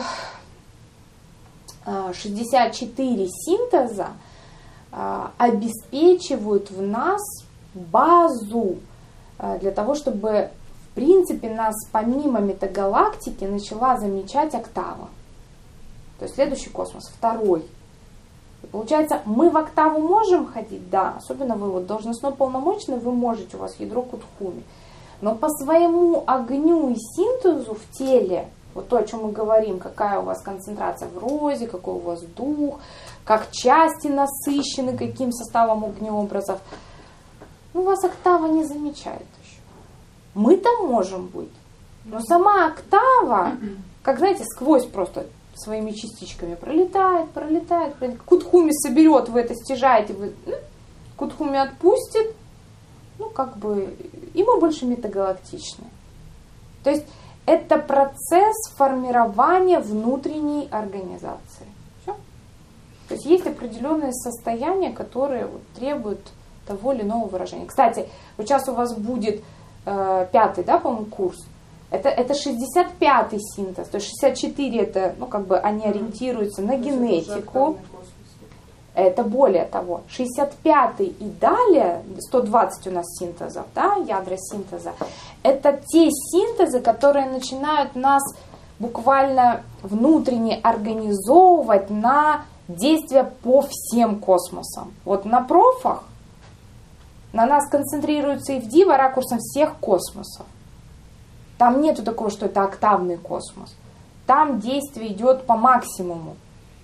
64 синтеза обеспечивают в нас базу для того, чтобы, в принципе, нас помимо метагалактики начала замечать октава. То есть следующий космос, второй. И получается, мы в октаву можем ходить? Да, особенно вы вот должностно полномочный, вы можете, у вас ядро Кутхуми. Но по своему огню и синтезу в теле, вот то, о чем мы говорим, какая у вас концентрация в розе, какой у вас дух, как части насыщены, каким составом огнеобразов, ну, вас октава не замечает еще. Мы там можем быть. Но сама октава, как, знаете, сквозь просто своими частичками пролетает. Кутхуми соберет, вы это стяжаете, вы Кутхуми отпустит, ну, как бы, и мы больше метагалактичны. То есть это процесс формирования внутренней организации. Все? То есть есть определенные состояния, которые вот требуют того или иного выражения. Кстати, вот сейчас у вас будет 5-й, да, по-моему, курс. Это 65-й синтез. То есть 64 это, ну, как бы они ориентируются на генетику. Это более того. 65-й и далее, 120 у нас синтезов, да, ядра синтеза, это те синтезы, которые начинают нас буквально внутренне организовывать на действия по всем космосам. Вот на профах на нас концентрируется и в Дива ракурсом всех космосов. Там нету такого, что это октавный космос. Там действие идет по максимуму.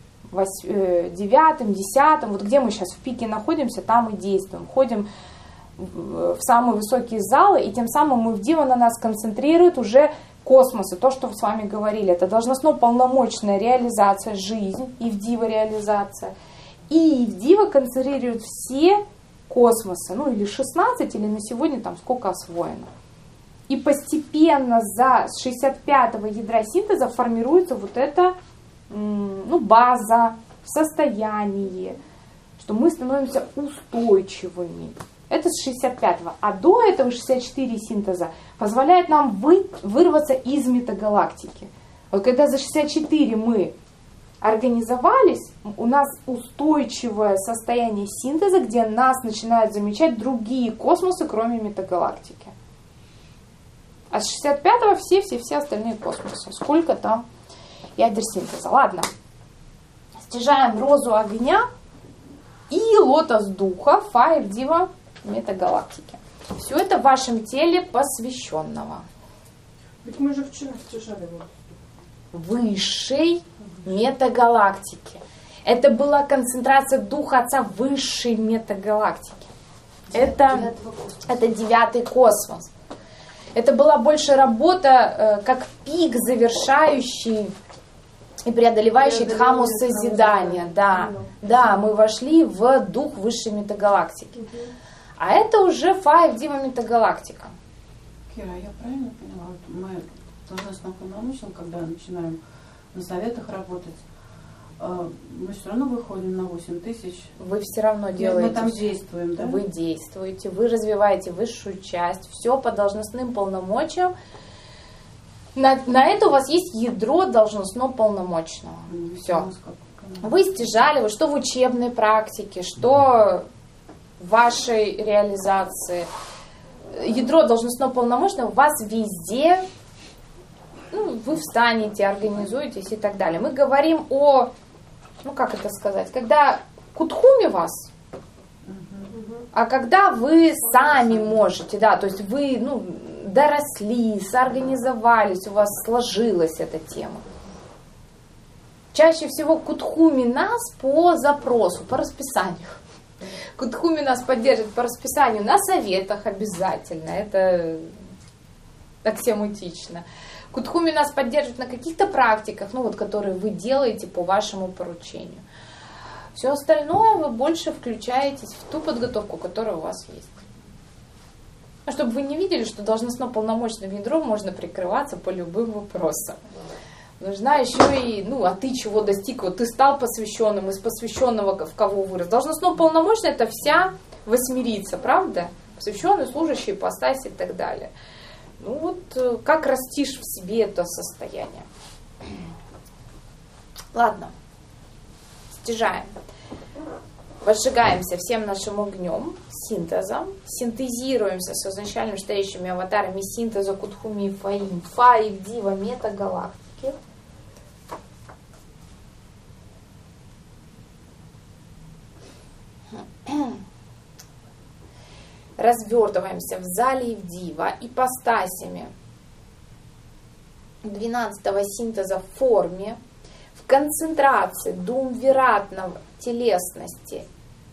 9-м, 10-м, вот где мы сейчас в пике находимся, там и действуем. Ходим в самые высокие залы, и тем самым мы в Дива на нас концентрирует уже космос. И то, что вы с вами говорили, это должностно-полномочная реализация, жизнь, и в Дива реализация. И в Дива концентрируют все космосы, ну или 16, или на сегодня там сколько освоено. И постепенно с 65-го ядра синтеза формируется вот эта, ну, база, состояние, что мы становимся устойчивыми. Это с 65-го. А до этого 64 синтеза позволяет нам вырваться из метагалактики. Вот когда за 64 мы организовались, у нас устойчивое состояние синтеза, где нас начинают замечать другие космосы, кроме метагалактики. А с 65-го все остальные космосы. Сколько там ядер синтеза. Ладно. Стяжаем розу огня и лотос духа, Fire Diva метагалактики. Все это в вашем теле посвященного. Ведь мы же вчера стяжали вот. Высшей метагалактики. Это была концентрация духа Отца высшей метагалактики. Это 9-й космос. Это была больше работа как пик, завершающий и преодолевающий дхаму созидания. Да, мы вошли в дух высшей метагалактики. А это уже Five Diva метагалактика. Кира, я правильно поняла? Вот мы должностно полномочным, когда начинаем на советах работать, мы все равно выходим на 8 тысяч. Вы все равно делаете. Мы там действуем, да? Вы действуете, вы развиваете высшую часть, все по должностным полномочиям. На это у вас есть ядро должностно-полномочного. Все. Вы стяжали, что в учебной практике, что в вашей реализации. Ядро должностно-полномочного у вас везде, ну, вы встанете, организуетесь и так далее. Мы говорим о, ну как это сказать, когда Кутхуми вас, а когда вы сами можете, да, то есть вы, ну, доросли, соорганизовались, у вас сложилась эта тема. Чаще всего Кутхуми нас по запросу, по расписанию. Кутхуми нас поддержит по расписанию на советах обязательно, это аксиоматично. Кутхуми нас поддержит на каких-то практиках, ну вот, которые вы делаете по вашему поручению. Все остальное вы больше включаетесь в ту подготовку, которая у вас есть. Чтобы вы не видели, что должностно-полномочным ядром можно прикрываться по любым вопросам. Нужна еще и, а ты чего достиг? Вот ты стал посвященным, из посвященного в кого вырос. Должностно-полномочный — это вся восьмерица, правда? Посвященный, служащий, ипостась и так далее. Как растишь в себе это состояние? Ладно, стяжаем. Возжигаемся всем нашим огнем, синтезом, синтезируемся с изначальными стоящими аватарами синтеза Кутхуми и Фаим, Фа и Дива метагалактики. Развертываемся в зале Ивдива ипостасями 12-го синтеза в форме, в концентрации думвиратного телесности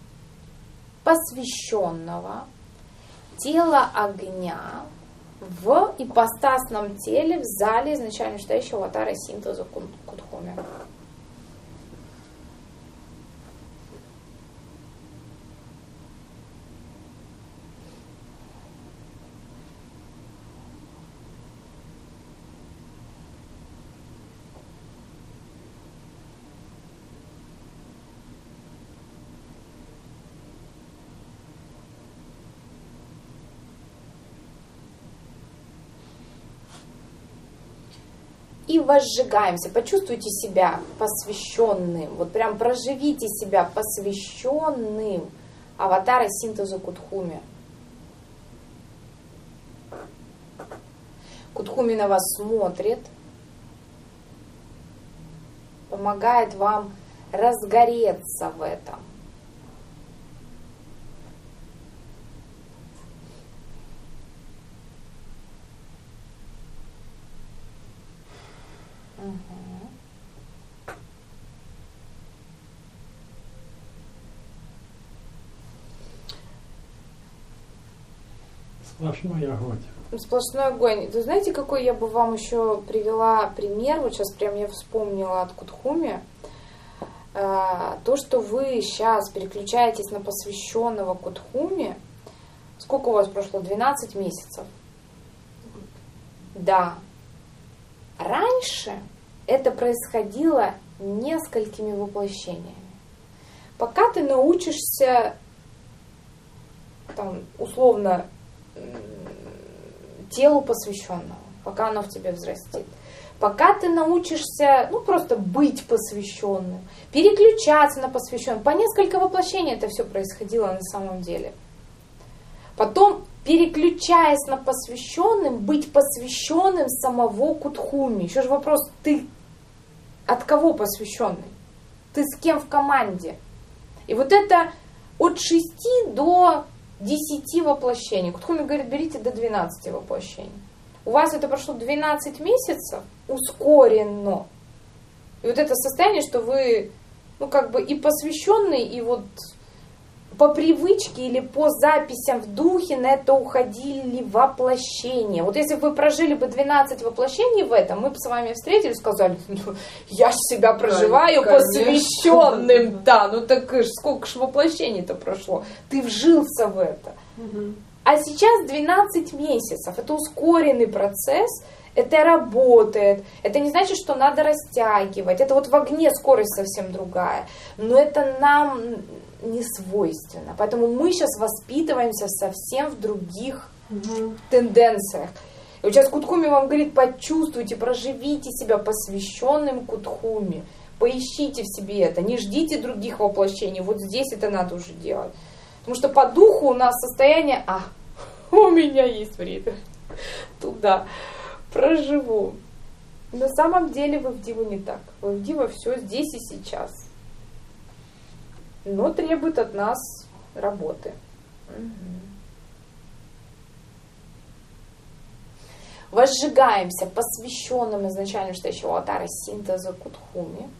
посвященного тела огня в ипостасном теле в зале изначально стоящего аватара синтеза Кутхуми. И возжигаемся. Почувствуйте себя посвященным. Вот прям проживите себя посвященным аватара синтеза Кутхуми. Кутхуми на вас смотрит, помогает вам разгореться в этом. Сплошной огонь. Сплошной огонь. Вы знаете, какой я бы вам еще привела пример? Вот сейчас прям я вспомнила от Кутхуми. То, что вы сейчас переключаетесь на посвященного Кутхуми. Сколько у вас прошло? 12 месяцев. Да. Раньше это происходило несколькими воплощениями. Пока ты научишься, условно, телу посвященного, пока оно в тебе взрастет. Пока ты научишься, просто быть посвященным, переключаться на посвященного. По несколько воплощений это все происходило на самом деле. Потом, переключаясь на посвященным, быть посвященным самого Кутхуми. Еще же вопрос, ты от кого посвященный? Ты с кем в команде? И вот это от 6 до 10 воплощений. Кутхуми говорит, берите до 12 воплощений. У вас это прошло 12 месяцев ускоренно. И вот это состояние, что вы, и посвященный, и вот по привычке или по записям в духе на это уходили воплощения. Вот если бы вы прожили бы 12 воплощений в этом, мы бы с вами встретились и сказали, я ж себя проживаю посвященным. Да, так сколько ж воплощений-то прошло. Ты вжился в это. А сейчас 12 месяцев. Это ускоренный процесс. Это работает. Это не значит, что надо растягивать. Это вот в огне скорость совсем другая. Но это нам не свойственно. Поэтому мы сейчас воспитываемся совсем в других тенденциях. И вот сейчас Кутхуми вам говорит, почувствуйте, проживите себя посвященным Кутхуми. Поищите в себе это. Не ждите других воплощений. Вот здесь это надо уже делать. Потому что по духу у нас состояние, у меня есть время. Туда проживу. На самом деле в Ивдиву не так. В Ивдиву все здесь и сейчас. Но требует от нас работы. Возжигаемся посвященным изначально стоящего аватара синтеза Кутхуми.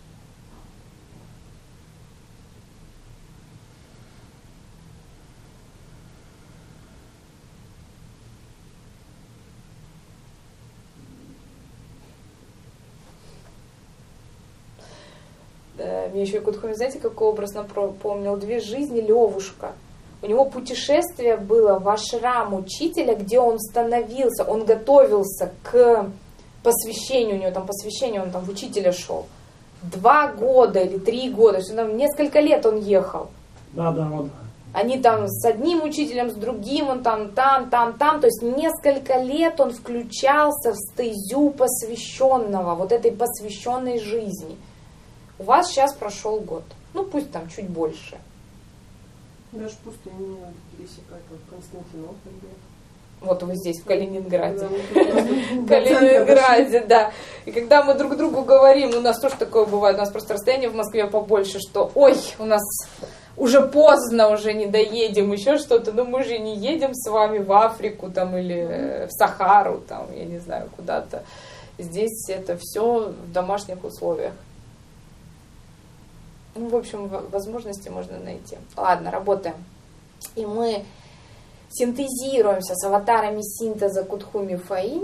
Мне еще Кутхуми, знаете, какой образ напомнил? 2 жизни, Левушка. У него путешествие было в ашрам учителя, где он становился, он готовился к посвящению, у него там посвящение, он там в учителя шел. 2 года или 3 года, что там несколько лет он ехал. Да, вот. Они там с одним учителем, с другим, он там, то есть несколько лет он включался в стезю посвященного, вот этой посвященной жизни. У вас сейчас прошел год, ну пусть там чуть больше. Даже пустыню не надо пересекать, как в Константинополе. Вот вы здесь, в Калининграде. В Калининграде, да. И когда мы друг другу говорим, у нас тоже такое бывает, у нас просто расстояние в Москве побольше, что ой, у нас уже поздно, уже не доедем, еще что-то, но мы же не едем с вами в Африку там или в Сахару, там, я не знаю, куда-то. Здесь это все в домашних условиях. Ну, в общем, возможности можно найти. Ладно, работаем. И мы синтезируемся с аватарами синтеза Кутхуми Фаинь.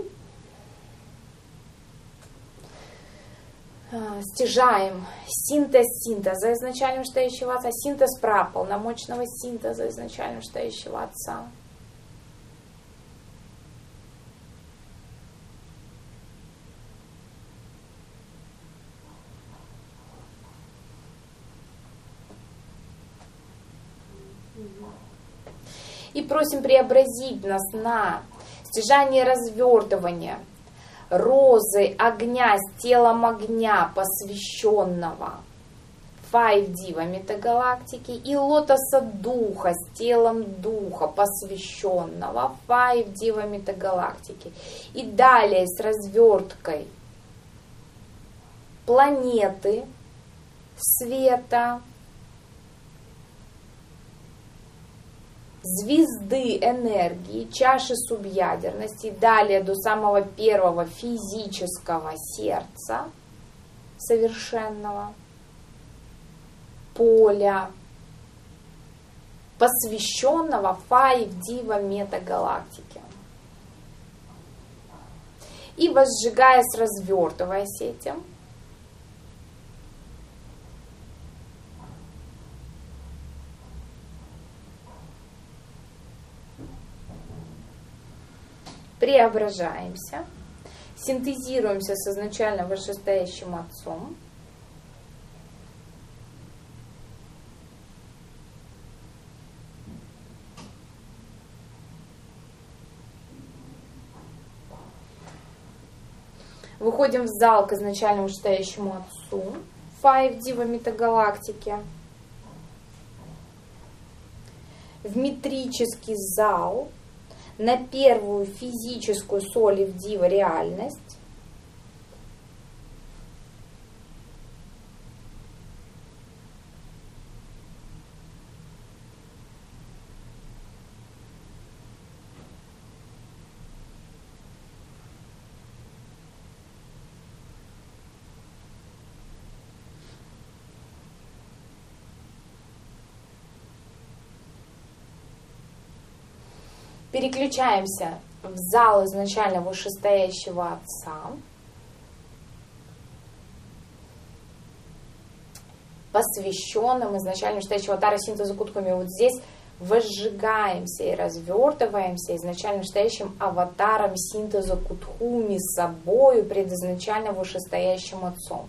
Стяжаем синтез синтеза изначально штающего отца, синтез праполномочного синтеза изначально штающего отца. И просим преобразить нас на стяжание развертывания розы огня с телом огня, посвященного 5D метагалактики, и лотоса духа с телом духа, посвященного 5D метагалактики. И далее с разверткой планеты света, звезды энергии, чаши субъядерности, далее до самого первого физического сердца совершенного, поля, посвященного 5D метагалактике. И возжигаясь, развертываясь этим, преображаемся, синтезируемся с изначально вышестоящим Отцом, выходим в зал к изначально вышестоящему Отцу, 5D метагалактике, в метрический зал, на первую физическую соли в дива реальность. Переключаемся в зал изначально вышестоящего Отца, посвященным изначально вышестоящего Атара синтеза Кутхуми. Вот здесь возжигаемся и развертываемся изначально вышестоящим аватаром синтеза Кутхуми с собою пред изначально вышестоящим Отцом.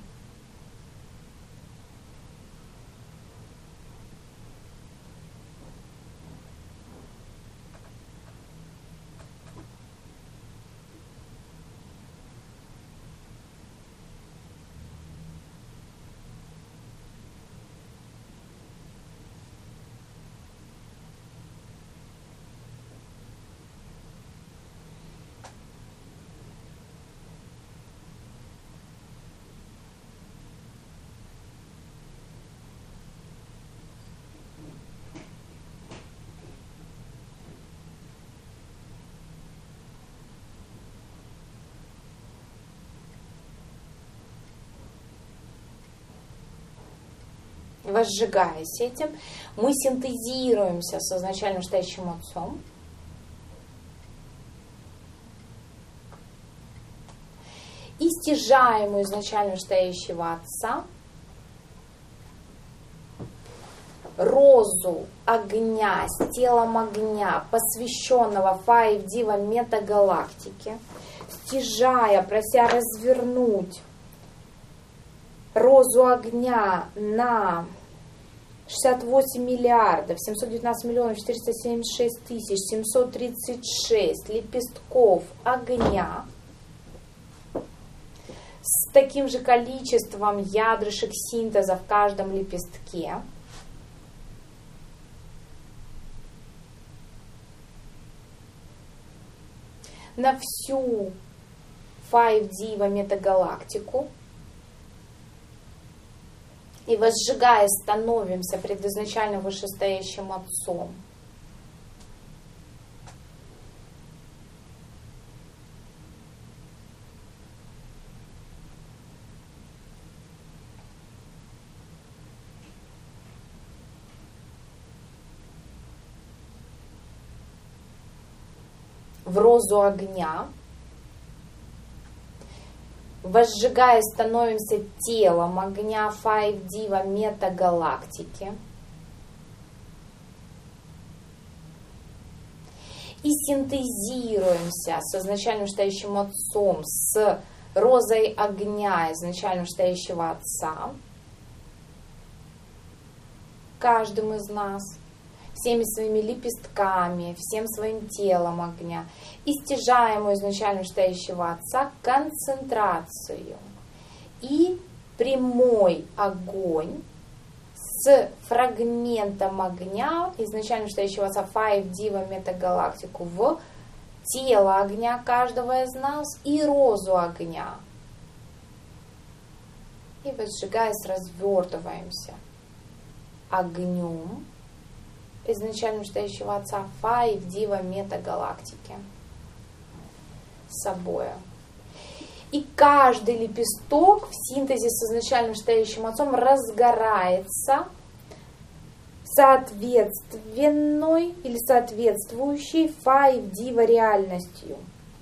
Возжигаясь этим, мы синтезируемся с изначально вышестоящим Отцом. И стяжаем у изначально вышестоящего Отца розу огня с телом огня, посвященного 5-дива метагалактике, стяжая, прося развернуть розу огня на 68 миллиардов 719 миллионов 476 тысяч 736 лепестков огня с таким же количеством ядрышек синтеза в каждом лепестке. На всю 5-дива метагалактику. И возжигая становимся предизначально вышестоящим Отцом. В розу огня. Возжигая становимся телом огня 5-дива метагалактики. И синтезируемся с изначально вышестоящим Отцом, с розой огня изначально вышестоящего Отца. Каждым из нас. Всеми своими лепестками, всем своим телом огня, и стяжаем у изначально вышестоящего Отца концентрацию. И прямой огонь с фрагментом огня изначально вышестоящего Отца 5-дива метагалактику в тело огня каждого из нас и розу огня. И возжигаясь, развертываемся огнем изначально вышестоящего Отца 5-дива метагалактики с собой. И каждый лепесток в синтезе с изначально вышестоящим Отцом разгорается соответственной или соответствующей 5-дива реальностью.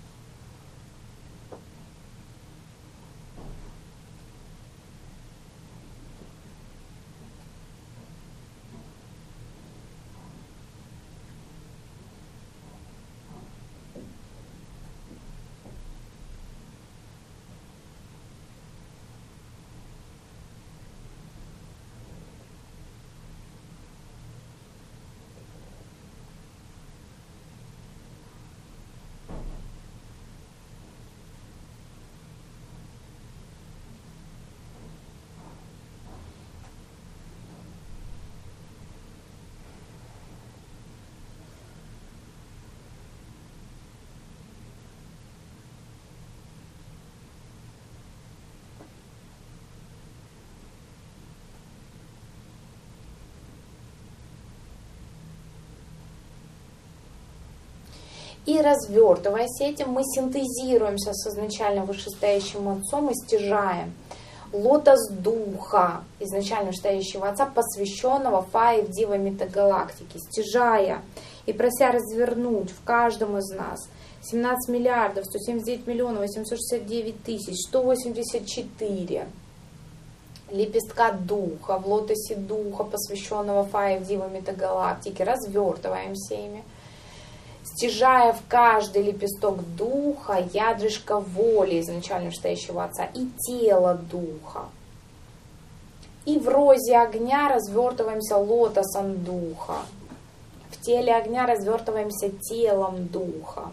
И развертываясь этим, мы синтезируемся с изначально вышестоящим Отцом и стяжаем лотос духа изначально вышестоящего Отца, посвященного 5-дива метагалактики, стяжая и прося развернуть в каждом из нас 17 миллиардов 179 миллионов 869 тысяч 184 лепестка духа в лотосе духа, посвященного 5-дива метагалактики, развертываемся ими, стяжая в каждый лепесток духа ядрышко воли изначально вышестоящего Отца и тело духа. И в розе огня развертываемся лотосом духа. В теле огня развертываемся телом духа.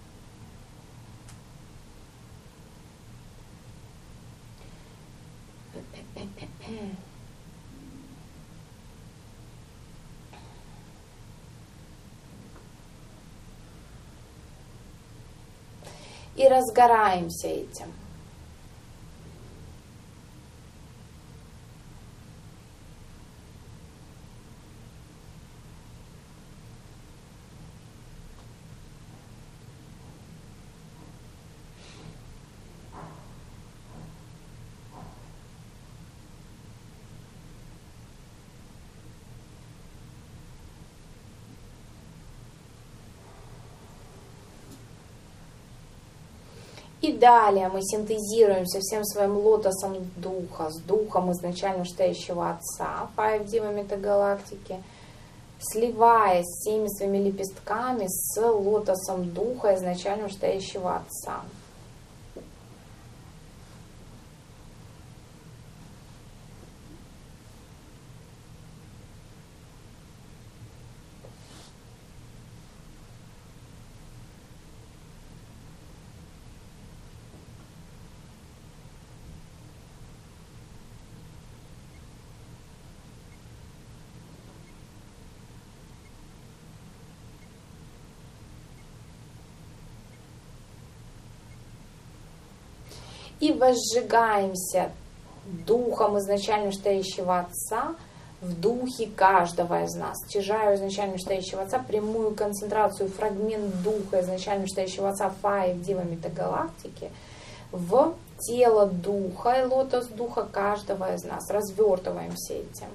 И разгораемся этим. И далее мы синтезируемся всем своим лотосом духа, с духом изначально стоящего Отца, 5D метагалактики, сливаясь всеми своими лепестками с лотосом духа изначально стоящего Отца. И возжигаемся духом изначально стоящего Отца в духе каждого из нас. Стяжаю изначально стоящего Отца, прямую концентрацию, фрагмент духа изначально стоящего Отца 5D метагалактики в тело духа и лотос духа каждого из нас. Развертываемся этим.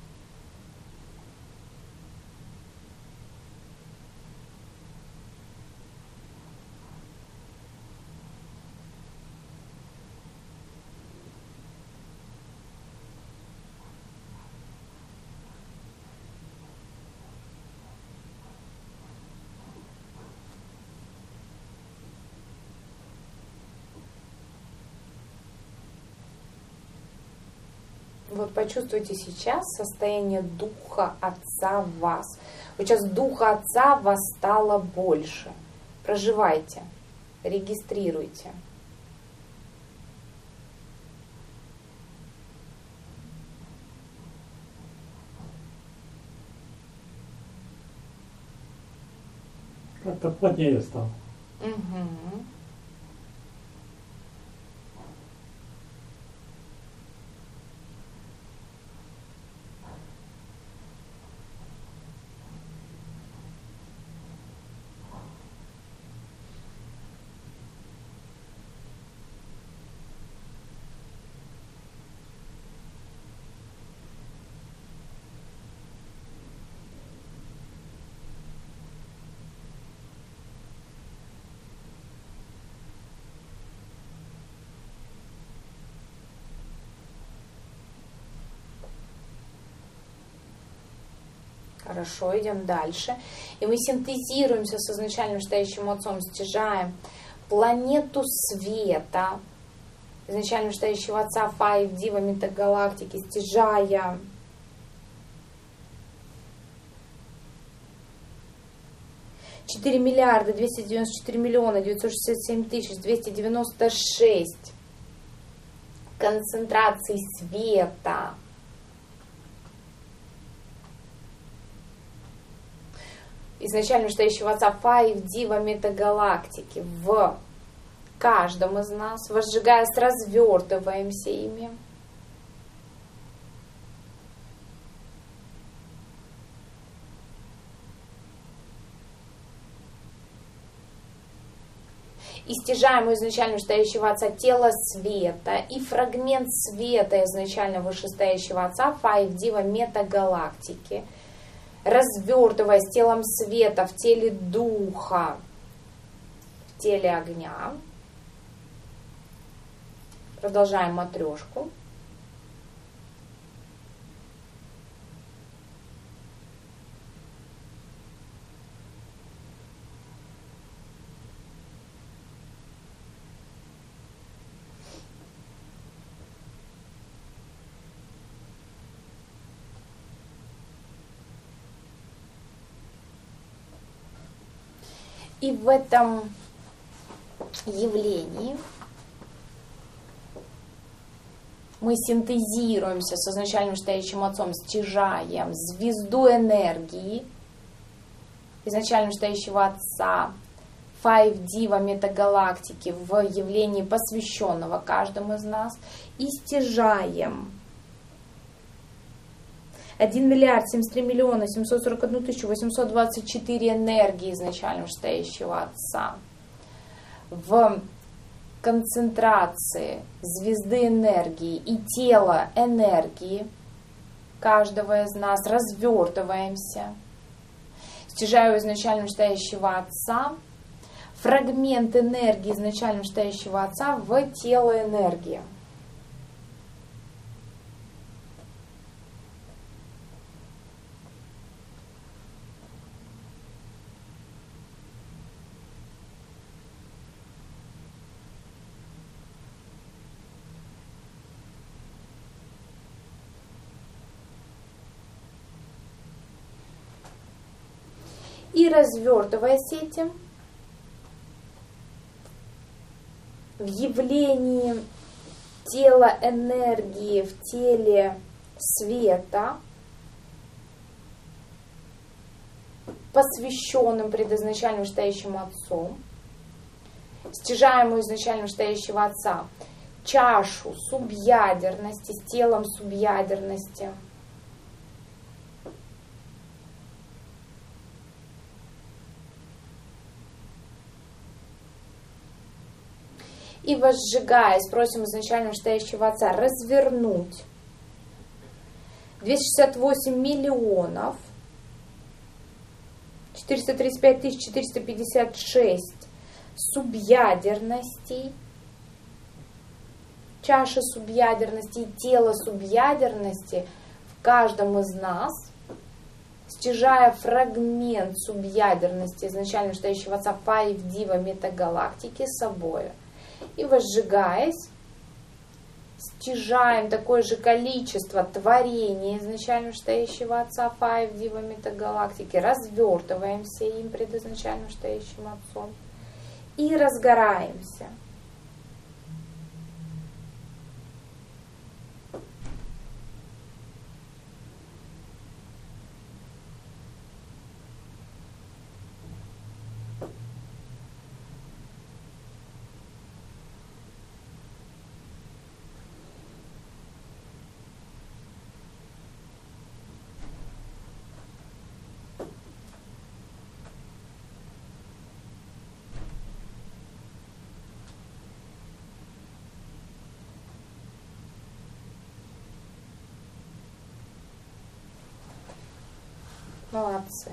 Вот почувствуйте сейчас состояние Духа Отца в вас. Вот сейчас Духа Отца в вас стало больше. Проживайте, регистрируйте. Как-то плотнее стал. Угу. Хорошо, идем дальше. И мы синтезируемся с изначально стоящим Отцом, стяжаем планету света, изначально стоящего Отца 5D метагалактики, стяжая $4,294,967,296 концентраций света. Изначально стоящего Отца 5D метагалактики в каждом из нас, возжигаясь, развертываемся ими. И стяжаем у изначально стоящего Отца тело света и фрагмент света изначально вышестоящего Отца 5D метагалактики, развертываясь телом света в теле духа, в теле огня. Продолжаем матрешку. И в этом явлении мы синтезируемся с изначально стоящим Отцом, стяжаем звезду энергии изначально стоящего Отца 5D метагалактики в явлении посвященного каждому из нас и стяжаем 1,703,741,824 энергии изначально стоящего Отца в концентрации звезды энергии и тела энергии каждого из нас, развертываемся. Стяжаю изначально стоящего Отца фрагмент энергии изначально вышестоящего Отца в тело энергии. И развертываясь этим, в явлении тела энергии в теле света, посвященным предизначально вышестоящим Отцом, стяжаемую изначально вышестоящего Отца, чашу субъядерности с телом субъядерности, и возжигаясь, просим изначально вышестоящего Отца развернуть 268 миллионов 435 тысяч 456 субъядерностей, чаша субъядерности и тело субъядерности в каждом из нас, стяжая фрагмент субъядерности изначально вышестоящего Отца 5D метагалактики с собой. И возжигаясь, стяжаем такое же количество творения изначально вышестоящего Отца 5D метагалактики, развертываемся им предизначально вышестоящим Отцом и разгораемся. Молодцы.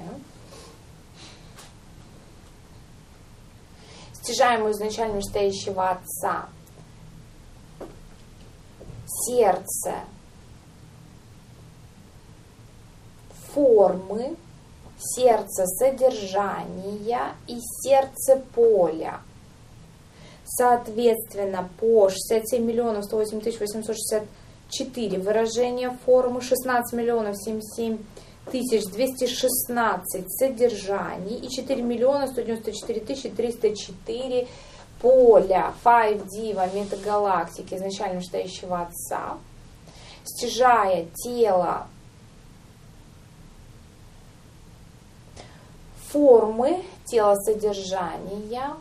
Стяжаем изначально вышестоящего Отца сердце, формы, сердце содержания и сердце поля. Соответственно, по 67 миллионов 108 тысяч 864 выражения формы, 16 миллионов 77 216 содержаний и 4 миллиона 194 тысячи 304 поля 5D метагалактики изначально вышестоящего Отца, стяжая тело, формы, тело содержания,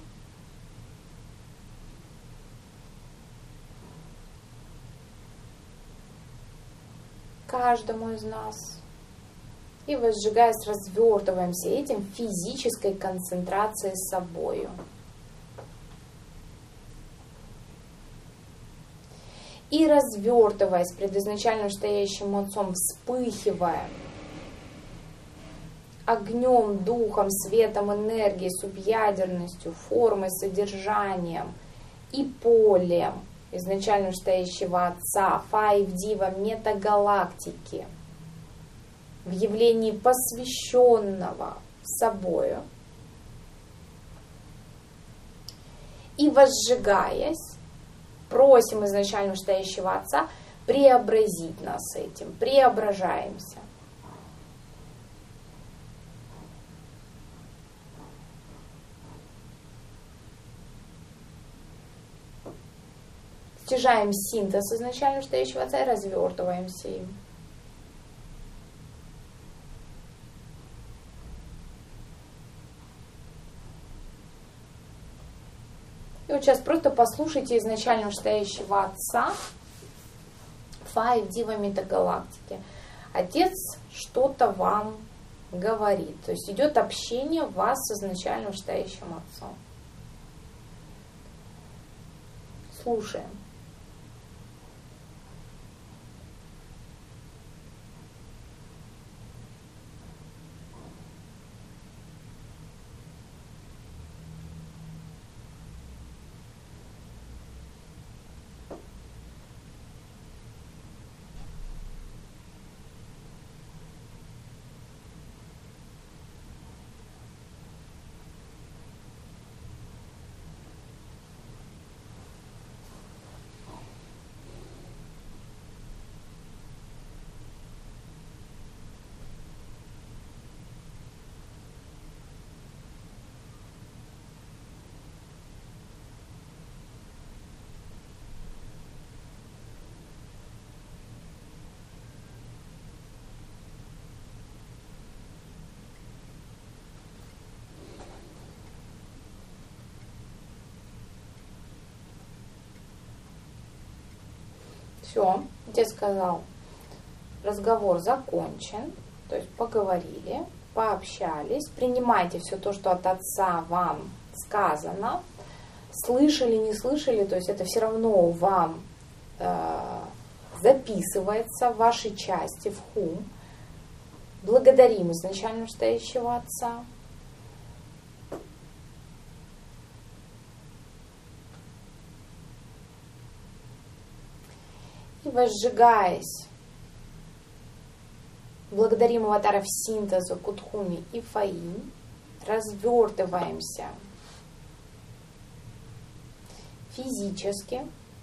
каждому из нас. И возжигаясь, развертываемся этим физической концентрацией с собою. И развертываясь предизначально вышестоящим Отцом, вспыхивая огнем, духом, светом, энергией, субъядерностью, формой, содержанием и полем изначально вышестоящего Отца, 5D метагалактики, в явлении посвященного собою, и возжигаясь, просим изначально вышестоящего Отца преобразить нас этим, преображаемся. Стяжаем синтез изначально вышестоящего Отца и развертываемся им. И вот сейчас просто послушайте изначально вышестоящего Отца 5D метагалактики. Отец что-то вам говорит. То есть идет общение вас с изначально вышестоящим Отцом. Слушаем. Все, отец сказал, разговор закончен, то есть поговорили, пообщались, принимайте все то, что от отца вам сказано, слышали, не слышали, то есть это все равно вам записывается в вашей части, в хум. Благодарим изначально стоящего отца. И возжигаясь, благодарим аватаров синтеза Кутхуми и Фаин, развертываемся физически,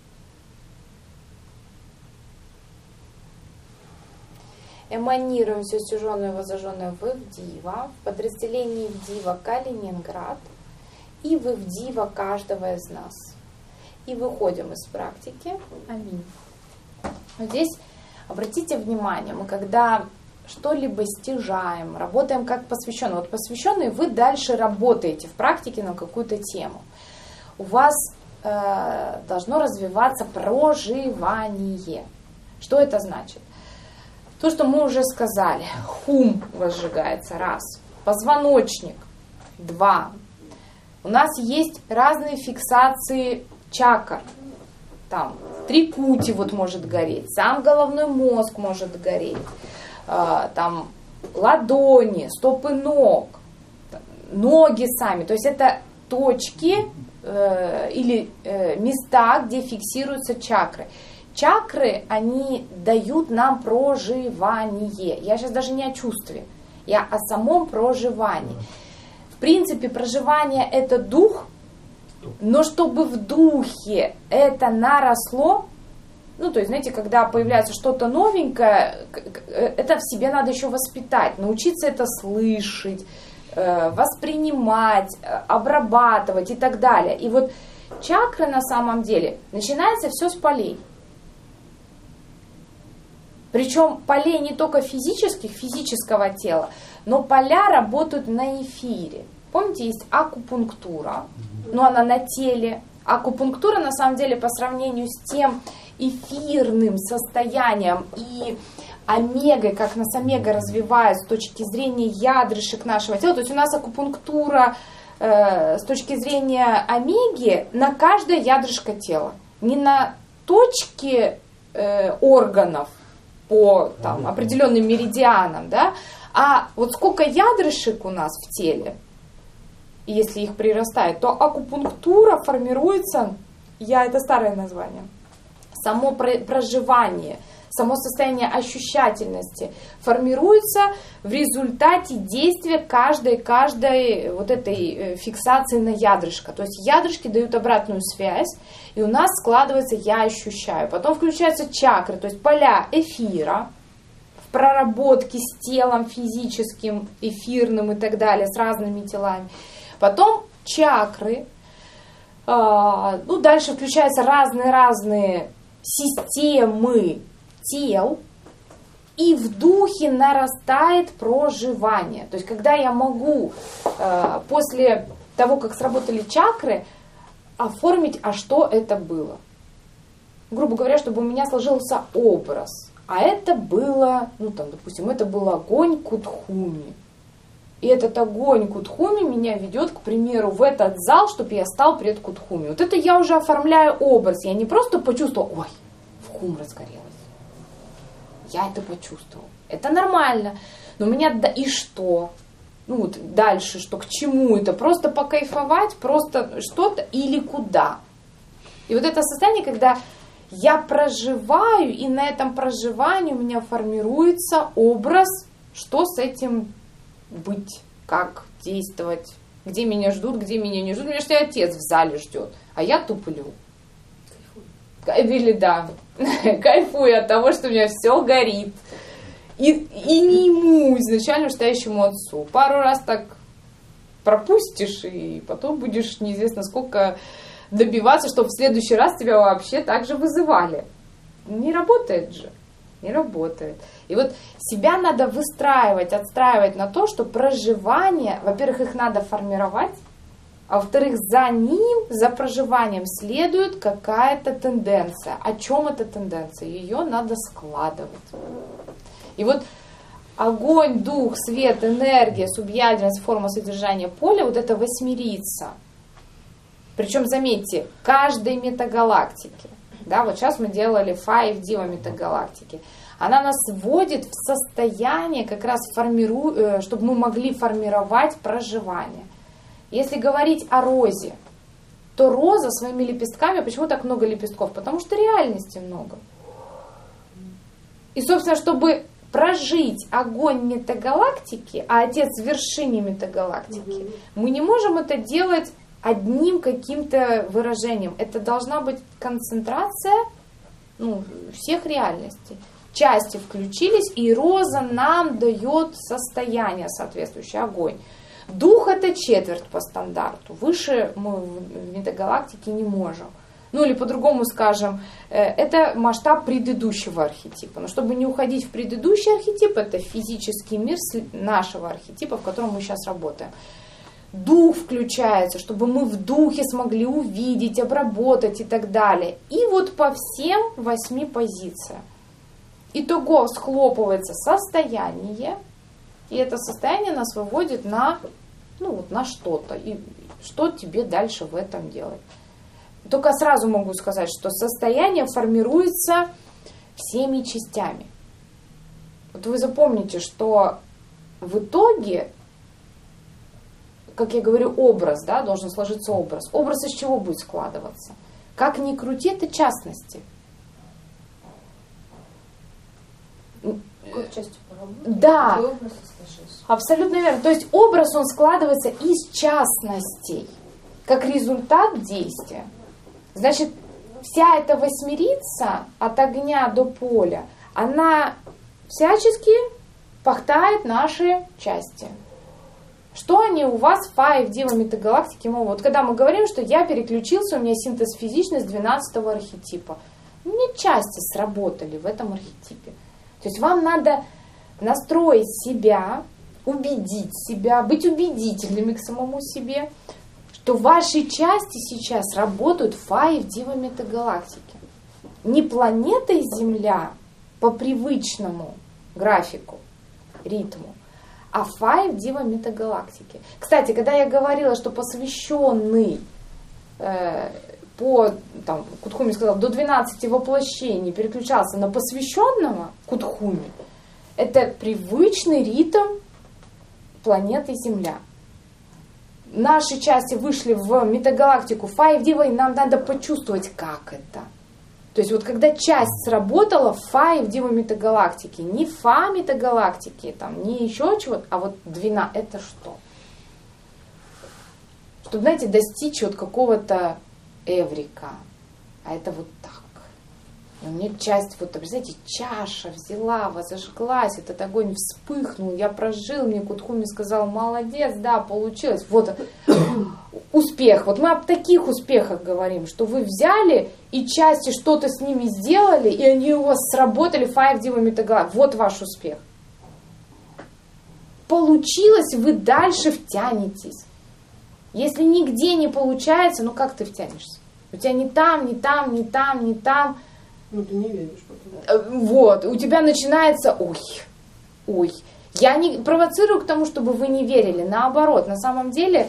эманируем все стяженное и возожженное в Ивдива, в подразделении Ивдива Калининград и в Ивдива каждого из нас. И выходим из практики. Аминь. Здесь обратите внимание, мы когда что-либо стяжаем, работаем как посвященные. Вот посвященные, вы дальше работаете в практике на какую-то тему. У вас должно развиваться проживание. Что это значит? То, что мы уже сказали. Хум возжигается, раз. Позвоночник, два. У нас есть разные фиксации чакр. Там трикути вот может гореть, сам головной мозг может гореть, там ладони, стопы ног, ноги сами. То есть это точки или места, где фиксируются чакры. Чакры, они дают нам проживание. Я сейчас даже не о чувстве, я о самом проживании. В принципе, проживание – это дух, но чтобы в духе это наросло, ну, то есть, знаете, когда появляется что-то новенькое, это в себе надо еще воспитать, научиться это слышать, воспринимать, обрабатывать и так далее. И вот чакры на самом деле, начинается все с полей. Причем полей не только физических, физического тела, но поля работают на эфире. Помните, есть акупунктура, но она на теле. Акупунктура, на самом деле, по сравнению с тем эфирным состоянием и омегой, как нас омега развивает с точки зрения ядрышек нашего тела. То есть у нас акупунктура с точки зрения омеги на каждое ядрышко тела. Не на точке органов по там, определенным меридианам, да, а вот сколько ядрышек у нас в теле, и если их прирастает, то акупунктура формируется, это старое название, само проживание, само состояние ощущательности формируется в результате действия каждой вот этой фиксации на ядрышко. То есть ядрышки дают обратную связь, и у нас складывается «я ощущаю». Потом включаются чакры, то есть поля эфира, в проработке с телом физическим, эфирным и так далее, с разными телами. Потом чакры, дальше включаются разные системы тел, и в духе нарастает проживание. То есть, когда я могу после того, как сработали чакры, оформить, а что это было. Грубо говоря, чтобы у меня сложился образ. А это было, допустим, это был огонь Кутхуми. И этот огонь Кутхуми меня ведет, к примеру, в этот зал, чтобы я стал пред Кутхуми. Вот это я уже оформляю образ. Я не просто почувствовала, ой, в хум разгорелось. Я это почувствовала. Это нормально. Но у меня, и что? Дальше, что к чему это? Просто покайфовать, просто что-то или куда? И вот это состояние, когда я проживаю, и на этом проживании у меня формируется образ, что с этим быть, как действовать, где меня ждут, где меня не ждут. Меня что отец в зале ждет, а я туплю. Или да, кайфую от того, что у меня все горит. И не ему, изначально стоящему отцу. Пару раз так пропустишь, и потом будешь неизвестно сколько добиваться, чтобы в следующий раз тебя вообще так же вызывали. Не работает же. Не работает. И вот себя надо выстраивать, отстраивать на то, что проживание, во-первых, их надо формировать, А во-вторых, за ним, за проживанием следует какая-то тенденция. О чем эта тенденция? Ее надо складывать. И вот огонь, дух, свет, энергия, субъядерность, форма, содержания поля, вот это восьмерица. Причем, заметьте, каждой метагалактики. Да, вот сейчас мы делали 5 дива метагалактики. Она нас вводит в состояние, как раз чтобы мы могли формировать проживание. Если говорить о розе, то роза своими лепестками, почему так много лепестков? Потому что реальности много. И, собственно, чтобы прожить огонь метагалактики, а Отец в вершине метагалактики, мы не можем это делать одним каким-то выражением. Это должна быть концентрация всех реальностей. Части включились, и роза нам дает состояние соответствующее, огонь. Дух — это четверть по стандарту. Выше мы в метагалактике не можем. Или по-другому скажем, это масштаб предыдущего архетипа. Но чтобы не уходить в предыдущий архетип, это физический мир нашего архетипа, в котором мы сейчас работаем. Дух включается, чтобы мы в духе смогли увидеть, обработать и так далее. И вот по всем 8 позициям. Итого схлопывается состояние, и это состояние нас выводит на что-то. И что тебе дальше в этом делать? Только сразу могу сказать, что состояние формируется всеми частями. Вот вы запомните, что в итоге, как я говорю, образ, да, должен сложиться образ. Образ из чего будет складываться? Как ни крути, это частности. Как частью поработать? Да, Образ сложился. абсолютно верно. То есть образ, он складывается из частностей, как результат действия. Значит, вся эта восьмерица от огня до поля, она всячески пахтает наши части. Что они у вас в 5 дива метагалактики могут? Вот когда мы говорим, что я переключился, у меня синтез физичность 12-го архетипа. У меня части сработали в этом архетипе. То есть вам надо настроить себя, убедить себя, быть убедительными к самому себе, что ваши части сейчас работают в 5 дива метагалактики. Не планетой Земля по привычному графику, ритму, а 5 дива метагалактики. Кстати, когда я говорила, что посвященный Кутхуми сказал, до 12 воплощений переключался на посвященного Кутхуми, это привычный ритм планеты Земля. Наши части вышли в метагалактику 5 дива, и нам надо почувствовать, как это. То есть вот когда часть сработала в 5 дива метагалактики, не фа метагалактики, не еще чего-то, а вот 12, это что? Чтобы, знаете, достичь вот какого-то эврика. А это вот так. И у меня часть, представляете, чаша взяла, возожглась, этот огонь вспыхнул, я прожил, мне Кутхуми сказал, молодец, да, получилось. Вот успех. Вот мы об таких успехах говорим, что вы взяли и части что-то с ними сделали, и они у вас сработали 5 дива метагалактики. Вот ваш успех. Получилось, вы дальше втянетесь. Если нигде не получается, как ты втянешься? У тебя не там, не там, не там, не там. Ты не веришь потом. Вот, у тебя начинается, ой. Я не провоцирую к тому, чтобы вы не верили. Наоборот, на самом деле,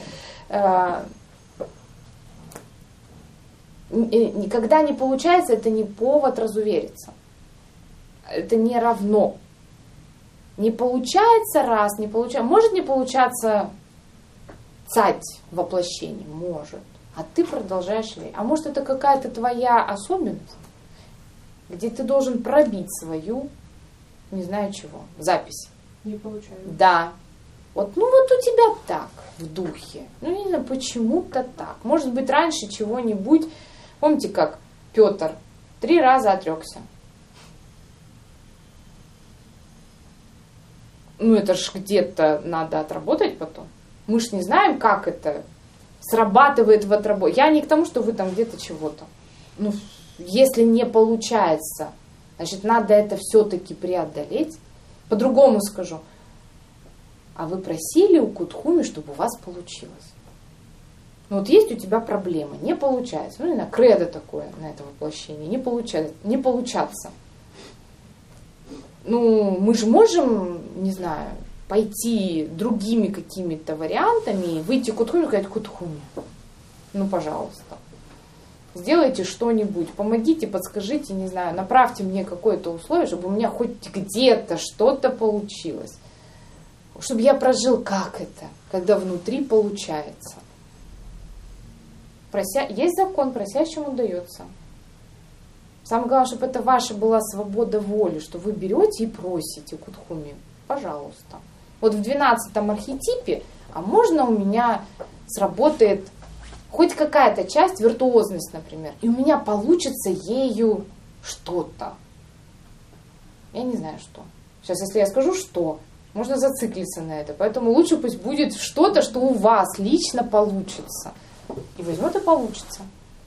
никогда не получается, это не повод разувериться. Это не равно. Не получается раз, не получается. Может не получаться цать воплощение, может. А ты продолжаешь верить. А может это какая-то твоя особенность, где ты должен пробить свою, не знаю чего, запись. Не получается. Да. Вот у тебя так в духе. Не знаю, почему-то так. Может быть, раньше чего-нибудь. Помните, как Петр 3 раза отрекся. Это ж где-то надо отработать потом. Мы ж не знаем, как это срабатывает в отработке. Я не к тому, что вы там где-то чего-то. Если не получается, значит, надо это все-таки преодолеть. По-другому скажу. А вы просили у Кутхуми, чтобы у вас получилось? Ну вот есть у тебя проблема, не получается. Ну, кредо такое на это воплощение, не получаться. Ну, мы же можем, не знаю, пойти другими какими-то вариантами, выйти к Кутхуме и сказать: Кутхуме, ну, пожалуйста, сделайте что-нибудь, помогите, подскажите, не знаю, направьте мне какое-то условие, чтобы у меня хоть где-то что-то получилось. Чтобы я прожил, как это, когда внутри получается. Есть закон, просящему дается. Самое главное, чтобы это ваша была свобода воли, что вы берете и просите Кутхуме, пожалуйста. Вот в 12-м архетипе, а можно у меня сработает хоть какая-то часть, виртуозность, например, и у меня получится ею что-то. Я не знаю что. Сейчас, если я скажу что, можно зациклиться на это. Поэтому лучше пусть будет что-то, что у вас лично получится. И возьмет и получится.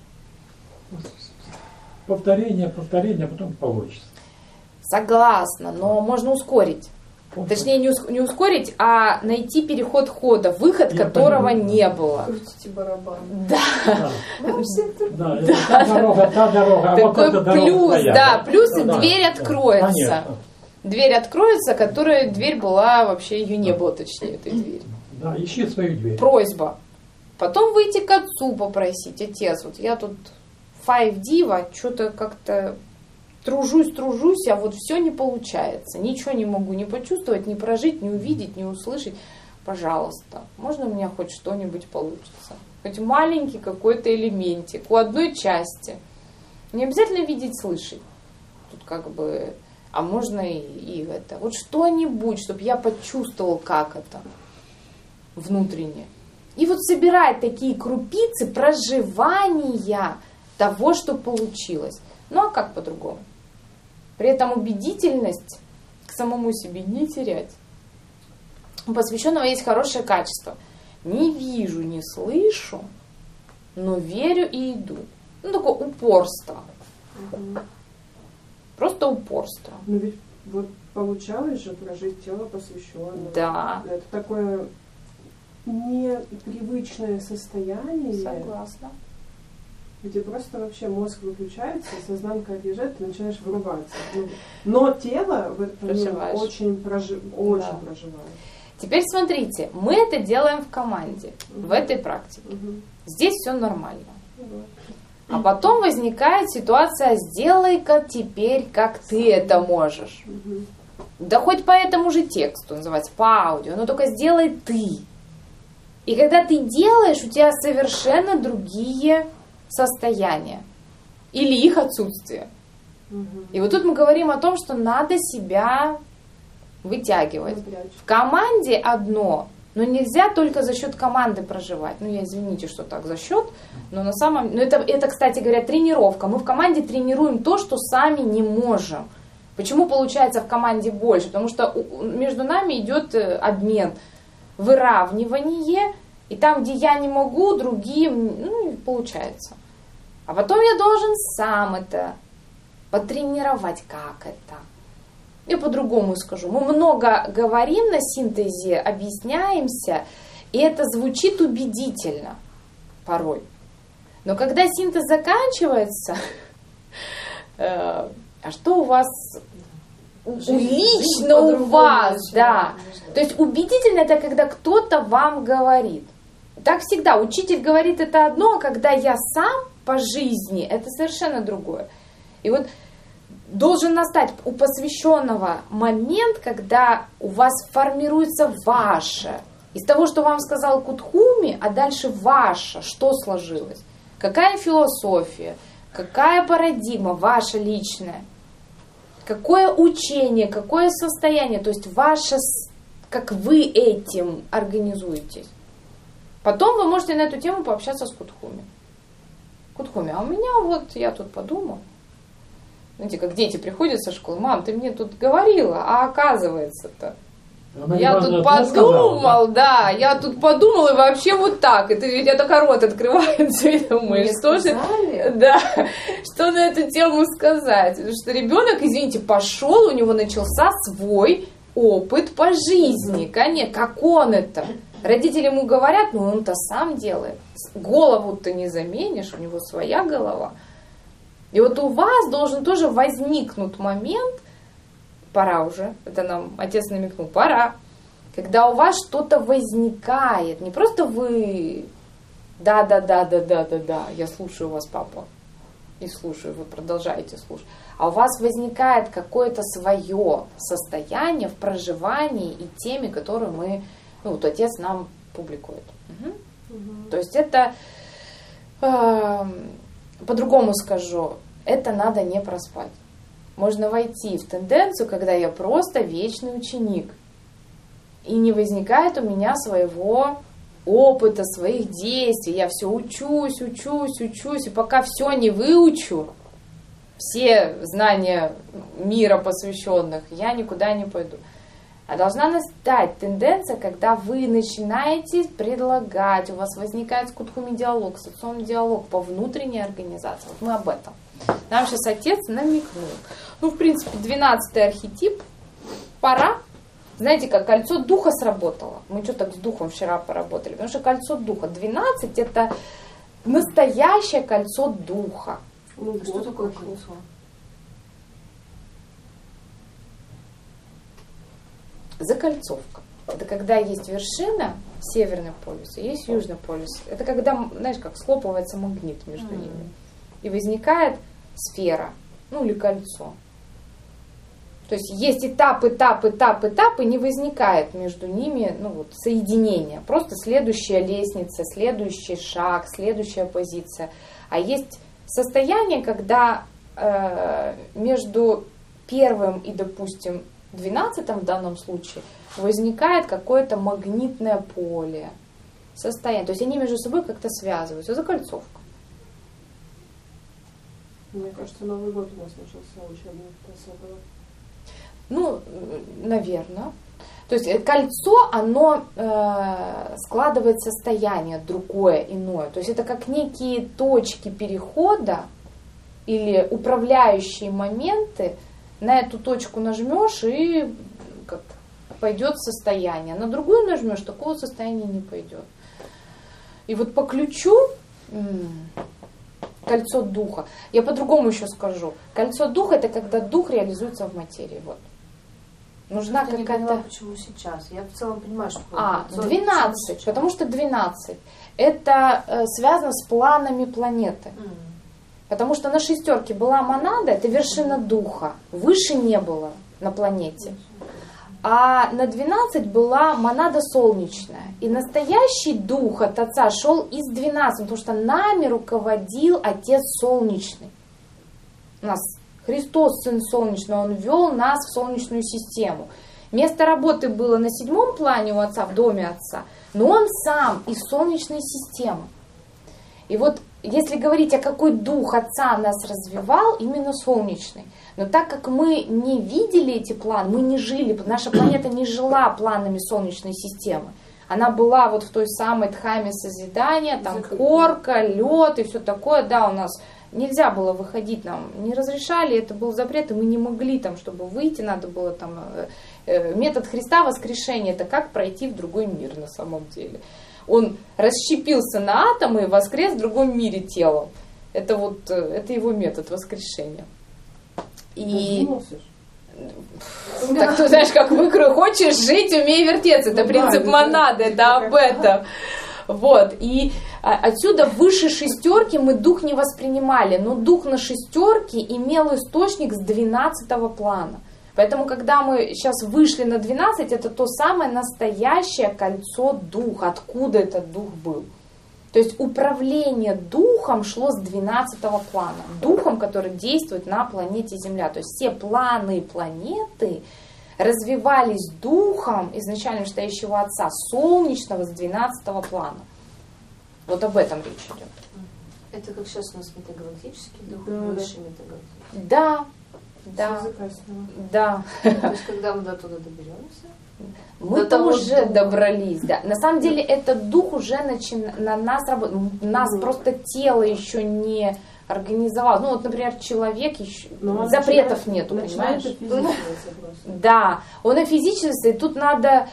Повторение, потом получится. Согласна, но можно ускорить. Точнее, не ускорить, а найти переход хода, выход которого не было. Крутите барабан. Да. Да, та дорога, а вот эта дорога плюс, твоя. да, плюс и Да, дверь да, откроется. конечно. Дверь откроется, которая дверь была, вообще ее не было, точнее, этой двери. Да, ищи свою дверь. Просьба. Потом выйти к отцу попросить: отец, вот я тут 5D, что-то как-то тружусь, а вот все не получается. Ничего не могу ни почувствовать, ни прожить, ни увидеть, ни услышать. Пожалуйста, можно у меня хоть что-нибудь получится? Хоть маленький какой-то элементик, у одной части. Не обязательно видеть, слышать. Тут как бы... А можно и это. Вот что-нибудь, чтобы я почувствовал, как это внутренне. И вот собирать такие крупицы проживания того, что получилось. Ну а как по-другому? При этом убедительность к самому себе не терять. У посвященного есть хорошее качество. Не вижу, не слышу, но верю и иду. Ну, такое упорство. Просто упорство. Ну ведь вот получалось же прожить тело посвященного. Да. Это такое непривычное состояние. Согласна. Где просто вообще мозг выключается, сознанка отъезжает, ты начинаешь врубаться. Но тело в этот момент очень проживает. Теперь смотрите, мы это делаем в команде, в этой практике. Здесь все нормально. А потом возникает ситуация: сделай-ка теперь, как ты это можешь. Да хоть по этому же тексту, называется, по аудио, но только сделай ты. И когда ты делаешь, у тебя совершенно другие состояния. Или их отсутствие. И вот тут мы говорим о том, что надо себя вытягивать. В команде одно, но нельзя только за счет команды проживать. Ну, я извините, что так за счет, но на самом деле... Это, кстати говоря, тренировка. Мы в команде тренируем то, что сами не можем. Почему получается в команде больше? Потому что между нами идет обмен, выравнивание, и там, где я не могу, другие, получается. А потом я должен сам это потренировать, как это. Я по-другому скажу. Мы много говорим на синтезе, объясняемся, и это звучит убедительно порой. Но когда синтез заканчивается, а что у вас лично у вас, да. То есть убедительно это когда кто-то вам говорит. Так всегда. Учитель говорит это одно, а когда я сам по жизни, это совершенно другое. И вот должен настать у посвященного момент, когда у вас формируется ваше. Из того, что вам сказал Кутхуме, а дальше ваше, что сложилось. Какая философия, какая парадигма ваша личная. Какое учение, какое состояние, то есть ваше, как вы этим организуетесь. Потом вы можете на эту тему пообщаться с Кутхуме. Кутхуме, а у меня вот, я тут подумал. Знаете, как дети приходят со школы: мам, ты мне тут говорила, а оказывается-то. Я тут подумал, да, я тут подумал, и вообще вот так. И ты, у тебя только рот открывается, и думаешь, что же, да, что на эту тему сказать. Потому что ребенок, извините, пошел, у него начался свой опыт по жизни. Конечно, как он это? Родители ему говорят, ну он-то сам делает. Голову-то не заменишь, у него своя голова. И вот у вас должен тоже возникнуть момент, пора уже, это нам отец намекнул, пора, когда у вас что-то возникает, не просто вы, да, я слушаю вас, папа, и слушаю, вы продолжаете слушать, а у вас возникает какое-то свое состояние в проживании и теме, которую мы, ну вот отец нам публикует. То есть это, по-другому скажу, это надо не проспать. Можно войти в тенденцию, когда я просто вечный ученик. И не возникает у меня своего опыта, своих действий. Я все учусь. И пока все не выучу, все знания мира посвященных, я никуда не пойду. А должна настать тенденция, когда вы начинаете предлагать, у вас возникает с кутхуми диалог, с отцом диалог по внутренней организации. Вот мы об этом. Нам сейчас отец намекнул. Ну, в принципе, 12-й архетип. Пора. Знаете, как кольцо духа сработало. Мы что так с духом вчера поработали. Потому что кольцо духа 12 это настоящее кольцо духа. Ну, что такое кольцо? Закольцовка. Это когда есть вершина, северный полюс, и есть южный полюс. Это когда, знаешь, как схлопывается магнит между ними. И возникает сфера, ну или кольцо. То есть есть этап, и не возникает между ними ну, вот, соединения. Просто следующая лестница, следующий шаг, следующая позиция. А есть состояние, когда между первым и, допустим, 12 в данном случае возникает какое-то магнитное поле, состояние. То есть они между собой как-то связываются. Закольцовка. Мне кажется, Новый год у нас начался учебный с этого. Ну, наверное. То есть кольцо, оно складывает состояние другое, иное. То есть это как некие точки перехода или управляющие моменты. На эту точку нажмешь и как пойдет состояние. На другую нажмешь, такого состояния не пойдет. И вот по ключу кольцо духа. Я по-другому еще скажу. Кольцо духа это когда дух реализуется в материи. Вот. Нужна я какая-то... не поняла, почему сейчас. Я в целом понимаю, что... 12. Потому что 12. Это связано с планами планеты. Потому что на шестерке была монада, это вершина духа. Выше не было на планете. А на 12 была монада солнечная. И настоящий дух от Отца шел из 12, потому что нами руководил Отец Солнечный. У нас Христос, Сын Солнечный, Он вел нас в Солнечную систему. Место работы было на 7 плане у Отца, в доме Отца, но Он сам из Солнечной системы. И вот если говорить, о какой дух Отца нас развивал, именно солнечный. Но так как мы не видели эти планы, мы не жили, наша планета не жила планами Солнечной системы. Она была вот в той самой дхаме созидания, там корка, лед и все такое. Да, у нас нельзя было выходить, нам не разрешали, это был запрет, и мы не могли там, чтобы выйти, надо было там... Метод Христа воскрешения, это как пройти в другой мир на самом деле. Он расщепился на атомы и воскрес в другом мире телом. Это вот, это его метод воскрешения. И... Так ты знаешь, как в игры хочешь жить, умей вертеться. Это принцип монады, это об этом. Вот. И отсюда выше шестерки мы дух не воспринимали. Но дух на шестерке имел источник с 12-го плана. Поэтому, когда мы сейчас вышли на 12, это то самое настоящее кольцо духа. Откуда этот дух был? То есть управление духом шло с 12-го плана. Духом, который действует на планете Земля. То есть все планы планеты развивались духом изначально стоящего Отца, солнечного с 12-го плана. Вот об этом речь идет. Это как сейчас у нас метагалактический дух, высший метагалактический. Да. Да. Да. То есть, когда мы до туда доберемся? Мы там уже добрались, да. На самом деле, этот дух уже на нас работает. Нас просто тело еще не организовало. Ну, вот, например, человек еще... запретов нету, понимаешь? Да. Он офизичился, и тут надо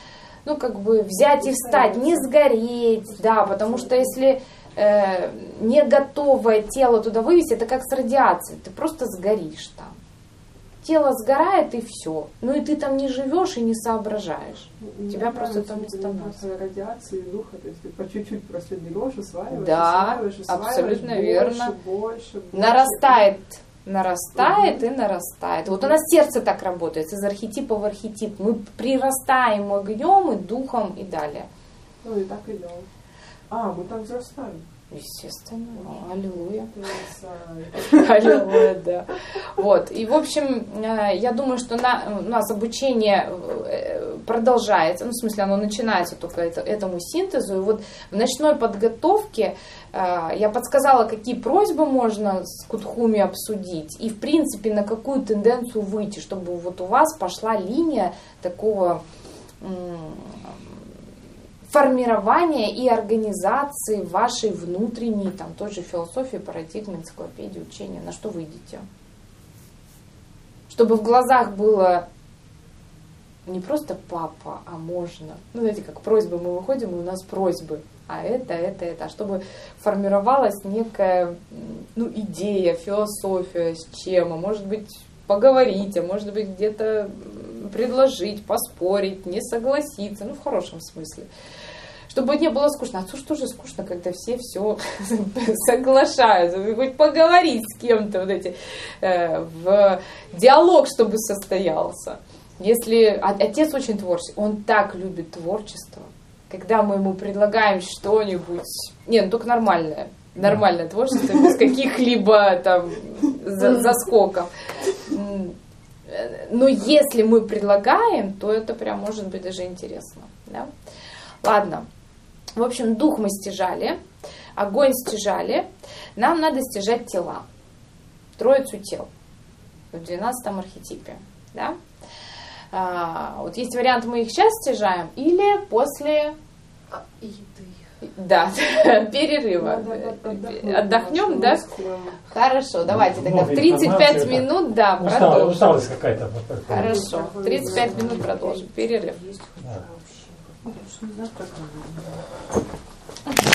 ну, как бы взять и встать, не сгореть, да, потому что если не готовое тело туда вывести, это как с радиацией, ты просто сгоришь там. Тело сгорает и все. Ну и ты там не живешь и не соображаешь. Тебя просто там не становится. Радиации духа, то есть ты по чуть-чуть просто берешь, усваиваешь, да, абсолютно верно. Больше. Нарастает и нарастает. Вот у нас сердце так работает, из архетипа в архетип. Мы прирастаем огнем и духом и далее. Ну и так идем. Мы там взрастаем. Естественно. Аллилуйя. Аллилуйя, да. Вот. И, в общем, я думаю, что у нас обучение продолжается. Ну, в смысле, оно начинается только этому синтезу. И вот в ночной подготовке я подсказала, какие просьбы можно с Кутхуми обсудить. И, в принципе, на какую тенденцию выйти, чтобы вот у вас пошла линия такого формирования и организации вашей внутренней, там, той же философии, парадигмы, энциклопедии, учения. На что вы идете? Чтобы в глазах было не просто папа, а можно. Ну, знаете, как просьбы, мы выходим, и у нас просьбы. А это. А чтобы формировалась некая, ну, идея, философия, с чем, а может быть, поговорить, а может быть, где-то предложить, поспорить, не согласиться, ну, в хорошем смысле. Чтобы не было скучно. Отцу что же скучно, когда все соглашаются. Хоть поговорить с кем-то, вот эти, в диалог, чтобы состоялся. Если отец очень творческий, он так любит творчество. Когда мы ему предлагаем что-нибудь, только нормальное творчество, без каких-либо там заскоков. Но если мы предлагаем, то это прям может быть даже интересно. Да? Ладно. В общем, дух мы стяжали, огонь стяжали. Нам надо стяжать тела. Троицу тел. В 12-м архетипе. Да? Вот есть вариант, мы их сейчас стяжаем или после еды. Да, перерыва. Отдохнем, да? Хорошо, давайте тогда в 35 минут, да, продолжим. Усталость какая-то. Хорошо, 35 минут продолжим. Перерыв. Не знаю, как